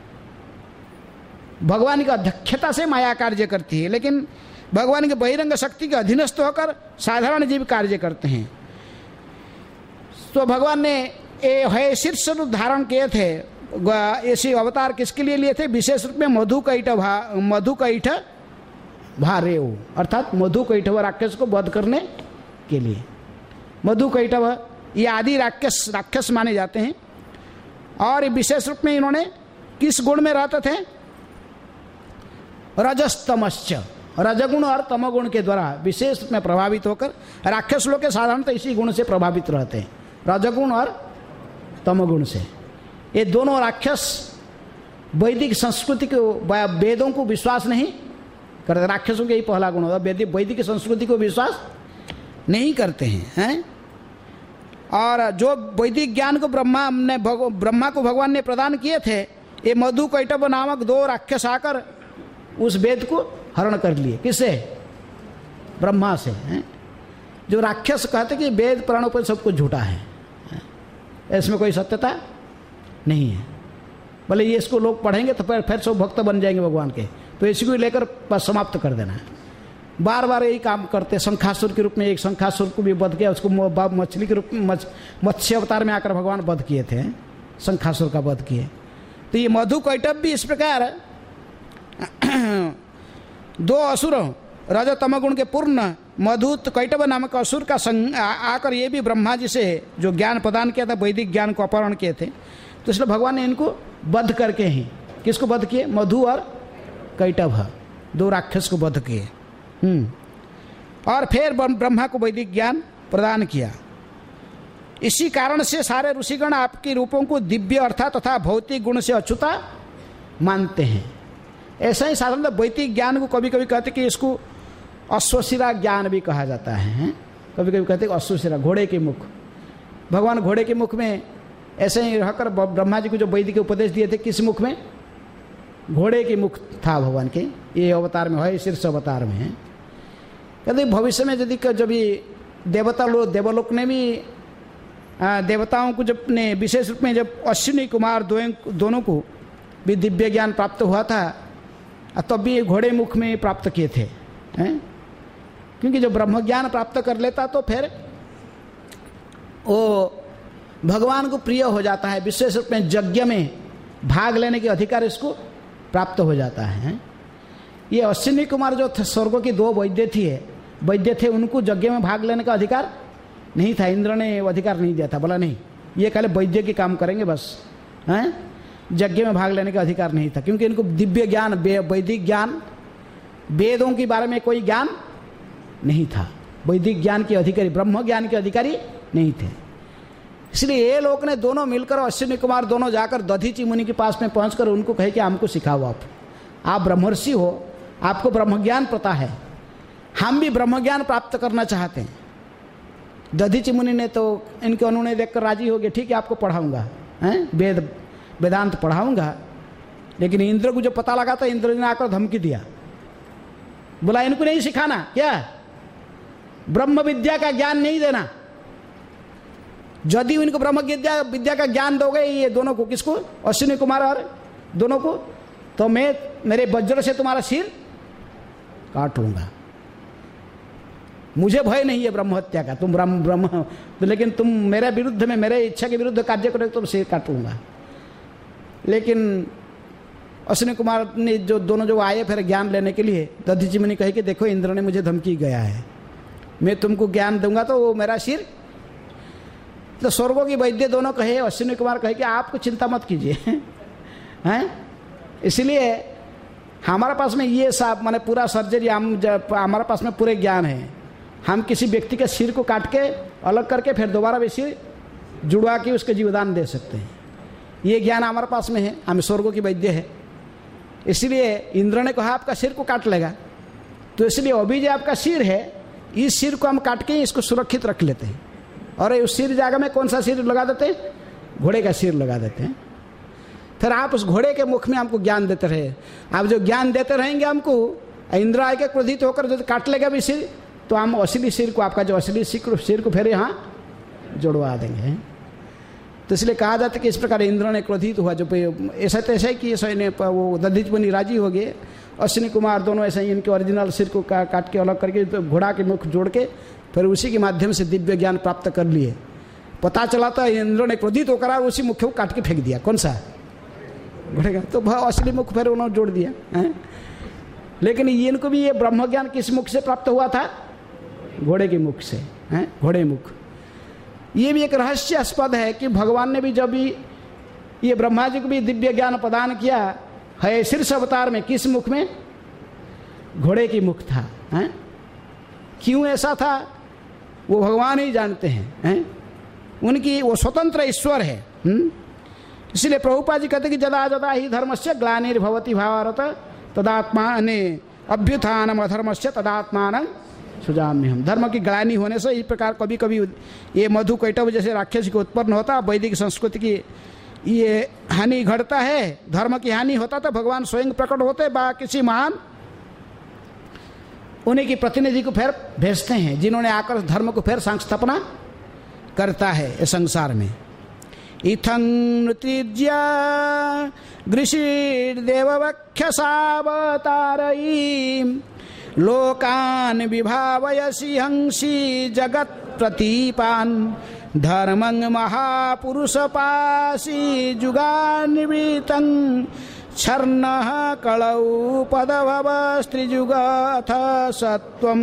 भगवान की अध्यक्षता से माया कार्य करती है, लेकिन भगवान के बहिरंग शक्ति के अधीनस्थ होकर साधारण जीव कार्य करते हैं। तो भगवान ने ये है शीर्ष रूप धारण किए थे। ऐसे अवतार किसके लिए लिए थे? विशेष रूप में मधु कैठ भा मधु कैठ भारेव, अर्थात मधु कैठव राक्षस को वध करने के लिए। मधु कैठव ये आदि राक्षस राक्षस माने जाते हैं। और विशेष रूप में इन्होंने किस गुण में रहते थे? रजस्तमश्च, रजगुण और तमगुण के द्वारा विशेष रूप में प्रभावित होकर राक्षस लोग के साधारणतः इसी गुण से प्रभावित रहते हैं, रजगुण और तमगुण से। ये दोनों राक्षस वैदिक संस्कृति को, वेदों को विश्वास नहीं करते। राक्षसों के ही पहला गुण होता है, वैदिक संस्कृति को विश्वास नहीं करते हैं, हैं? और जो वैदिक ज्ञान को ब्रह्मा ने ब्रह्मा को भगवान ने प्रदान किए थे, ये मधु कैटभ नामक दो राक्षस आकर उस वेद को हरण कर लिए। किससे? ब्रह्मा से, हैं? जो राक्षस कहते कि वेद पुराणों पर सब कुछ झूठा है, इसमें कोई सत्यता नहीं है, भले ये इसको लोग पढ़ेंगे तो फिर फिर सब भक्त बन जाएंगे भगवान के, तो इसी को लेकर बस समाप्त कर देना है। बार बार यही काम करते। शंखासुर के रूप में एक शंखासुर को भी वध किया, उसको मछली के रूप में मत्स्य अवतार में आकर भगवान वध किए थे, शंखासुर का वध किए। तो ये मधु कैटभ भी इस प्रकार दो असुर रज तमगुण के पूर्ण मधु कैटभ नामक असुर का संग आकर ये भी ब्रह्मा जी से जो ज्ञान प्रदान किया था, वैदिक ज्ञान को अपहरण किए थे, तो इसलिए भगवान ने इनको वध करके ही, किसको वध किए? मधु और कैटभ दो राक्षस को वध किए। हम्म और फिर ब्रह्मा को वैदिक ज्ञान प्रदान किया। इसी कारण से सारे ऋषिगण आपके रूपों को दिव्य अर्थात तथा भौतिक गुण से अछूता मानते हैं। ऐसा ही साधारण वैदिक ज्ञान को कभी कभी कहते कि इसको अश्वशिरा ज्ञान भी कहा जाता है। कभी कभी कहते अश्वशिरा, घोड़े के मुख। भगवान घोड़े के मुख में ऐसे ही रहकर ब्रह्मा जी को जो वैदिक उपदेश दिए थे, किस मुख में? घोड़े के मुख था भगवान के। ये अवतार में है, शीर्ष अवतार में है। कहते भविष्य में यदि जब ये देवता लोग देवलोक ने भी देवताओं को जब ने विशेष रूप में जब अश्विनी कुमार दो, दोनों को भी दिव्य ज्ञान प्राप्त हुआ था, तब भी घोड़े मुख में प्राप्त किए थे, हैं? क्योंकि जब ब्रह्म ज्ञान प्राप्त कर लेता तो फिर वो भगवान को प्रिय हो जाता है। विशेष रूप में यज्ञ में भाग लेने के अधिकार इसको प्राप्त हो जाता है। ये अश्विनी कुमार जो स्वर्ग की दो वैद्य थी वैद्य थे, उनको यज्ञ में भाग लेने का अधिकार नहीं था। इंद्र ने अधिकार नहीं दिया था, बोला नहीं ये खाली वैद्य के काम करेंगे बस, हैं? यज्ञ में भाग लेने का अधिकार नहीं था, क्योंकि इनको दिव्य ज्ञान, वैदिक ज्ञान, वेदों के बारे में कोई ज्ञान नहीं था। वैदिक ज्ञान के अधिकारी, ब्रह्म ज्ञान के अधिकारी नहीं थे। इसलिए ये लोग ने दोनों मिलकर, अश्विनी कुमार दोनों जाकर दधीची मुनि के पास में पहुंचकर उनको कहे कि हमको सिखाओ, आप आप ब्रह्मर्षि हो, आपको ब्रह्म ज्ञान पता है, हम भी ब्रह्म ज्ञान प्राप्त करना चाहते हैं। दधीची मुनि ने तो इनके अनुनय देखकर राजी हो गए, ठीक है आपको पढ़ाऊंगा, हैं? वेद वेदांत पढ़ाऊंगा। लेकिन इंद्र को जो पता लगा था, इंद्र ने आकर धमकी दिया, बोला इनको नहीं सिखाना, क्या ब्रह्म विद्या का ज्ञान नहीं देना। यदि इनको ब्रह्म विद्या विद्या का ज्ञान दोगे, ये दोनों को, किसको? अश्विनी कुमार और दोनों को, तो मैं मेरे वज्र से तुम्हारा सिर काट लूंगा। मुझे भय नहीं है ब्रह्म हत्या का, तुम ब्रह्म ब्रह्म तो, लेकिन तुम मेरे विरुद्ध में, मेरे इच्छा के विरुद्ध कार्य करोगे तो सिर काट लूंगा। लेकिन अश्विनी कुमार ने जो दोनों जो आए फिर ज्ञान लेने के लिए, दधीची मुनि कहे कि देखो इंद्र ने मुझे धमकी गया है, मैं तुमको ज्ञान दूंगा तो वो मेरा सिर। तो स्वर्गों की वैद्य दोनों कहे, अश्विनी कुमार कहे कि आपको चिंता मत कीजिए, हैं? इसलिए हमारे पास में ये सब माने पूरा सर्जरी, हम हमारे पास में पूरे ज्ञान है। हम किसी व्यक्ति के सिर को काट के अलग करके फिर दोबारा वे सिर जुड़वा के उसके जीवदान दे सकते हैं। ये ज्ञान हमारे पास में है, हम स्वर्गों की वैद्य है। इसलिए इंद्र ने कहा आपका सिर को काट लेगा, तो इसलिए अभी जो आपका सिर है, इस सिर को हम काट के इसको सुरक्षित रख लेते हैं, और उस सिर जगह में कौन सा सिर लगा देते हैं? घोड़े का सिर लगा देते हैं। फिर आप उस घोड़े के मुख में हमको ज्ञान देते रहे। आप जो ज्ञान देते रहेंगे हमको, इंद्र आके क्रोधित होकर जो काट लेगा भी सिर, तो हम असली सिर को, आपका जो असली सिर सिर को फिर यहाँ जोड़वा देंगे। तो इसलिए कहा जाता है कि इस प्रकार इंद्र ने क्रोधित हुआ, जो ऐसा तो ऐसा ही कि ऐसा ने वो दधिच मुनि राजी हो गए, अश्विनी कुमार दोनों ऐसे ही इनके ओरिजिनल सिर को का, काट के अलग करके तो घोड़ा के मुख जोड़ के फिर उसी के माध्यम से दिव्य ज्ञान प्राप्त कर लिए। पता चला था इंद्र ने क्रोधित होकर उसी मुख को काट के फेंक दिया, कौन सा घोड़े का, तो असली मुख फिर उन्होंने जोड़ दिया है। लेकिन इनको भी ये ब्रह्म ज्ञान किस मुख से प्राप्त हुआ था? घोड़े के मुख से, हैं घोड़े मुख। ये भी एक रहस्यास्पद है कि भगवान ने भी जब भी ये ब्रह्मा जी को भी दिव्य ज्ञान प्रदान किया है शीर्ष अवतार में, किस मुख में? घोड़े की मुख था, हैं? क्यों ऐसा था वो भगवान ही जानते हैं, हैं? उनकी वो स्वतंत्र ईश्वर है। इसलिए प्रभुपाद जी कहते कि जदा जदा ही धर्मस्य ग्लानिर्भवति भारत तदात्माने अभ्युत्थानम अधर्मस्य तदात्मान सुजाम्यहम्। धर्म की ग्लानि होने से इस प्रकार कभी कभी ये मधु कैटव जैसे राक्षस को उत्पन्न होता, वैदिक संस्कृति की ये हानि घटता है, धर्म की हानि होता तो भगवान स्वयं प्रकट होते बा किसी महान उन्हीं की प्रतिनिधि को फिर भेजते हैं, जिन्होंने आकर धर्म को फिर संस्थापना करता है इस संसार में। इथं नृत्या गृषिर्देववक्षसावतारयी लोकान् विभावयसि हंसी जगत् प्रतीपान् धर्मं महापुरुषपासी जुगान्वितं छर्णः कलौ पदभव स्त्रीजुगथ सत्वम्।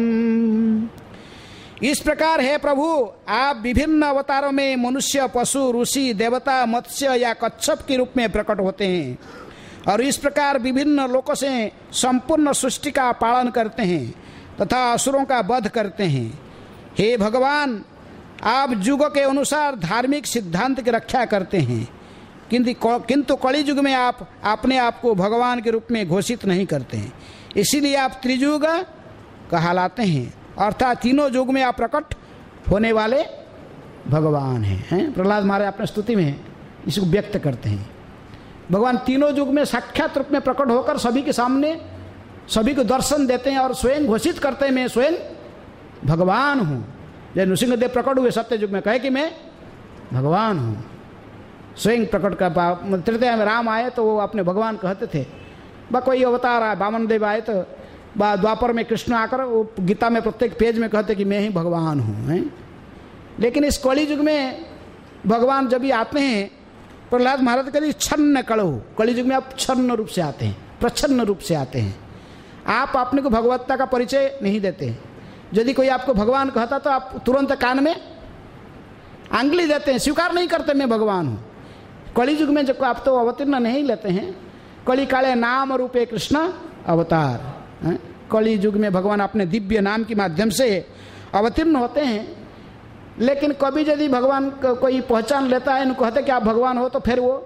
इस प्रकार है प्रभु, आप विभिन्न अवतारों में मनुष्य, पशु, ऋषि, देवता, मत्स्य या कच्छप के रूप में प्रकट होते हैं और इस प्रकार विभिन्न लोकों से संपूर्ण सृष्टि का पालन करते हैं तथा असुरों का वध करते हैं। हे भगवान, आप युग के अनुसार धार्मिक सिद्धांत की रक्षा करते हैं, किंतु किंतु कलि युग में आप अपने आप को भगवान के रूप में घोषित नहीं करते हैं, इसीलिए आप त्रियुग कहलाते हैं, अर्थात तीनों युग में आप प्रकट होने वाले भगवान हैं, हैं? प्रहलाद महाराज अपने स्तुति में इसको व्यक्त करते हैं। भगवान तीनों युग में साक्षात रूप में प्रकट होकर सभी के सामने सभी को दर्शन देते हैं और स्वयं घोषित करते हैं मैं स्वयं भगवान हूँ। जब नृसिंहदेव प्रकट हुए सत्य युग में कहे कि मैं भगवान हूँ, स्वयं प्रकट कर। तृतीया में राम आए तो वो अपने भगवान कहते थे, बा कोई अवतार आए, वामन देव आए तो बा द्वापर में कृष्ण आकर वो गीता में प्रत्येक पेज में कहते कि मैं ही भगवान हूँ, हैं? लेकिन इस कलि युग में भगवान जब भी आते हैं, प्रहलाद महाराज कहते छन्न कड़ो, कलि युग में आप छन्न रूप से आते हैं, प्रच्छन्न रूप से आते हैं। आप अपने को भगवत्ता का परिचय नहीं देते। यदि कोई आपको भगवान कहता तो आप तुरंत कान में आंगली देते हैं, स्वीकार नहीं करते मैं भगवान हूँ। कलि युग में जब आप तो अवतीर्ण नहीं लेते हैं, कलि काले नाम रूपे कृष्ण अवतार, कलि युग में भगवान अपने दिव्य नाम के माध्यम से अवतीर्ण होते हैं। लेकिन कभी यदि भगवान को कोई पहचान लेता है, इनको कहते कि आप भगवान हो, तो फिर वो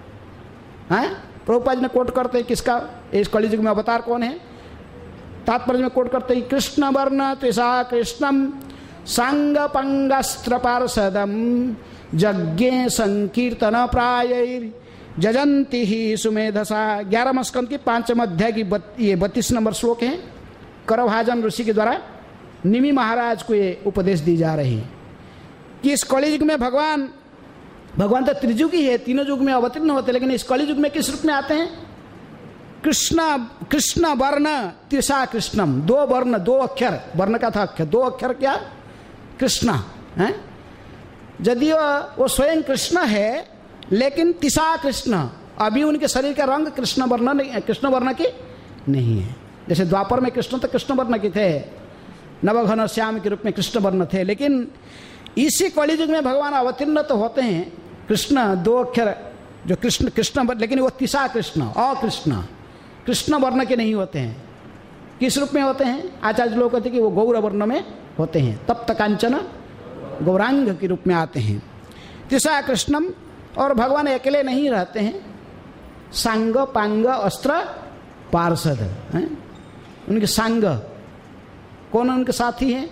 हैं प्रभुपाद ने कोट करते हैं किसका, इस कलि युग में अवतार कौन है, तात्पर्य में कोट करते हैं कृष्ण वर्ण त्रिषा कृष्णम सांग पंगस्त्र पार्षदम यज्ञे संकीर्तन प्राय जजंती ही सुमेधसा। ग्यारहवें स्कंद की पांचम अध्याय की बत, ये बत्तीस नंबर श्लोक है। करभाजन ऋषि के द्वारा निमि महाराज को ये उपदेश दी जा रही है कि इस कलि युग में भगवान भगवान तो त्रियुगी है, तीनों युग में अवतीर्ण होते, लेकिन इस कलि युग में किस रूप में आते हैं? कृष्ण कृष्ण वर्ण त्रिषा कृष्णम, दो वर्ण, दो अक्षर, वर्ण का था अक्षर, दो अक्षर क्या? कृष्ण है। यदि वो स्वयं कृष्ण है, लेकिन तिसा कृष्ण, अभी उनके शरीर का रंग कृष्ण वर्ण नहीं, कृष्ण वर्ण की नहीं है। जैसे द्वापर में कृष्ण तो कृष्ण वर्ण के थे, नवघन श्याम के रूप में कृष्ण वर्ण थे, लेकिन इसी कलि युग में भगवान अवतीर्ण तो होते हैं कृष्ण, दो अक्षर जो कृष्ण कृष्ण, लेकिन वो तिसा कृष्ण, अकृष्ण, कृष्ण वर्ण के नहीं होते हैं। किस रूप में होते हैं? आचार्य लोग कहते हैं कि वो गौर वर्ण में होते हैं, तप्त कांचन गौरांग के रूप में आते हैं, तिसा कृष्णम। और भगवान अकेले नहीं रहते हैं, सांग पांग अस्त्र पार्षद हैं उनके। सांग कौन उनके साथी हैं?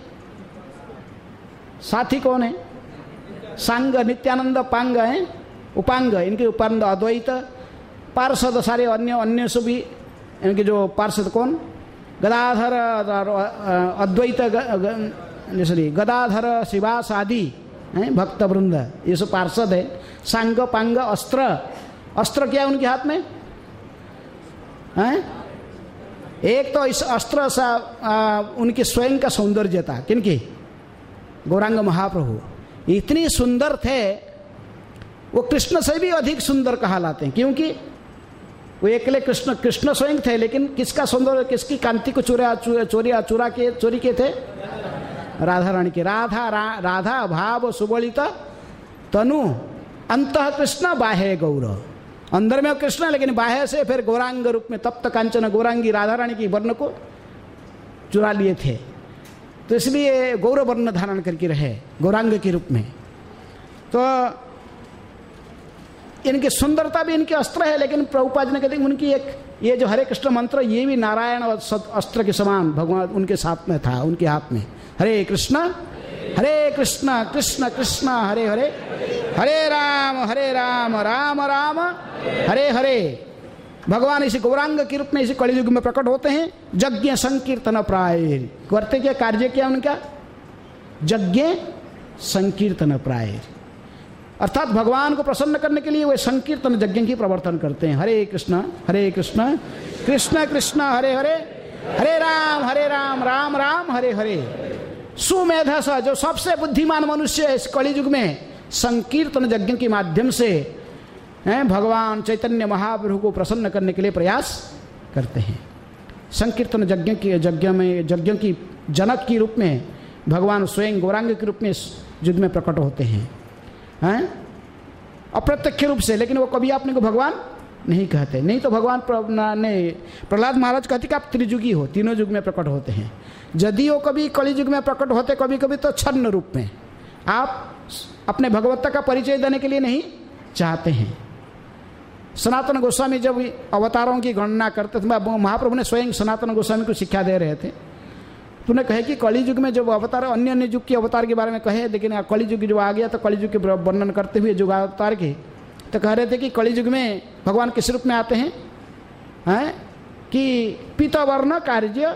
साथी कौन है? सांग नित्यानंद, पांग है उपांग, इनके उपांग अद्वैत, पार्षद सारे अन्य अन्य से भी इनके जो पार्षद कौन? गदाधर अद्वैत, सॉरी गदाधर श्रीवास आदि हैं भक्त वृंद, ये सब पार्षद है। सांग पांग अस्त्र, अस्त्र क्या है उनके हाथ में हैं? एक तो इस अस्त्र सा आ, उनके स्वयं का सौंदर्य था। किनकी? गौरांग महाप्रभु इतनी सुंदर थे, वो कृष्ण से भी अधिक सुंदर कहलाते हैं, क्योंकि वो अकेले कृष्ण कृष्ण स्वयं थे, लेकिन किसका सौंदर्य, किसकी कांति को चुरा चोरी चुरा के चोरी के थे? राधा रानी के। राधा रा, राधा भाव सुबलित तनु अंतः कृष्ण बाह्य गौर, अंदर में कृष्ण है लेकिन बाह्य से फिर गौरांग रूप में तप्त कांचन गौरांगी राधा रानी की वर्ण को चुरा लिए थे, तो इसलिए गौर वर्ण धारण करके रहे गौरांग के रूप में। तो इनकी सुंदरता भी इनके अस्त्र है, लेकिन प्रभुपाद ने कहते हैं उनकी एक ये जो हरे कृष्ण मंत्र, ये भी नारायण और अस्त्र के समान भगवान उनके साथ में था, उनके हाथ में। हरे कृष्ण हरे कृष्ण कृष्ण कृष्ण हरे हरे, हरे राम हरे राम राम राम हरे हरे। भगवान इसी गौरांग के रूप में इसी कलियुग में प्रकट होते हैं। यज्ञ संकीर्तन प्राय करते, क्या कार्य क्या उनका? यज्ञ संकीर्तन प्राय, अर्थात भगवान को प्रसन्न करने के लिए वे संकीर्तन यज्ञ की प्रवर्तन करते हैं। हरे कृष्ण हरे कृष्ण कृष्ण कृष्ण हरे हरे, हरे राम हरे राम राम राम हरे हरे। सुमेधस, जो सबसे बुद्धिमान मनुष्य है इस कलियुग में, संकीर्तन यज्ञ के माध्यम से हैं भगवान चैतन्य महाप्रभु को प्रसन्न करने के लिए प्रयास करते हैं। संकीर्तन यज्ञ की यज्ञ में यज्ञ की जनक के रूप में भगवान स्वयं गौरांग के रूप में इस युग में प्रकट होते हैं हैं अप्रत्यक्ष रूप से, लेकिन वो कभी आपने को भगवान नहीं कहते। नहीं तो भगवान ने प्रहलाद महाराज कहते कि आप त्रिजुगी हो, तीनों युग में प्रकट होते हैं। यदि वो कभी कलि युग में प्रकट होते कभी कभी तो छन्न रूप में, आप अपने भगवत्ता का परिचय देने के लिए नहीं चाहते हैं। सनातन गोस्वामी जब अवतारों की गणना करते थे, महाप्रभु ने स्वयं सनातन गोस्वामी को शिक्षा दे रहे थे, तो उन्हें कहे कि कलि युग में जब अवतार, अन्य अन्य युग के अवतार के बारे में कहे, लेकिन कलि युग जो आ गया तो कलि युग के वर्णन करते हुए युग अवतार के, तो कह रहे थे कि कलि युग में भगवान किस रूप में आते हैं, हैं कि पीतवर्ण कार्य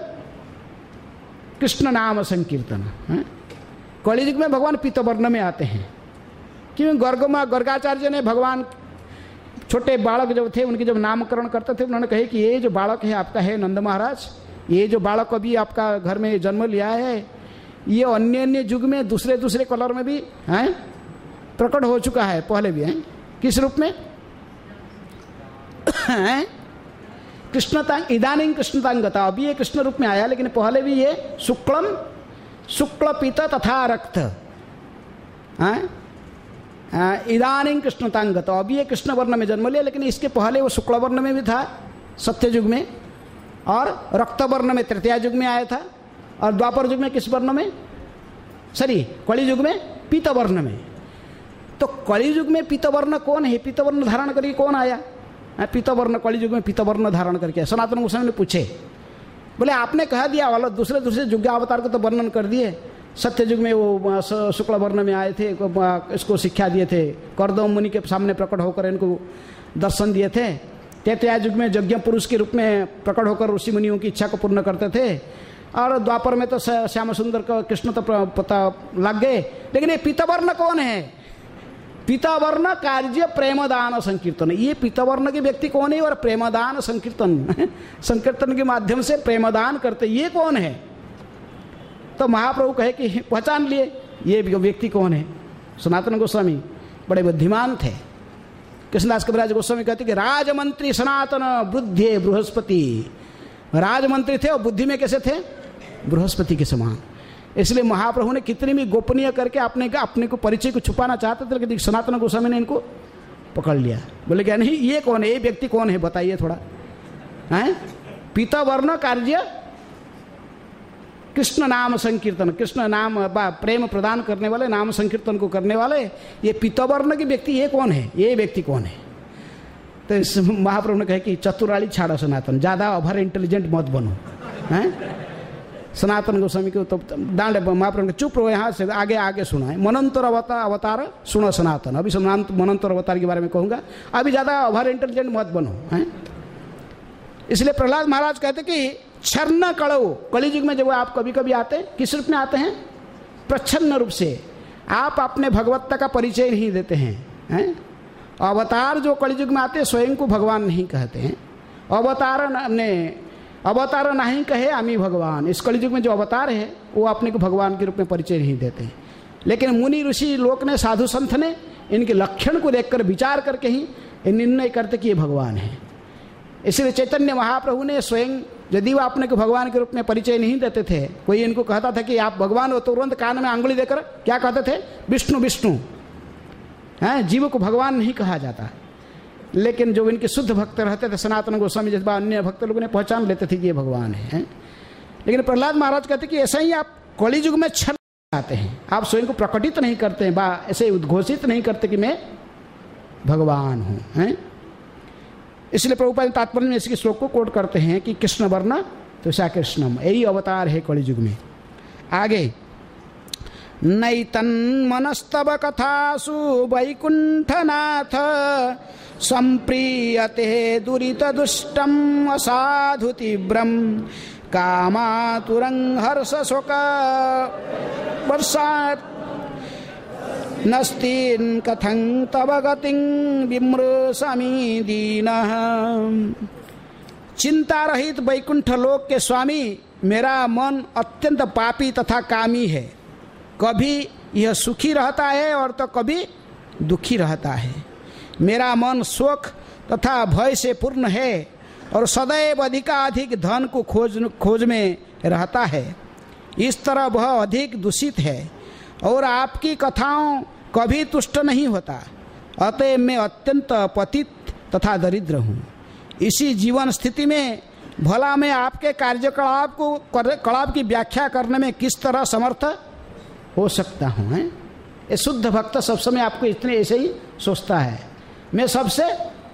कृष्ण नाम संकीर्तन। कलि युग में भगवान पीतवर्ण में आते हैं, क्योंकि गर्गमा गर्गाचार्य ने भगवान छोटे बालक जब थे उनके जब नामकरण करते थे, उन्होंने कहे कि ये जो बालक है आपका है नंद महाराज, ये जो बालक अभी आपका घर में जन्म लिया है, ये अन्य अन्य युग में दूसरे दूसरे कलर में भी हैं प्रकट हो चुका है, पहले भी है। किस रूप में? कृष्णतांग, इदानीं कृष्णतांगता, अभी ये कृष्ण रूप में आया, लेकिन पहले भी ये शुक्लम शुक्ल पीत तथा रक्त, इदानीं कृष्णतांगता, अभी ये कृष्ण वर्ण में जन्म लिया, लेकिन इसके पहले वो शुक्ल वर्ण में भी था सत्य युग में, और रक्त वर्ण में तृतीया युग में आया था, और द्वापर युग में किस वर्ण में? सॉरी कलि युग में पीत वर्ण में। तो कलि युग में पीत वर्ण कौन है? पीत वर्ण धारण करके कौन आया? पीत वर्ण कलि युग में पीत वर्ण धारण करके सनातन गोस्वामी ने पूछे, बोले आपने कह दिया वाला दूसरे दूसरे युग अवतार को तो वर्णन कर दिए, सत्य युग में वो शुक्ल वर्ण में आए थे, इसको शिक्षा दिए थे, कर्दम मुनि के सामने प्रकट होकर इनको दर्शन दिए थे। तृतीया युग में यज्ञ पुरुष के रूप में प्रकट होकर ऋषि मुनियों की इच्छा को पूर्ण करते थे, और द्वापर में तो श्याम सुंदर का कृष्ण तो पता लग गए। लेकिन ये पीतवर्ण कौन है? पीतावर्ण कार्य प्रेमदान संकीर्तन, ये पीतावर्ण के व्यक्ति कौन है? और प्रेमदान संकीर्तन, संकीर्तन के माध्यम से प्रेमदान करते, ये कौन है? तो महाप्रभु कहे कि पहचान लिए ये व्यक्ति कौन है। सनातन गोस्वामी बड़े बुद्धिमान थे। कृष्णदास कविराज गोस्वामी कहते कि राजमंत्री सनातन बुद्धि बृहस्पति, राजमंत्री थे और बुद्धि में कैसे थे? बृहस्पति के समान। इसलिए महाप्रभु ने कितनी भी गोपनीय करके अपने का अपने को परिचय को छुपाना चाहते थे, लेकिन सनातन गोस्वामी ने इनको पकड़ लिया। बोले क्या नहीं, ये कौन है, ये व्यक्ति कौन है, बताइए थोड़ा। हैं पीतावर्ण कार्य कृष्ण नाम संकीर्तन, कृष्ण नाम प्रेम प्रदान करने वाले, नाम संकीर्तन को करने वाले, ये पीतवर्ण के व्यक्ति ये कौन है, ये व्यक्ति कौन है? तो इस महाप्रभु ने कहे कि चतुराली छाड़ो सनातन, ज़्यादा ओवर इंटेलिजेंट मत बनो। हैं सनातन गोस्वामी को तो डांड, महाप्रभु ने चुप रहो, यहाँ से आगे आगे सुना है। मनंतर अवतार अवतार सुनो सनातन, अभी मनंतर अवतार के बारे में कहूँगा, अभी ज़्यादा ओवर इंटेलिजेंट मत बनो। हैं इसलिए प्रहलाद महाराज कहते कि छर्ण कड़ो, कलि युग में जब आप कभी कभी आते हैं किस रूप में आते हैं? प्रच्छन्न रूप से, आप अपने भगवत्ता का परिचय नहीं देते हैं, हैं? अवतार जो कलयुग में आते स्वयं को भगवान नहीं कहते हैं। अवतार ने अवतार नहीं कहे आमी भगवान, इस कलयुग में जो अवतार है वो अपने को भगवान के रूप में परिचय नहीं देते। लेकिन मुनि ऋषि लोक ने, साधु संत ने इनके लक्षण को देखकर विचार करके ही निर्णय करते कि ये भगवान है। इसलिए चैतन्य महाप्रभु ने स्वयं, यदि वो अपने को भगवान के रूप में परिचय नहीं देते थे, कोई इनको कहता था कि आप भगवान हो, तो तुरंत कान में अंगुली देकर क्या कहते थे? विष्णु विष्णु। हैं, जीव को भगवान नहीं कहा जाता। लेकिन जो इनके शुद्ध भक्त रहते थे, सनातन गोस्वामी जैसे अन्य भक्त लोगों ने पहचान लेते थे कि ये भगवान है। लेकिन प्रहलाद महाराज कहते कि ऐसा ही आप कलियुग में छल आते हैं, आप स्वयं को प्रकटित नहीं करते हैं, बा ऐसे उद्घोषित नहीं करते कि मैं भगवान हूँ, हैं। इसलिए प्रभुपाद तात्पर्य में इसके श्लोक को कोट करते हैं कि कृष्ण वर्ण तुषा कृष्णम, यही अवतार है कलियुग में। आगे, नैतन्मनस्तव कथासु वैकुंठनाथ संप्रीयते दुरित दुष्टम असाधु तीव्रम कामातुरं हर्ष शोक वर्षात् नस्तीन् कथं तव गतिं विमृशमि दीनः। चिंता रहित वैकुंठ लोक के स्वामी, मेरा मन अत्यंत पापी तथा कामी है। कभी यह सुखी रहता है और तो कभी दुखी रहता है। मेरा मन शोक तथा भय से पूर्ण है और सदैव अधिकाधिक धन को खोज खोज में रहता है। इस तरह वह अधिक दूषित है और आपकी कथाओं कभी तुष्ट नहीं होता। अतः मैं अत्यंत पतित तथा दरिद्र हूँ। इसी जीवन स्थिति में भला मैं आपके कार्यकलाप को कलाप की व्याख्या करने में किस तरह समर्थ हो सकता हूँ, हैं? ये शुद्ध भक्त सब समय आपको इतने ऐसे ही सोचता है, मैं सबसे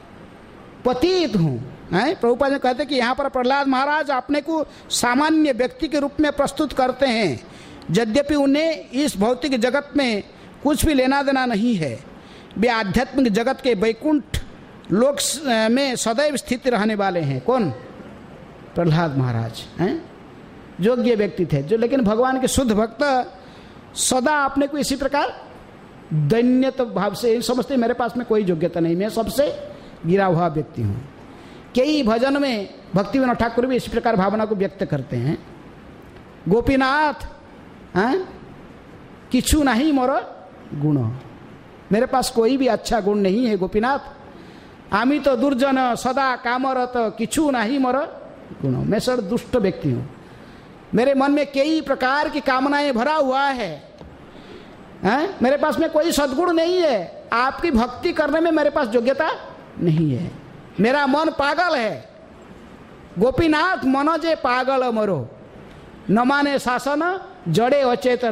पतित हूँ, हैं? प्रभुपाद ने कहते कि यहाँ पर प्रहलाद महाराज अपने को सामान्य व्यक्ति के रूप में प्रस्तुत करते हैं, यद्यपि उन्हें इस भौतिक जगत में कुछ भी लेना देना नहीं है। वे आध्यात्मिक जगत के वैकुंठ लोक में सदैव स्थित रहने वाले हैं। कौन? प्रहलाद महाराज, हैं? योग्य व्यक्ति थे जो, लेकिन भगवान के शुद्ध भक्त सदा अपने को इसी प्रकार दैन्यत भाव से समझते, मेरे पास में कोई योग्यता नहीं, मैं सबसे गिरा हुआ व्यक्ति हूँ। कई भजन में भक्ति विनोद ठाकुर भी इसी प्रकार भावना को व्यक्त करते हैं। गोपीनाथ, हैं? किछु नहीं मोर गुण, मेरे पास कोई भी अच्छा गुण नहीं है गोपीनाथ। आमी तो दुर्जन सदा कामरत किछु नहीं मोर गुण, मैं सर दुष्ट व्यक्ति हूँ। मेरे मन में कई प्रकार की कामनाएं भरा हुआ है, हैं? मेरे पास में कोई सद्गुण नहीं है। आपकी भक्ति करने में मेरे पास योग्यता नहीं है। मेरा मन पागल है। गोपीनाथ मन जे पागल मरो, न माने शासन जड़े अचेतन।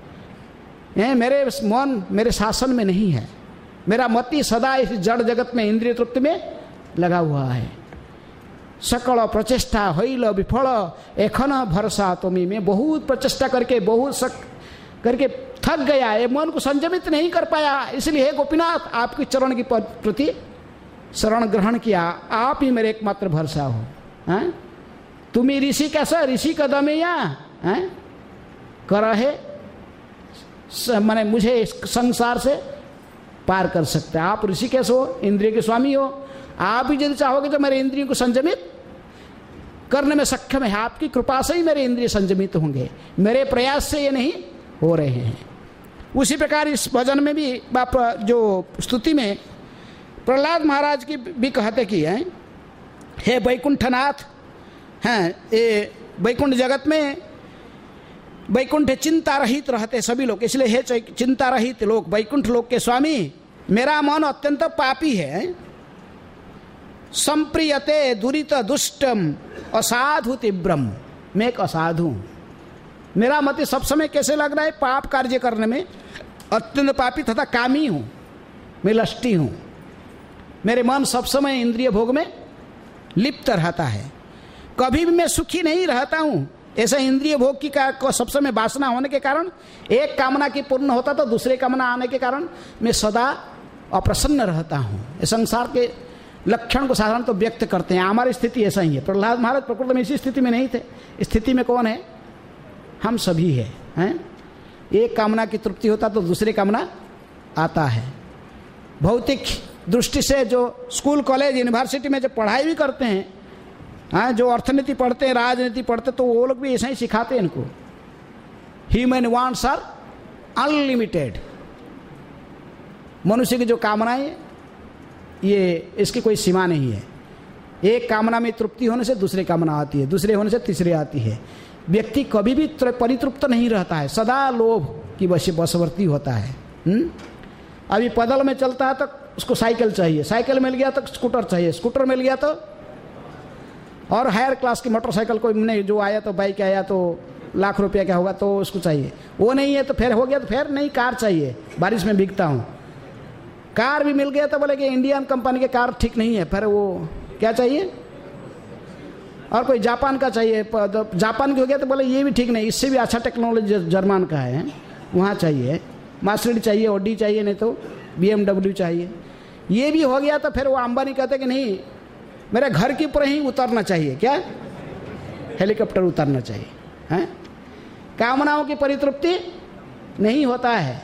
है, मेरे मन मेरे शासन में नहीं है। मेरा मति सदा इस जड़ जगत में इंद्रिय तृप्ति में लगा हुआ है। सकल प्रचेष्टा होइल विफल एखन भरसा तुम्हें, मैं बहुत प्रचेष्टा करके बहुत सक करके थक गया, ये मन को संयमित नहीं कर पाया। इसलिए हे गोपीनाथ, आपके चरण की प्रति शरण ग्रहण किया, आप ही मेरे एकमात्र भरसा हो। हैं? तुम्हें ऋषि कैसा, ऋषि कदम यहाँ कर है, मैंने मुझे इस संसार से पार कर सकते हैं। आप ऋषि कैसे हो? इंद्रिय के स्वामी हो। आप ही यदि चाहोगे तो मेरे इंद्रियों को संयमित करने में सक्षम है। आपकी कृपा से ही मेरे इंद्रिय संयमित होंगे, मेरे प्रयास से ये नहीं हो रहे हैं। उसी प्रकार इस भजन में भी जो स्तुति में प्रहलाद महाराज की भी कहते कि हैं, हे वैकुंठनाथ, हैं ये वैकुंठ जगत में वैकुंठ चिंता रहित रहते सभी लोग, इसलिए हे चिंता रहित लोग, वैकुंठ लोक के स्वामी, मेरा मन अत्यंत पापी है। संप्रियते दुरित दुष्टम असाधु तीव्रम, मैं एक असाधु हूँ। मेरा मत सब समय कैसे लग रहा है? पाप कार्य करने में अत्यंत पापी तथा कामी हूँ, मैं लष्टी हूँ। मेरे मन सब समय इंद्रिय भोग में लिप्त रहता है, कभी भी मैं सुखी नहीं रहता हूँ। ऐसा इंद्रिय भोग की का को सब समय वासना होने के कारण, एक कामना की पूर्ण होता तो दूसरे कामना आने के कारण मैं सदा अप्रसन्न रहता हूँ। इस संसार के लक्षण को साधारण तो व्यक्त करते हैं। हमारी स्थिति ऐसा ही है। प्रहलाद महाराज प्रकृति में इसी स्थिति में नहीं थे। स्थिति में कौन है? हम सभी है, हैं? एक कामना की तृप्ति होता तो दूसरी कामना आता है। भौतिक दृष्टि से जो स्कूल कॉलेज यूनिवर्सिटी में जो पढ़ाई भी करते हैं, हाँ, जो अर्थनीति पढ़ते हैं, राजनीति पढ़ते, तो वो लोग भी ऐसा ही सिखाते हैं इनको। Human wants are unlimited. मनुष्य की जो कामनाएं, ये इसकी कोई सीमा नहीं है। एक कामना में तृप्ति होने से दूसरी कामना आती है, दूसरे होने से तीसरी आती है। व्यक्ति कभी भी परितृप्त नहीं रहता है, सदा लोभ की वशवर्ती होता है। हुँ? अभी पैदल में चलता है तो उसको साइकिल चाहिए, साइकिल मिल गया तो स्कूटर चाहिए, स्कूटर मिल गया तो और हायर क्लास की मोटरसाइकिल कोई नहीं, जो आया तो बाइक आया तो लाख रुपया क्या होगा तो उसको चाहिए। वो नहीं है तो फिर हो गया तो फिर नहीं, कार चाहिए, बारिश में भीगता हूँ। कार भी मिल गया तो बोले कि इंडियन कंपनी के कार ठीक नहीं है, फिर वो क्या चाहिए, और कोई जापान का चाहिए। जापान की हो गया तो बोले ये भी ठीक नहीं, इससे भी अच्छा टेक्नोलॉजी जर्मन का है, वहाँ चाहिए। मर्सिडीज चाहिए, ऑडी चाहिए, नहीं तो बीएमडब्ल्यू चाहिए। ये भी हो गया तो फिर वो अंबानी कहते कि नहीं, मेरे घर के ऊपर ही उतरना चाहिए, क्या हेलीकॉप्टर उतरना चाहिए। हैं, कामनाओं की परितृप्ति नहीं होता है,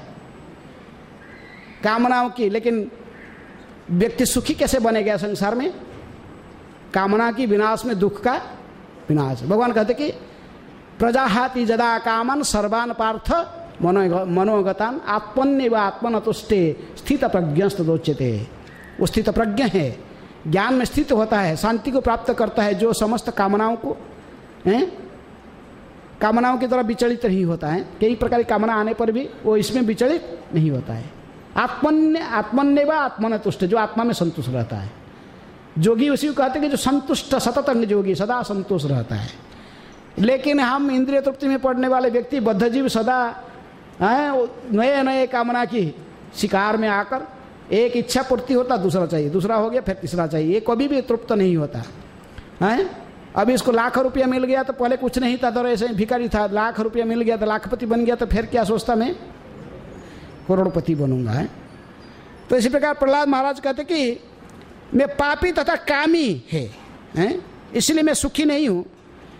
कामनाओं की। लेकिन व्यक्ति सुखी कैसे बनेगा संसार में? कामना की विनाश में दुख का विनाश। भगवान कहते कि प्रजाहाति जदा कामन सर्वान पार्थ मनो मनोगतान आत्मन्य व आत्मनतुष्टे स्थित प्रज्ञस्तदोच्यते। वो स्थित प्रज्ञ है, ज्ञान में स्थित होता है, शांति को प्राप्त करता है, जो समस्त कामनाओं को हैं, कामनाओं की तरह विचलित नहीं होता है। कई प्रकार की कामना आने पर भी वो इसमें विचलित नहीं होता है। आत्मन्य आत्मन्य व आत्मनतुष्ट, जो आत्मा में संतुष्ट रहता है। जोगी उसी को कहते हैं कि जो संतुष्ट सततंग जोगी, सदा संतुष्ट रहता है। लेकिन हम इंद्रिय तृप्ति में पड़ने वाले व्यक्ति, बद्धजीव, सदा नए नए कामना की शिकार में आकर, एक इच्छा पूर्ति होता दूसरा चाहिए, दूसरा हो गया फिर तीसरा चाहिए, ये कभी भी तृप्त नहीं होता है। अभी इसको लाख रुपया मिल गया तो पहले कुछ नहीं था, तो ऐसे भिखारी था, लाख रुपया मिल गया तो लाखपति बन गया, तो फिर क्या सोचता मैं करोड़पति बनूंगा है। तो इसी प्रकार प्रहलाद महाराज कहते कि मैं पापी तथा कामी है, हैं? इसलिए मैं सुखी नहीं हूँ,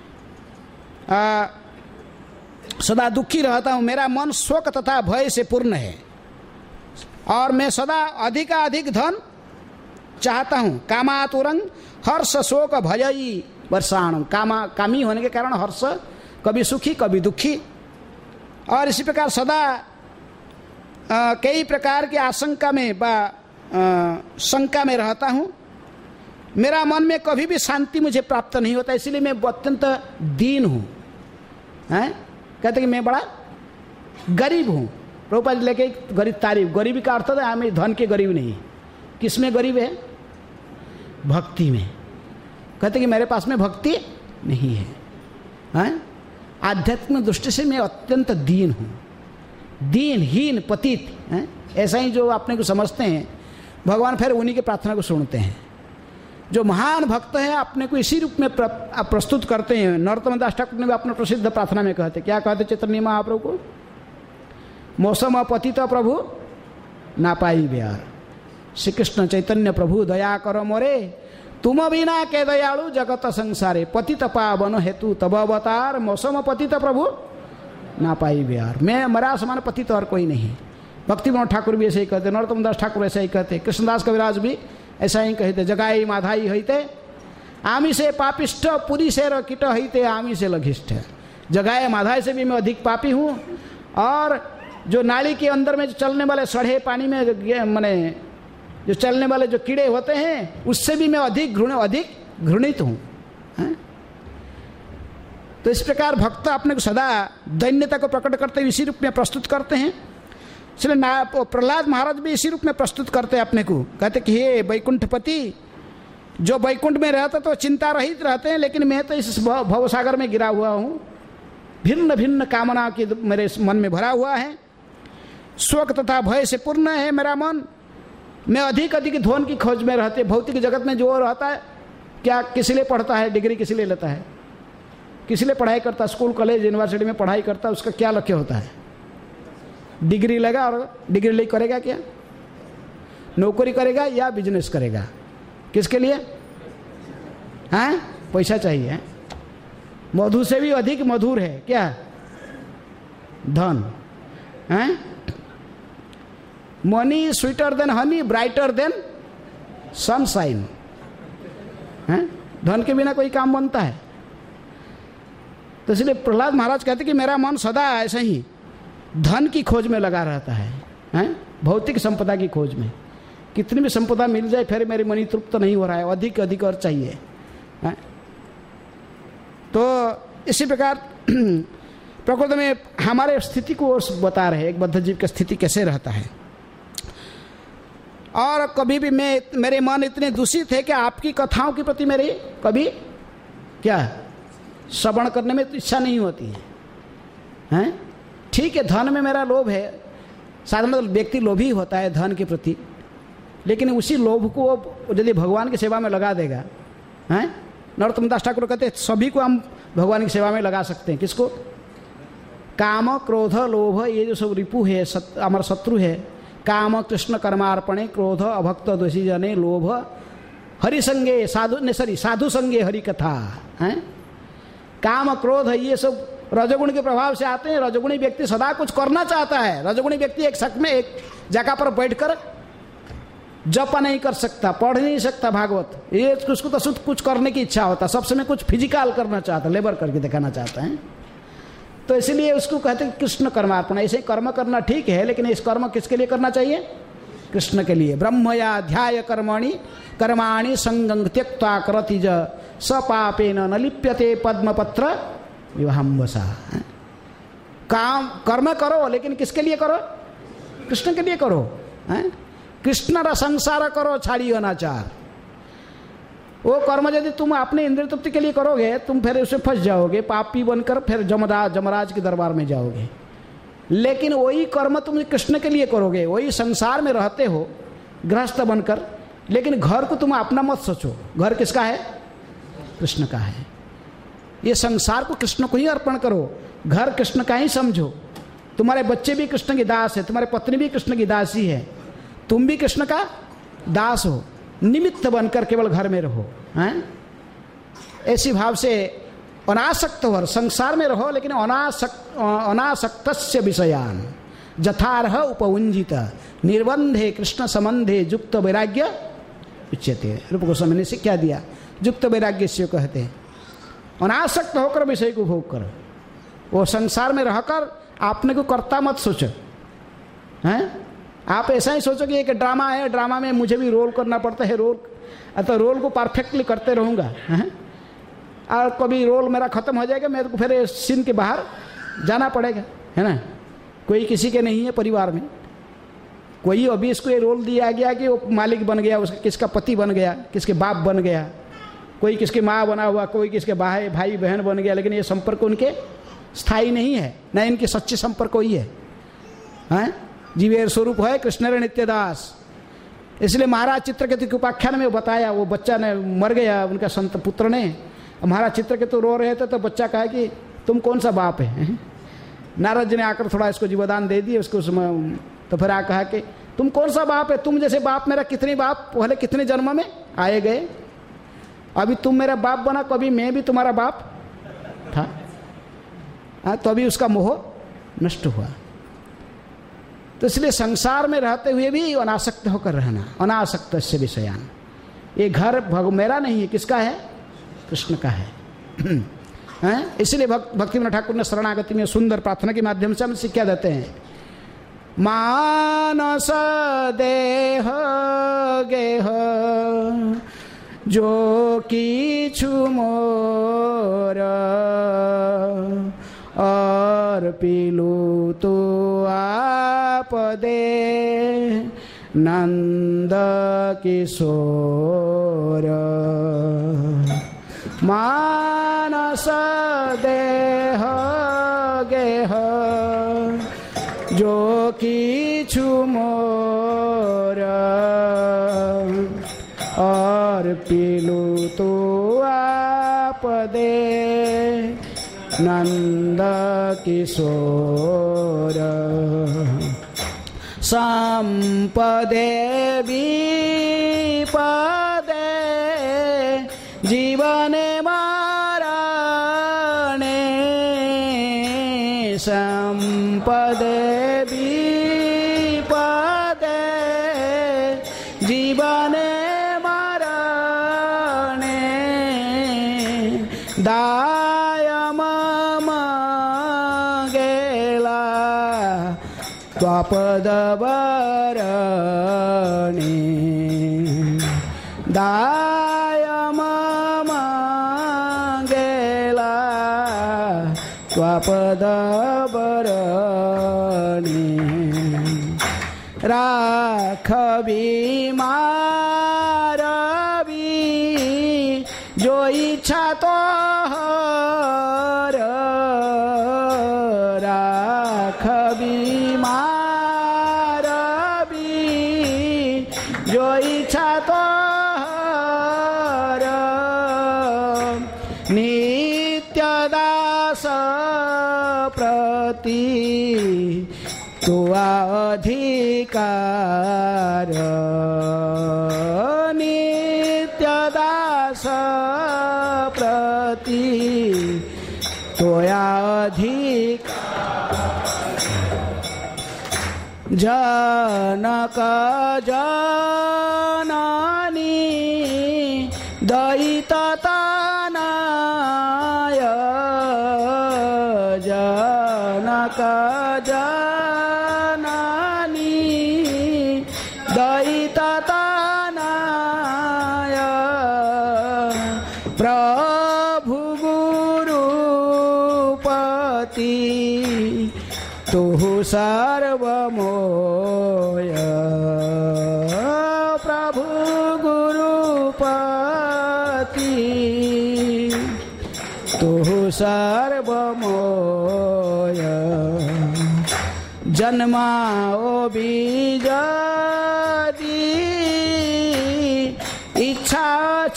सदा दुखी रहता हूँ। मेरा मन शोक तथा भय से पूर्ण है और मैं सदा अधिकाधिक धन चाहता हूँ। कामातुरंग हर्ष शोक भयई वर्षाणु। कामा कामी होने के कारण हर्ष, कभी सुखी कभी दुखी, और इसी प्रकार सदा आ, कई प्रकार की आशंका में व शंका में रहता हूँ। मेरा मन में कभी भी शांति मुझे प्राप्त नहीं होता, इसलिए मैं अत्यंत दीन हूँ। हैं, कहते कि मैं बड़ा गरीब हूँ। प्रभुपाद लेके गरीब तारीफ, गरीबी का अर्थ है मैं धन के गरीब नहीं। किस में गरीब है? भक्ति में। कहते कि मेरे पास में भक्ति नहीं है, हैं? आध्यात्मिक दृष्टि से मैं अत्यंत दीन हूँ, दीन हीन पतित, हैं? ऐसा ही जो अपने को समझते हैं, भगवान फिर उन्हीं के प्रार्थना को सुनते हैं। जो महान भक्त है अपने को इसी रूप में प्र, प्रस्तुत करते हैं। नरोत्तम दास ठाकुर ने भी अपने प्रसिद्ध प्रार्थना में कहते, क्या कहते चैतन्य महाप्रभु को? मौसम पतित प्रभु ना पाई ब्यार। श्री कृष्ण चैतन्य प्रभु दया करो मोरे, तुम बिना के दयालु जगत संसारे। पतित पावन हेतु तब अवतार, मौसम पतित प्रभु ना पाई ब्यार। मैं मरा समान पतित और कोई नहीं। भक्ति विनोद ठाकुर भी ऐसे ही कहते, नरोत्तम दास ठाकुर ऐसा ही कहते, कृष्णदास कविराज भी ऐसा ही कहते। जगाई माधाई हईते आमी से पापिष्ठ, पुरी से कीट हईते आमी से लघिष्ठ। जगाए माधाई से भी मैं अधिक पापी हूँ, और जो नाली के अंदर में जो चलने वाले सड़े पानी में माने जो चलने वाले जो कीड़े होते हैं, उससे भी मैं अधिक घृण अधिक घृणित हूँ। तो इस प्रकार भक्त अपने को सदा दैन्यता को प्रकट करते हुए इसी रूप में प्रस्तुत करते हैं। इसलिए प्रहलाद महाराज भी इसी रूप में प्रस्तुत करते हैं अपने को। कहते कि हे वैकुंठपति, जो वैकुंठ में रहता तो चिंता रहित रहते हैं, लेकिन मैं तो इस भवसागर में गिरा हुआ हूँ, भिन्न भिन्न कामना की मेरे मन में भरा हुआ है, शोक तथा भय से पूर्ण है मेरा मन। मैं अधिक अधिक धन की खोज में रहते। भौतिक जगत में जो रहता है, क्या किसी लिए पढ़ता है, डिग्री किसी लिए लेता है, किसी लिए पढ़ाई करता है, स्कूल कॉलेज यूनिवर्सिटी में पढ़ाई करता है, उसका क्या लक्ष्य होता है? डिग्री लेगा, और डिग्री ले करेगा क्या? नौकरी करेगा या बिजनेस करेगा? किसके लिए? हैं? पैसा चाहिए। मधु से भी अधिक मधुर है क्या? धन। हैं? Money sweeter than honey, brighter than sunshine. हैं? धन के बिना कोई काम बनता है? तो इसलिए प्रहलाद महाराज कहते कि मेरा मन सदा ऐसे ही धन की खोज में लगा रहता है, हैं? भौतिक संपदा की खोज में। कितनी भी संपदा मिल जाए फिर मेरी मनी तृप्त नहीं हो रहा है, अधिक अधिक और चाहिए, हैं? तो इसी प्रकार प्रकृति में हमारे स्थिति को बता रहे, एक बद्ध जीव की स्थिति कैसे रहता है। और कभी भी मैं मेरे मन इतने दूषित है कि आपकी कथाओं के प्रति मेरी कभी क्या श्रवण करने में तो इच्छा नहीं होती है, हैं? ठीक है, धन में मेरा लोभ है, साधारण व्यक्ति लोभी होता है धन के प्रति, लेकिन उसी लोभ को यदि भगवान की सेवा में लगा देगा, हैं? नरोत्तम दास ठाकुर कहते हैं सभी को हम भगवान की सेवा में लगा सकते हैं। किसको? काम क्रोध लोभ ये जो सब रिपु है, सत, हमारा शत्रु है। काम कृष्ण कर्मार्पणे, क्रोध अभक्त दोषी जने, लोभ हरिसंगे साधु ने सॉरी साधु संगे हरि कथा, हैं? काम क्रोध है ये सब रजोगुण के प्रभाव से आते हैं। रजोगुणी व्यक्ति सदा कुछ करना चाहता है। रजोगुणी व्यक्ति एक सक में एक जगह पर बैठकर जप नहीं कर सकता, पढ़ नहीं सकता भागवत, ये उसको तो शुद्ध कुछ करने की इच्छा होता, सब समय कुछ फिजिकल करना चाहता, लेबर करके दिखाना चाहता है। तो इसलिए उसको कहते हैं कृष्ण कर्मार्पण। ऐसे कर्म करना ठीक है, लेकिन इस कर्म किसके लिए करना चाहिए? कृष्ण के लिए। ब्रह्मया ध्याय कर्मणि कर्माणि संगं त्यक्त्वा करति ज स पापेन न लिप्यते पद्मपत्र विवाहम्बसा। काम कर्म करो, लेकिन किसके लिए करो? कृष्ण के लिए करो, हैं? कृष्ण रा संसार करो, छाड़ियो अनाचार। वो कर्म यदि तुम अपने इंद्रिय तृप्ति के लिए करोगे, तुम फिर उससे फंस जाओगे, पापी बनकर फिर जमराज जमराज के दरबार में जाओगे। लेकिन वही कर्म तुम कृष्ण के लिए करोगे, वही संसार में रहते हो गृहस्थ बनकर, लेकिन घर को तुम अपना मत सोचो। घर किसका है? कृष्ण का है। ये संसार को कृष्ण को ही अर्पण करो, घर कृष्ण का ही समझो। तुम्हारे बच्चे भी कृष्ण की दास है, तुम्हारे पत्नी भी कृष्ण की दासी है, तुम भी कृष्ण का दास हो। निमित्त बनकर केवल घर में रहो, हैं? ऐसी भाव से अनासक्त हो, संसार में रहो, लेकिन अनासक्त अनासक्तस्य विषयान जथार्ह उपवंजित निर्बंधे कृष्ण संबंधे युक्त वैराग्य उच्यते। रूप गोस्वामी ने शिक्षा दिया, युक्त वैराग्य से कहते हैं अनासक्त होकर विषय को भोग करो। वो संसार में रहकर आपने को कर्ता मत सोचो, हैं? आप ऐसा ही सोचो कि एक ड्रामा है, ड्रामा में मुझे भी रोल करना पड़ता है, रोल अतः रोल को परफेक्टली करते रहूँगा, हैं? और कभी रोल मेरा खत्म हो जाएगा, मेरे को फिर सीन के बाहर जाना पड़ेगा, है ना? कोई किसी के नहीं है परिवार में, कोई अभी इसको ये रोल दिया गया कि वो मालिक बन गया, उसका किसका पति बन गया, किसके बाप बन गया, कोई किसकी माँ बना हुआ, कोई किसके भाई भाई बहन बन गया, लेकिन ये संपर्क उनके स्थायी नहीं है, न इनके सच्चे संपर्क कोई है, हैं? जीवेर स्वरूप है कृष्ण नित्यदास। इसलिए महाराज चित्रकेतु के उपाख्यान में बताया, वो बच्चा ने मर गया, उनका संत पुत्र ने। महाराज चित्रकेतु रो रहे थे तो बच्चा कहा कि तुम कौन सा बाप है? नारद जी ने आकर थोड़ा इसको जीवदान दे दिए उसको, तो फिर आ कहा कि तुम कौन सा बाप है? तुम जैसे बाप मेरा कितने बाप पहले कितने जन्म में आए गए, अभी तुम मेरा बाप बना, कभी मैं भी तुम्हारा बाप था, तो अभी उसका मोह नष्ट हुआ। तो इसलिए संसार में रहते हुए भी अनासक्त होकर रहना, अनासक्त से विषयान। ये घर भग मेरा नहीं है, किसका है? कृष्ण का है, हैं? इसलिए भक्त भक्तिविनोद ठाकुर ने शरणागति में सुंदर प्रार्थना के माध्यम से हम शिक्षा देते हैं। मानस देह गेह जो किछु मोर और पीलू तो आप दे नंद किशोर। मानस देह गेह जो किछु मोर और पीलू तो आप दे नंद किशोर। संपदे विपदे जीवने मरणे संपदे जीवने मरणे दाय मम गेला त्वापद वरणे दाय मम गेला त्वापद वरणे राखबी मारबी जो इच्छा तो हर राखबी मारबी जो इच्छा तो हर नित्य दास प्रति तो अधिकार नित्य दास प्रति तो अधिकार जनक जननी दयिततनय जनक जननी दयिततनय प्रभु गुरुपति तुहु सर्वमोय प्रभु गुरुपति तुहु सर्वमोय जन्माओ बीजदी इच्छा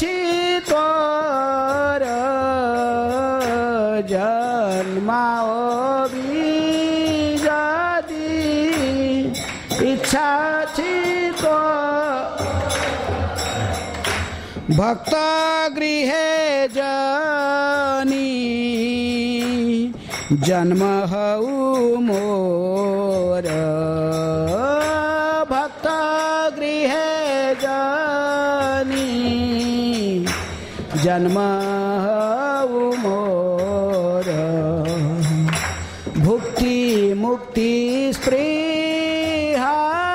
चित्वर जन्माओ बीजदी इच्छा चित्वर भक्त गृहे जनी जन्म हऊ मोर भक्त गृहे जनी जन्म हऊ मोर भुक्ति मुक्ति स्पृहा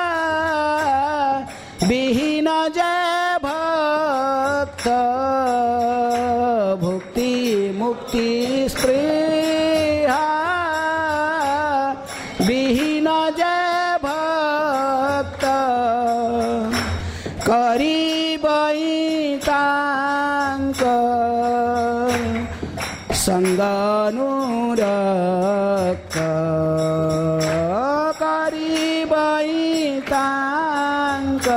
विहीन जय भक्त भुक्ति मुक्ति स्पृहा विहीन जय भक्त करीबैतांक संगानुरक्त करीबैतांक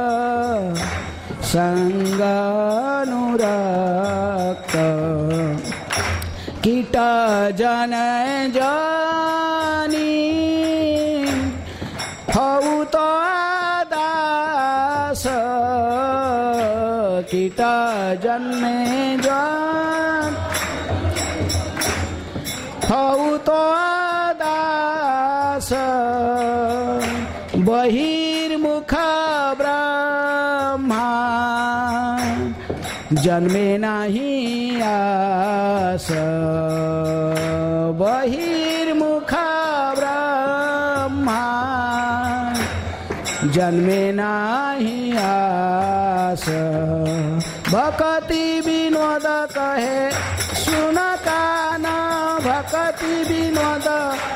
संगानुरक्त कीट जन जानी हऊ तो दास कीट जन्मे जान हऊ तो दास बहिर्मुख ब्रह्मा जन्मे नहीं आस बहिर्मुख ब्रह्मा जन्मे नहीं आस भक्ति विनोद कहे सुन कान भक्ति विनोद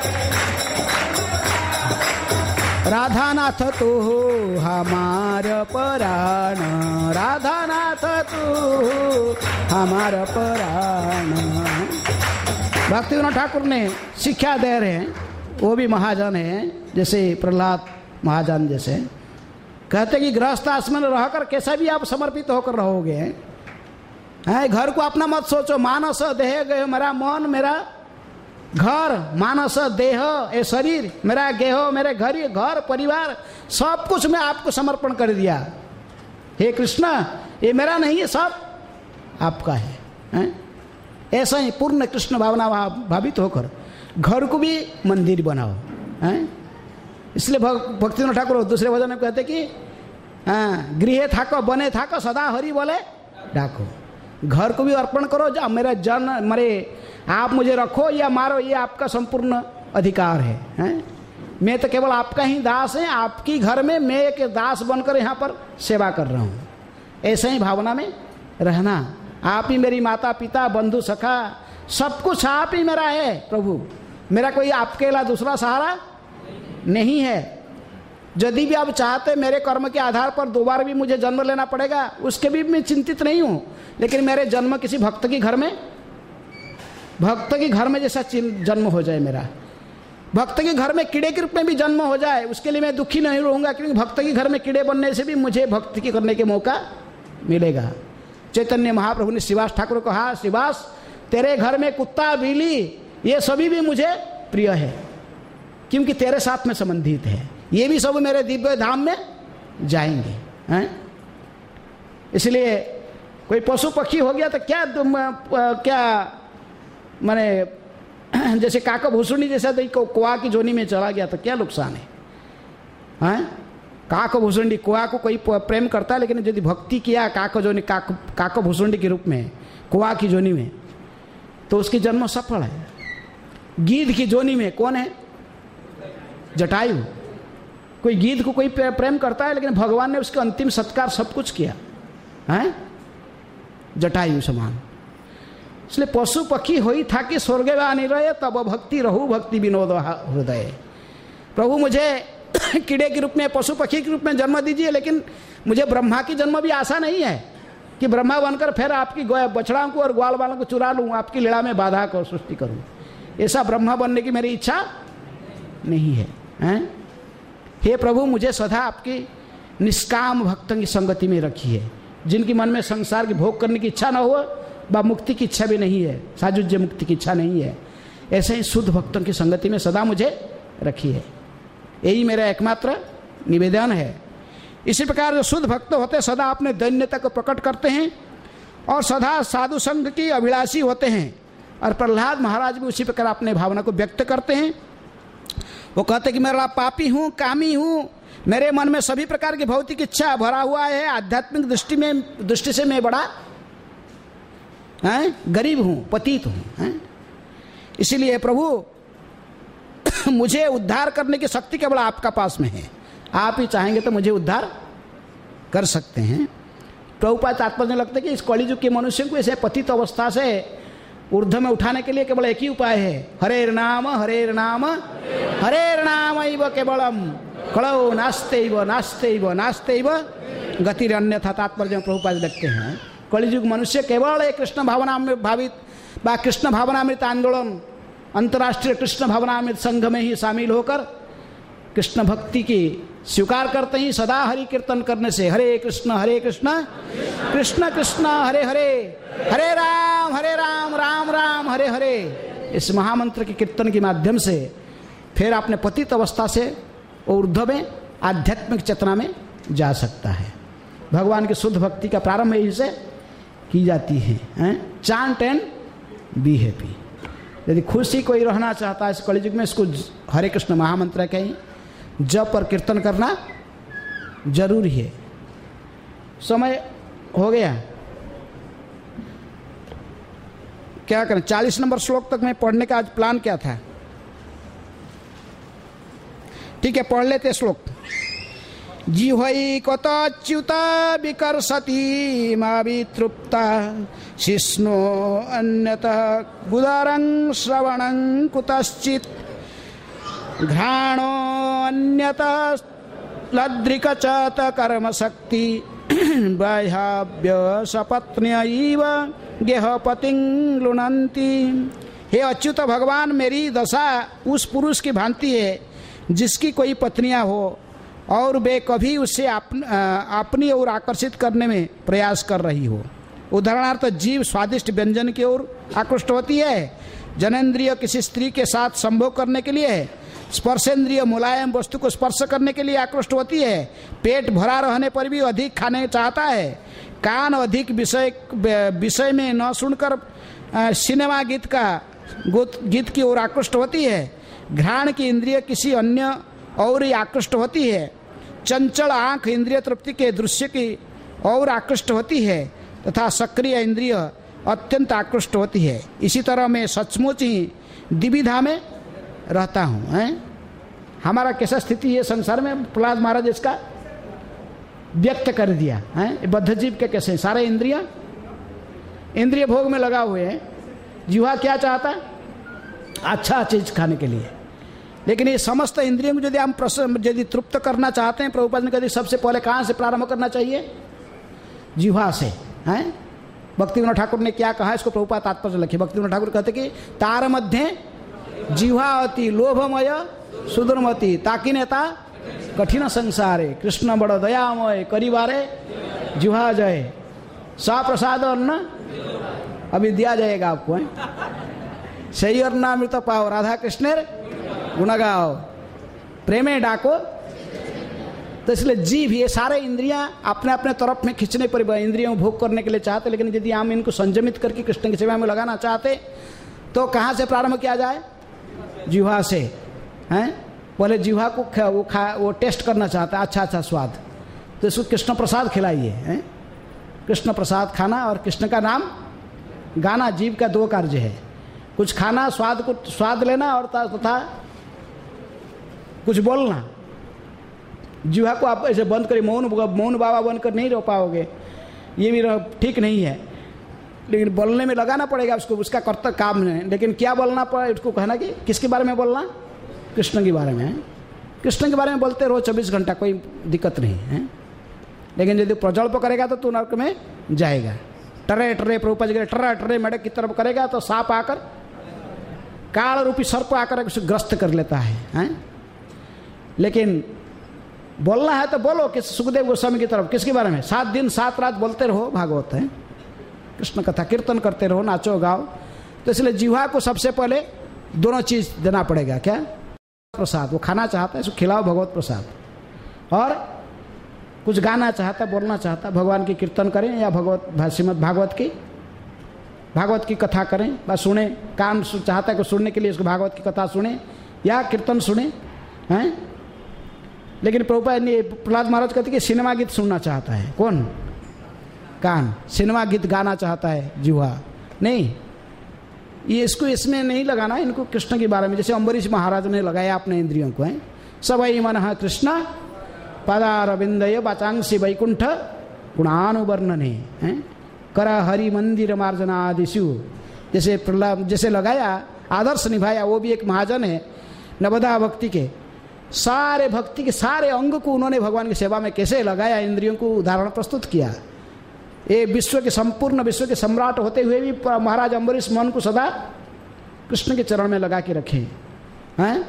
राधानाथ तू हमार पराण राधानाथ तू हमार पराण भक्ति विनोद ठाकुर ने शिक्षा दे रहे हैं वो भी महाजन है जैसे प्रहलाद महाजन जैसे कहते कि गृहस्थ आश्रम में रहकर कैसा भी आप समर्पित होकर रहोगे हैं घर को अपना मत सोचो मानस देह गए मेरा मन मेरा घर मानस देह ये शरीर मेरा गेहो मेरे घर घर परिवार सब कुछ मैं आपको समर्पण कर दिया हे कृष्ण ये मेरा नहीं है सब आपका है, है? ऐसा ही पूर्ण कृष्ण भावना भावित होकर घर को भी मंदिर बनाओ है? इसलिए भक्तिविनोद ठाकुर दूसरे भजन में कहते कि हाँ, गृह थाको बने थाको सदा हरि बोले डाको। घर को भी अर्पण करो, जा मेरा जन मरे, आप मुझे रखो या मारो, ये आपका संपूर्ण अधिकार है, हैं? मैं तो केवल आपका ही दास है, आपकी घर में मैं एक दास बनकर यहाँ पर सेवा कर रहा हूँ। ऐसे ही भावना में रहना। आप ही मेरी माता पिता बंधु सखा सब कुछ आप ही मेरा है प्रभु, मेरा कोई आपके अलावा दूसरा सहारा नहीं है। यदि भी आप चाहते मेरे कर्म के आधार पर दोबारा भी मुझे जन्म लेना पड़ेगा, उसके भी मैं चिंतित नहीं हूँ, लेकिन मेरे जन्म किसी भक्त के घर में भक्त के घर में जैसा जन्म हो जाए, मेरा भक्त के घर में कीड़े के रूप में भी जन्म हो जाए, उसके लिए मैं दुखी नहीं रहूँगा, क्योंकि भक्त के घर में कीड़े बनने से भी मुझे भक्ति की करने के मौका मिलेगा। चैतन्य महाप्रभु ने श्रीवास ठाकुर को कहा, श्रीवास तेरे घर में कुत्ता बिल्ली ये सभी भी मुझे प्रिय है, क्योंकि तेरे साथ में संबंधित है, ये भी सब मेरे दिव्य धाम में जाएंगे, हैं? इसलिए कोई पशु पक्षी हो गया तो क्या तुम क्या माने जैसे काका भूसुंडी जैसा तो कुआ की जोनी में चला गया तो क्या नुकसान है, हैं? काको भूसुंडी कुआ को कोई प्रेम करता है, लेकिन यदि भक्ति किया काको जोनी काको काको भूसुंडी के रूप में कुआ की जोनी में, तो उसकी जन्म सफल है। गीध की जोनी में कौन है? जटायु। कोई गीध को कोई प्रेम करता है, लेकिन भगवान ने उसका अंतिम सत्कार सब कुछ किया, हैं? जटायु समान। इसलिए पशु पक्षी होई था कि स्वर्ग वानी रहे, तब भक्ति रहू भक्ति विनोद हृदय। प्रभु मुझे कीड़े के रूप में पशु पक्षी के रूप में जन्म दीजिए, लेकिन मुझे ब्रह्मा की जन्म भी आशा नहीं है कि ब्रह्मा बनकर फिर आपकी बछड़ाओं को और ग्वाल वालों को चुरा लूँ, आपकी लीला में बाधा को सृष्टि करूँ। ऐसा ब्रह्मा बनने की मेरी इच्छा नहीं है, हैं? हे प्रभु मुझे सदा आपकी निष्काम भक्तों की संगति में रखिए, जिनकी मन में संसार की भोग करने की इच्छा न हो, व मुक्ति की इच्छा भी नहीं है, साजुज्य मुक्ति की इच्छा नहीं है, ऐसे ही शुद्ध भक्तों की संगति में सदा मुझे रखिए। यही मेरा एकमात्र निवेदन है। इसी प्रकार जो शुद्ध भक्त होते सदा अपने दैन्यता को प्रकट करते हैं और सदा साधु संघ की अभिलाषी होते हैं, और प्रहलाद महाराज भी उसी प्रकार अपने भावना को व्यक्त करते हैं। वो कहते कि मेरा पापी हूँ, कामी हूँ, मेरे मन में सभी प्रकार की भौतिक इच्छा भरा हुआ है, आध्यात्मिक दृष्टि में दृष्टि से मैं बड़ा हैं गरीब हूँ, पतित हूँ, हैं? इसीलिए प्रभु मुझे उद्धार करने की शक्ति केवल आपका पास में है, आप ही चाहेंगे तो मुझे उद्धार कर सकते हैं। प्रभुपाद तात्पर्य लगता है कि इस कलियुग के मनुष्य को ऐसे पतित अवस्था से ऊर्ध्व में उठाने के लिए केवल एक ही उपाय है, हरेर नाम हरेर नाम हरेर नाम इव केवलम कलौ नास्तेइव नास्तेइव नास्तेइव गतिर अन्यथा। तात्पर्य प्रभुपाद लिखते हैं कलियुग मनुष्य केवल एक कृष्ण भावना में भावित व कृष्ण भावनामृत आंदोलन अंतर्राष्ट्रीय कृष्ण भावनामृत संघ में ही शामिल होकर कृष्ण भक्ति की स्वीकार करते ही सदा हरि कीर्तन करने से हरे कृष्ण हरे कृष्ण कृष्ण कृष्ण हरे हरे हरे राम हरे राम राम राम हरे हरे, इस महामंत्र के कीर्तन के माध्यम से फिर अपने पतित अवस्था से ऊर्ध्व में आध्यात्मिक चेतना में जा सकता है। भगवान की शुद्ध भक्ति का प्रारंभ यहीं से की जाती है, हैं? Chant and be happy. यदि खुशी कोई रहना चाहता है इस कलियुग में, इसको हरे कृष्ण महामंत्र कहीं जप और कीर्तन करना जरूरी है। समय हो गया, क्या करें? चालीस नंबर श्लोक तक मैं पढ़ने का आज प्लान क्या था। ठीक है, पढ़ लेते श्लोक। जिह्वै कतच्युत विकर्षति मा वितृप्ता शिष्णो अन्यतः गुदारं श्रवणं कुतश्चित् घ्राणो अन्यतः लद्रिक च त कर्म शक्ति बाह्याभ्य सपत्न्यैव गेहपतिं लुनन्ति। हे अच्युत भगवान, मेरी दशा उस पुरुष की भांति है जिसकी कोई पत्नियां हो और वे कभी उससे अपन, अपनी ओर आकर्षित करने में प्रयास कर रही हो। उदाहरणार्थ जीव स्वादिष्ट व्यंजन की ओर आकृष्ट होती है, जनेन्द्रिय किसी स्त्री के साथ संभोग करने के लिए है, स्पर्शेंद्रिय मुलायम वस्तु को स्पर्श करने के लिए आकृष्ट होती है, पेट भरा रहने पर भी अधिक खाने चाहता है, कान अधिक विषय विषय में न सुनकर सिनेमा गीत का गीत की ओर आकृष्ट होती है, घ्राण की इंद्रिय किसी अन्य और ही आकृष्ट होती है, चंचल आंख इंद्रिय तृप्ति के दृश्य की और आकृष्ट होती है तथा सक्रिय इंद्रिय अत्यंत आकृष्ट होती है। इसी तरह मैं सचमुच ही द्विविधा में रहता हूँ। हैं हमारा कैसा स्थिति है संसार में, प्रहलाद महाराज इसका व्यक्त कर दिया है। बद्ध जीव के कैसे सारे इंद्रिया इंद्रिय भोग में लगा हुए हैं। जीवा क्या चाहता है? अच्छा चीज खाने के लिए। लेकिन ये समस्त इंद्रियों को यदि हम यदि तृप्त करना चाहते हैं, प्रभुपाद ने कहते सबसे पहले कहाँ से प्रारंभ करना चाहिए? जीवा से। हैं भक्ति विनोद ठाकुर ने क्या कहा इसको प्रभुपाद तात्पर्य लिखे। भक्ति विनोद ठाकुर कहते कि तार मध्य जीवा अति लोभमय सुदुर्मति ताकि नेता कठिन संसारे कृष्ण बड़ दयामय करिबारे जीवा जय सा प्रसाद अन्न अभी दिया जाएगा आपको। है सही और ना मृत पाओ राधा कृष्णेर गुण गाओ प्रेमे डाको। तो इसलिए जीव ये सारे इंद्रियां अपने अपने तरफ में खींचने पर इंद्रियों को भोग करने के लिए चाहते, लेकिन यदि हम इनको संयमित करके कृष्ण की सेवा में लगाना चाहते तो कहाँ से प्रारंभ किया जाए? जीवा से। हैं पहले जीवा को खा, वो खा वो टेस्ट करना चाहता है अच्छा अच्छा स्वाद, तो इसको कृष्ण प्रसाद खिलाइए। हैं कृष्ण प्रसाद खाना और कृष्ण का नाम गाना जीव का दो कार्य है। कुछ खाना स्वाद को स्वाद लेना और तथा कुछ बोलना। जीवा को आप ऐसे बंद करिए, मौन मौन बाबा बन कर नहीं रह पाओगे, ये भी ठीक नहीं है। लेकिन बोलने में लगाना पड़ेगा उसको, उसका कर्तव्य काम है। लेकिन क्या बोलना पड़े उसको कहना कि किसके बारे में बोलना? कृष्ण के बारे में। कृष्ण के बारे में बोलते रहो चौबीस घंटा, कोई दिक्कत नहीं है। लेकिन यदि प्रज्वल्प करेगा तो तू नरक में जाएगा। टरे टरे प्रभुपाद जी टरा टरे मेढक की तरफ करेगा तो सांप आकर काल रूपी सर्प आकर उसे ग्रस्त कर लेता है, हैं? लेकिन बोलना है तो बोलो किस सुखदेव गोस्वामी की तरफ, किसके बारे में? सात दिन सात रात बोलते रहो भागवत है, कृष्ण कथा कीर्तन करते रहो, नाचो गाओ। तो इसलिए जीवा को सबसे पहले दोनों चीज देना पड़ेगा। क्या? प्रसाद। वो खाना चाहता है इसको खिलाओ भगवत प्रसाद, और कुछ गाना चाहता बोलना चाहता भगवान की कीर्तन करें या भगवत श्रीमद् भागवत की भागवत की कथा करें व सुने। कान चाहता है कि सुनने के लिए इसको भागवत की कथा सुने या कीर्तन सुने। हैं लेकिन प्रभुपाद ने प्रहलाद महाराज कहते कि सिनेमा गीत सुनना चाहता है। कौन? कान। सिनेमा गीत गाना चाहता है जीवा नहीं। ये इसको इसमें नहीं लगाना, इनको कृष्ण के बारे में, जैसे अम्बरीश महाराज ने लगाया अपने इंद्रियों को। है सबई मन कृष्ण पदारविंदय वाचांसी वैकुंठ गुणानुवर्णने हैं कर हरि मंदिर मार्जनादिशु। जैसे प्रहलाद जैसे लगाया, आदर्श निभाया। वो भी एक महाजन है नवदा भक्ति के, सारे भक्ति के सारे अंग को उन्होंने भगवान की सेवा में कैसे लगाया, इंद्रियों को उदाहरण प्रस्तुत किया। ये विश्व के संपूर्ण विश्व के सम्राट होते हुए भी महाराज अम्बरीश मन को सदा कृष्ण के चरण में लगा के रखे हैं।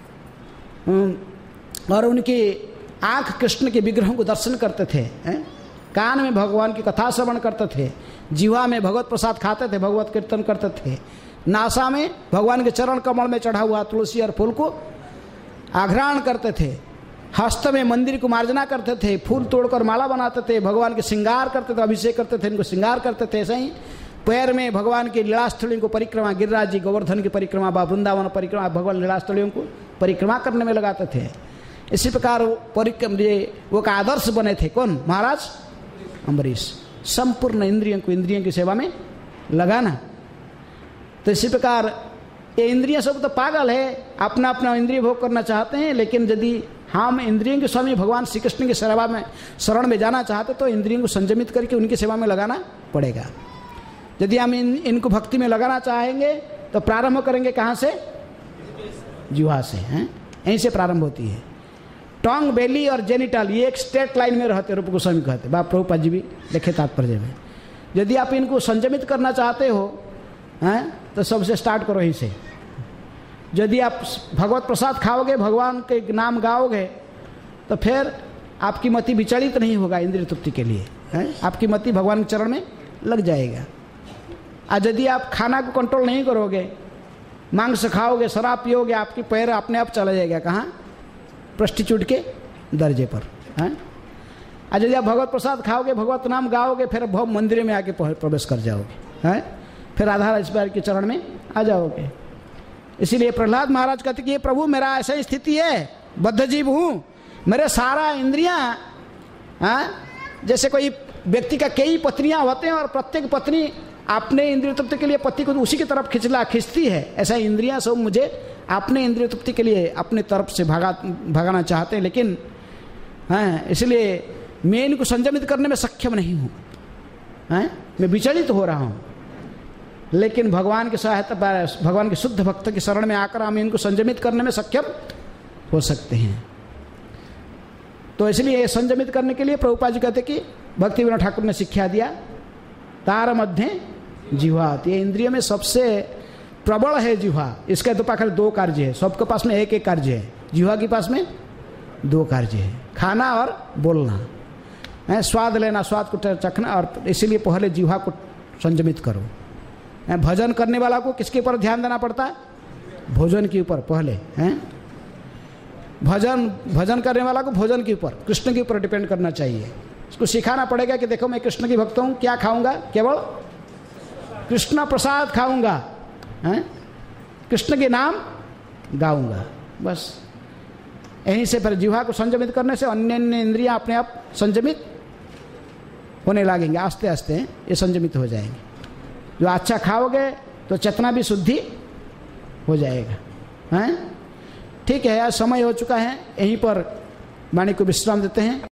और उनकी आंख कृष्ण के विग्रहों को दर्शन करते थे, हैं? कान में भगवान की कथा श्रवण करते थे, जीवा में भगवत प्रसाद खाते थे, भगवत कीर्तन करते थे, नासा में भगवान के चरण कमल में चढ़ा हुआ तुलसी और फूल को आघ्राण करते थे, हस्त में मंदिर को मार्जना करते थे, फूल तोड़कर माला बनाते थे, भगवान के श्रृंगार करते थे, अभिषेक करते थे, इनको श्रृंगार करते थे। ऐसे ही पैर में भगवान की लीलास्थलियों को परिक्रमा, गिरिराज जी गोवर्धन की परिक्रमा, वृंदावन परिक्रमा, भगवान लीलास्थलियों को परिक्रमा करने में लगाते थे। इसी प्रकार परिक्रम वो का आदर्श बने थे। कौन? महाराज अम्बरीश। संपूर्ण इंद्रियों को इंद्रियों की सेवा में लगाना। तो इसी प्रकार ये इंद्रियां सब तो पागल है, अपना अपना इंद्रिय भोग करना चाहते हैं। लेकिन यदि हम इंद्रियों के स्वामी भगवान श्री कृष्ण की सेवा में शरण में जाना चाहते तो इंद्रियों को संयमित करके उनकी सेवा में लगाना पड़ेगा। यदि हम इन इनको भक्ति में लगाना चाहेंगे तो प्रारंभ करेंगे कहाँ से? जीवा से। हैं यहीं से प्रारंभ होती है। टोंग, बेली और जेनिटल ये एक स्ट्रेट लाइन में रहते, रूप गोस्वामी कहते, बाप प्रभुपाद जी भी देखे तात्पर्य में। यदि आप इनको संयमित करना चाहते हो हैं तो सबसे स्टार्ट करो यहीं से। यदि आप भगवत प्रसाद खाओगे, भगवान के नाम गाओगे, तो फिर आपकी मति विचलित नहीं होगा इंद्रिय तृप्ति के लिए। हैं आपकी मति भगवान के चरण में लग जाएगा। आज यदि आप खाना को कंट्रोल नहीं करोगे, मांस खाओगे, शराब पियोगे, आपकी पैर अपने आप चला जाएगा कहाँ? प्रस्टिट्यूट के दर्जे पर। हैं आज यदि आप भगवत प्रसाद खाओगे, भगवत नाम गाओगे, फिर भव मंदिर में आके प्रवेश कर जाओगे। हैं फिर आधार ईश्वर के चरण में आ जाओगे। इसीलिए प्रहलाद महाराज कहते कि ये प्रभु मेरा ऐसा स्थिति है, बद्ध जीव हूँ, मेरे सारा इंद्रियां, हाँ, जैसे कोई व्यक्ति का कई पत्नियां होते हैं और प्रत्येक पत्नी अपने इंद्रिय तृप्ति के लिए पति को उसी की तरफ खिंचला खींचती है, ऐसा इंद्रियां सब मुझे अपने इंद्रिय तृप्ति के लिए अपने तरफ से भगा भगाना चाहते हैं, लेकिन हाँ, इसलिए मैं इनको संयमित करने में सक्षम नहीं हूँ। हाँ, मैं विचलित हो रहा हूँ, लेकिन भगवान की सहायता, भगवान के शुद्ध भक्त की शरण में आकर हम इनको संयमित करने में सक्षम हो सकते हैं। तो इसलिए संयमित करने के लिए प्रभुपाद जी कहते कि भक्ति विनोद ठाकुर ने शिक्षा दिया, तार मध्य जिह्वा। ये इंद्रिय में सबसे प्रबल है जिह्वा। इसके तो पास दो कार्य है, सबके पास में एक एक कार्य है, जिह्वा के पास में दो कार्य है, खाना और बोलना है, स्वाद लेना, स्वाद को चखना। और इसीलिए पहले जिह्वा को संयमित करो। भजन करने वाला को किसके ऊपर ध्यान देना पड़ता है? भोजन के ऊपर पहले हैं। भजन भजन करने वाला को भोजन के ऊपर, कृष्ण के ऊपर डिपेंड करना चाहिए। इसको सिखाना पड़ेगा कि देखो मैं कृष्ण की भक्त हूँ, क्या खाऊंगा? केवल कृष्ण प्रसाद खाऊंगा, हैं, कृष्ण के नाम गाऊंगा, बस। यहीं से फिर जिह्वा को संयमित करने से अन्य अन्य इंद्रियां अपने आप संयमित होने लगेंगे, आस्ते आस्ते ये संयमित हो जाएंगे। जो अच्छा खाओगे तो चेतना भी शुद्धि हो जाएगा, हैं। ठीक है, आज समय हो चुका है, यहीं पर वाणी को विश्राम देते हैं।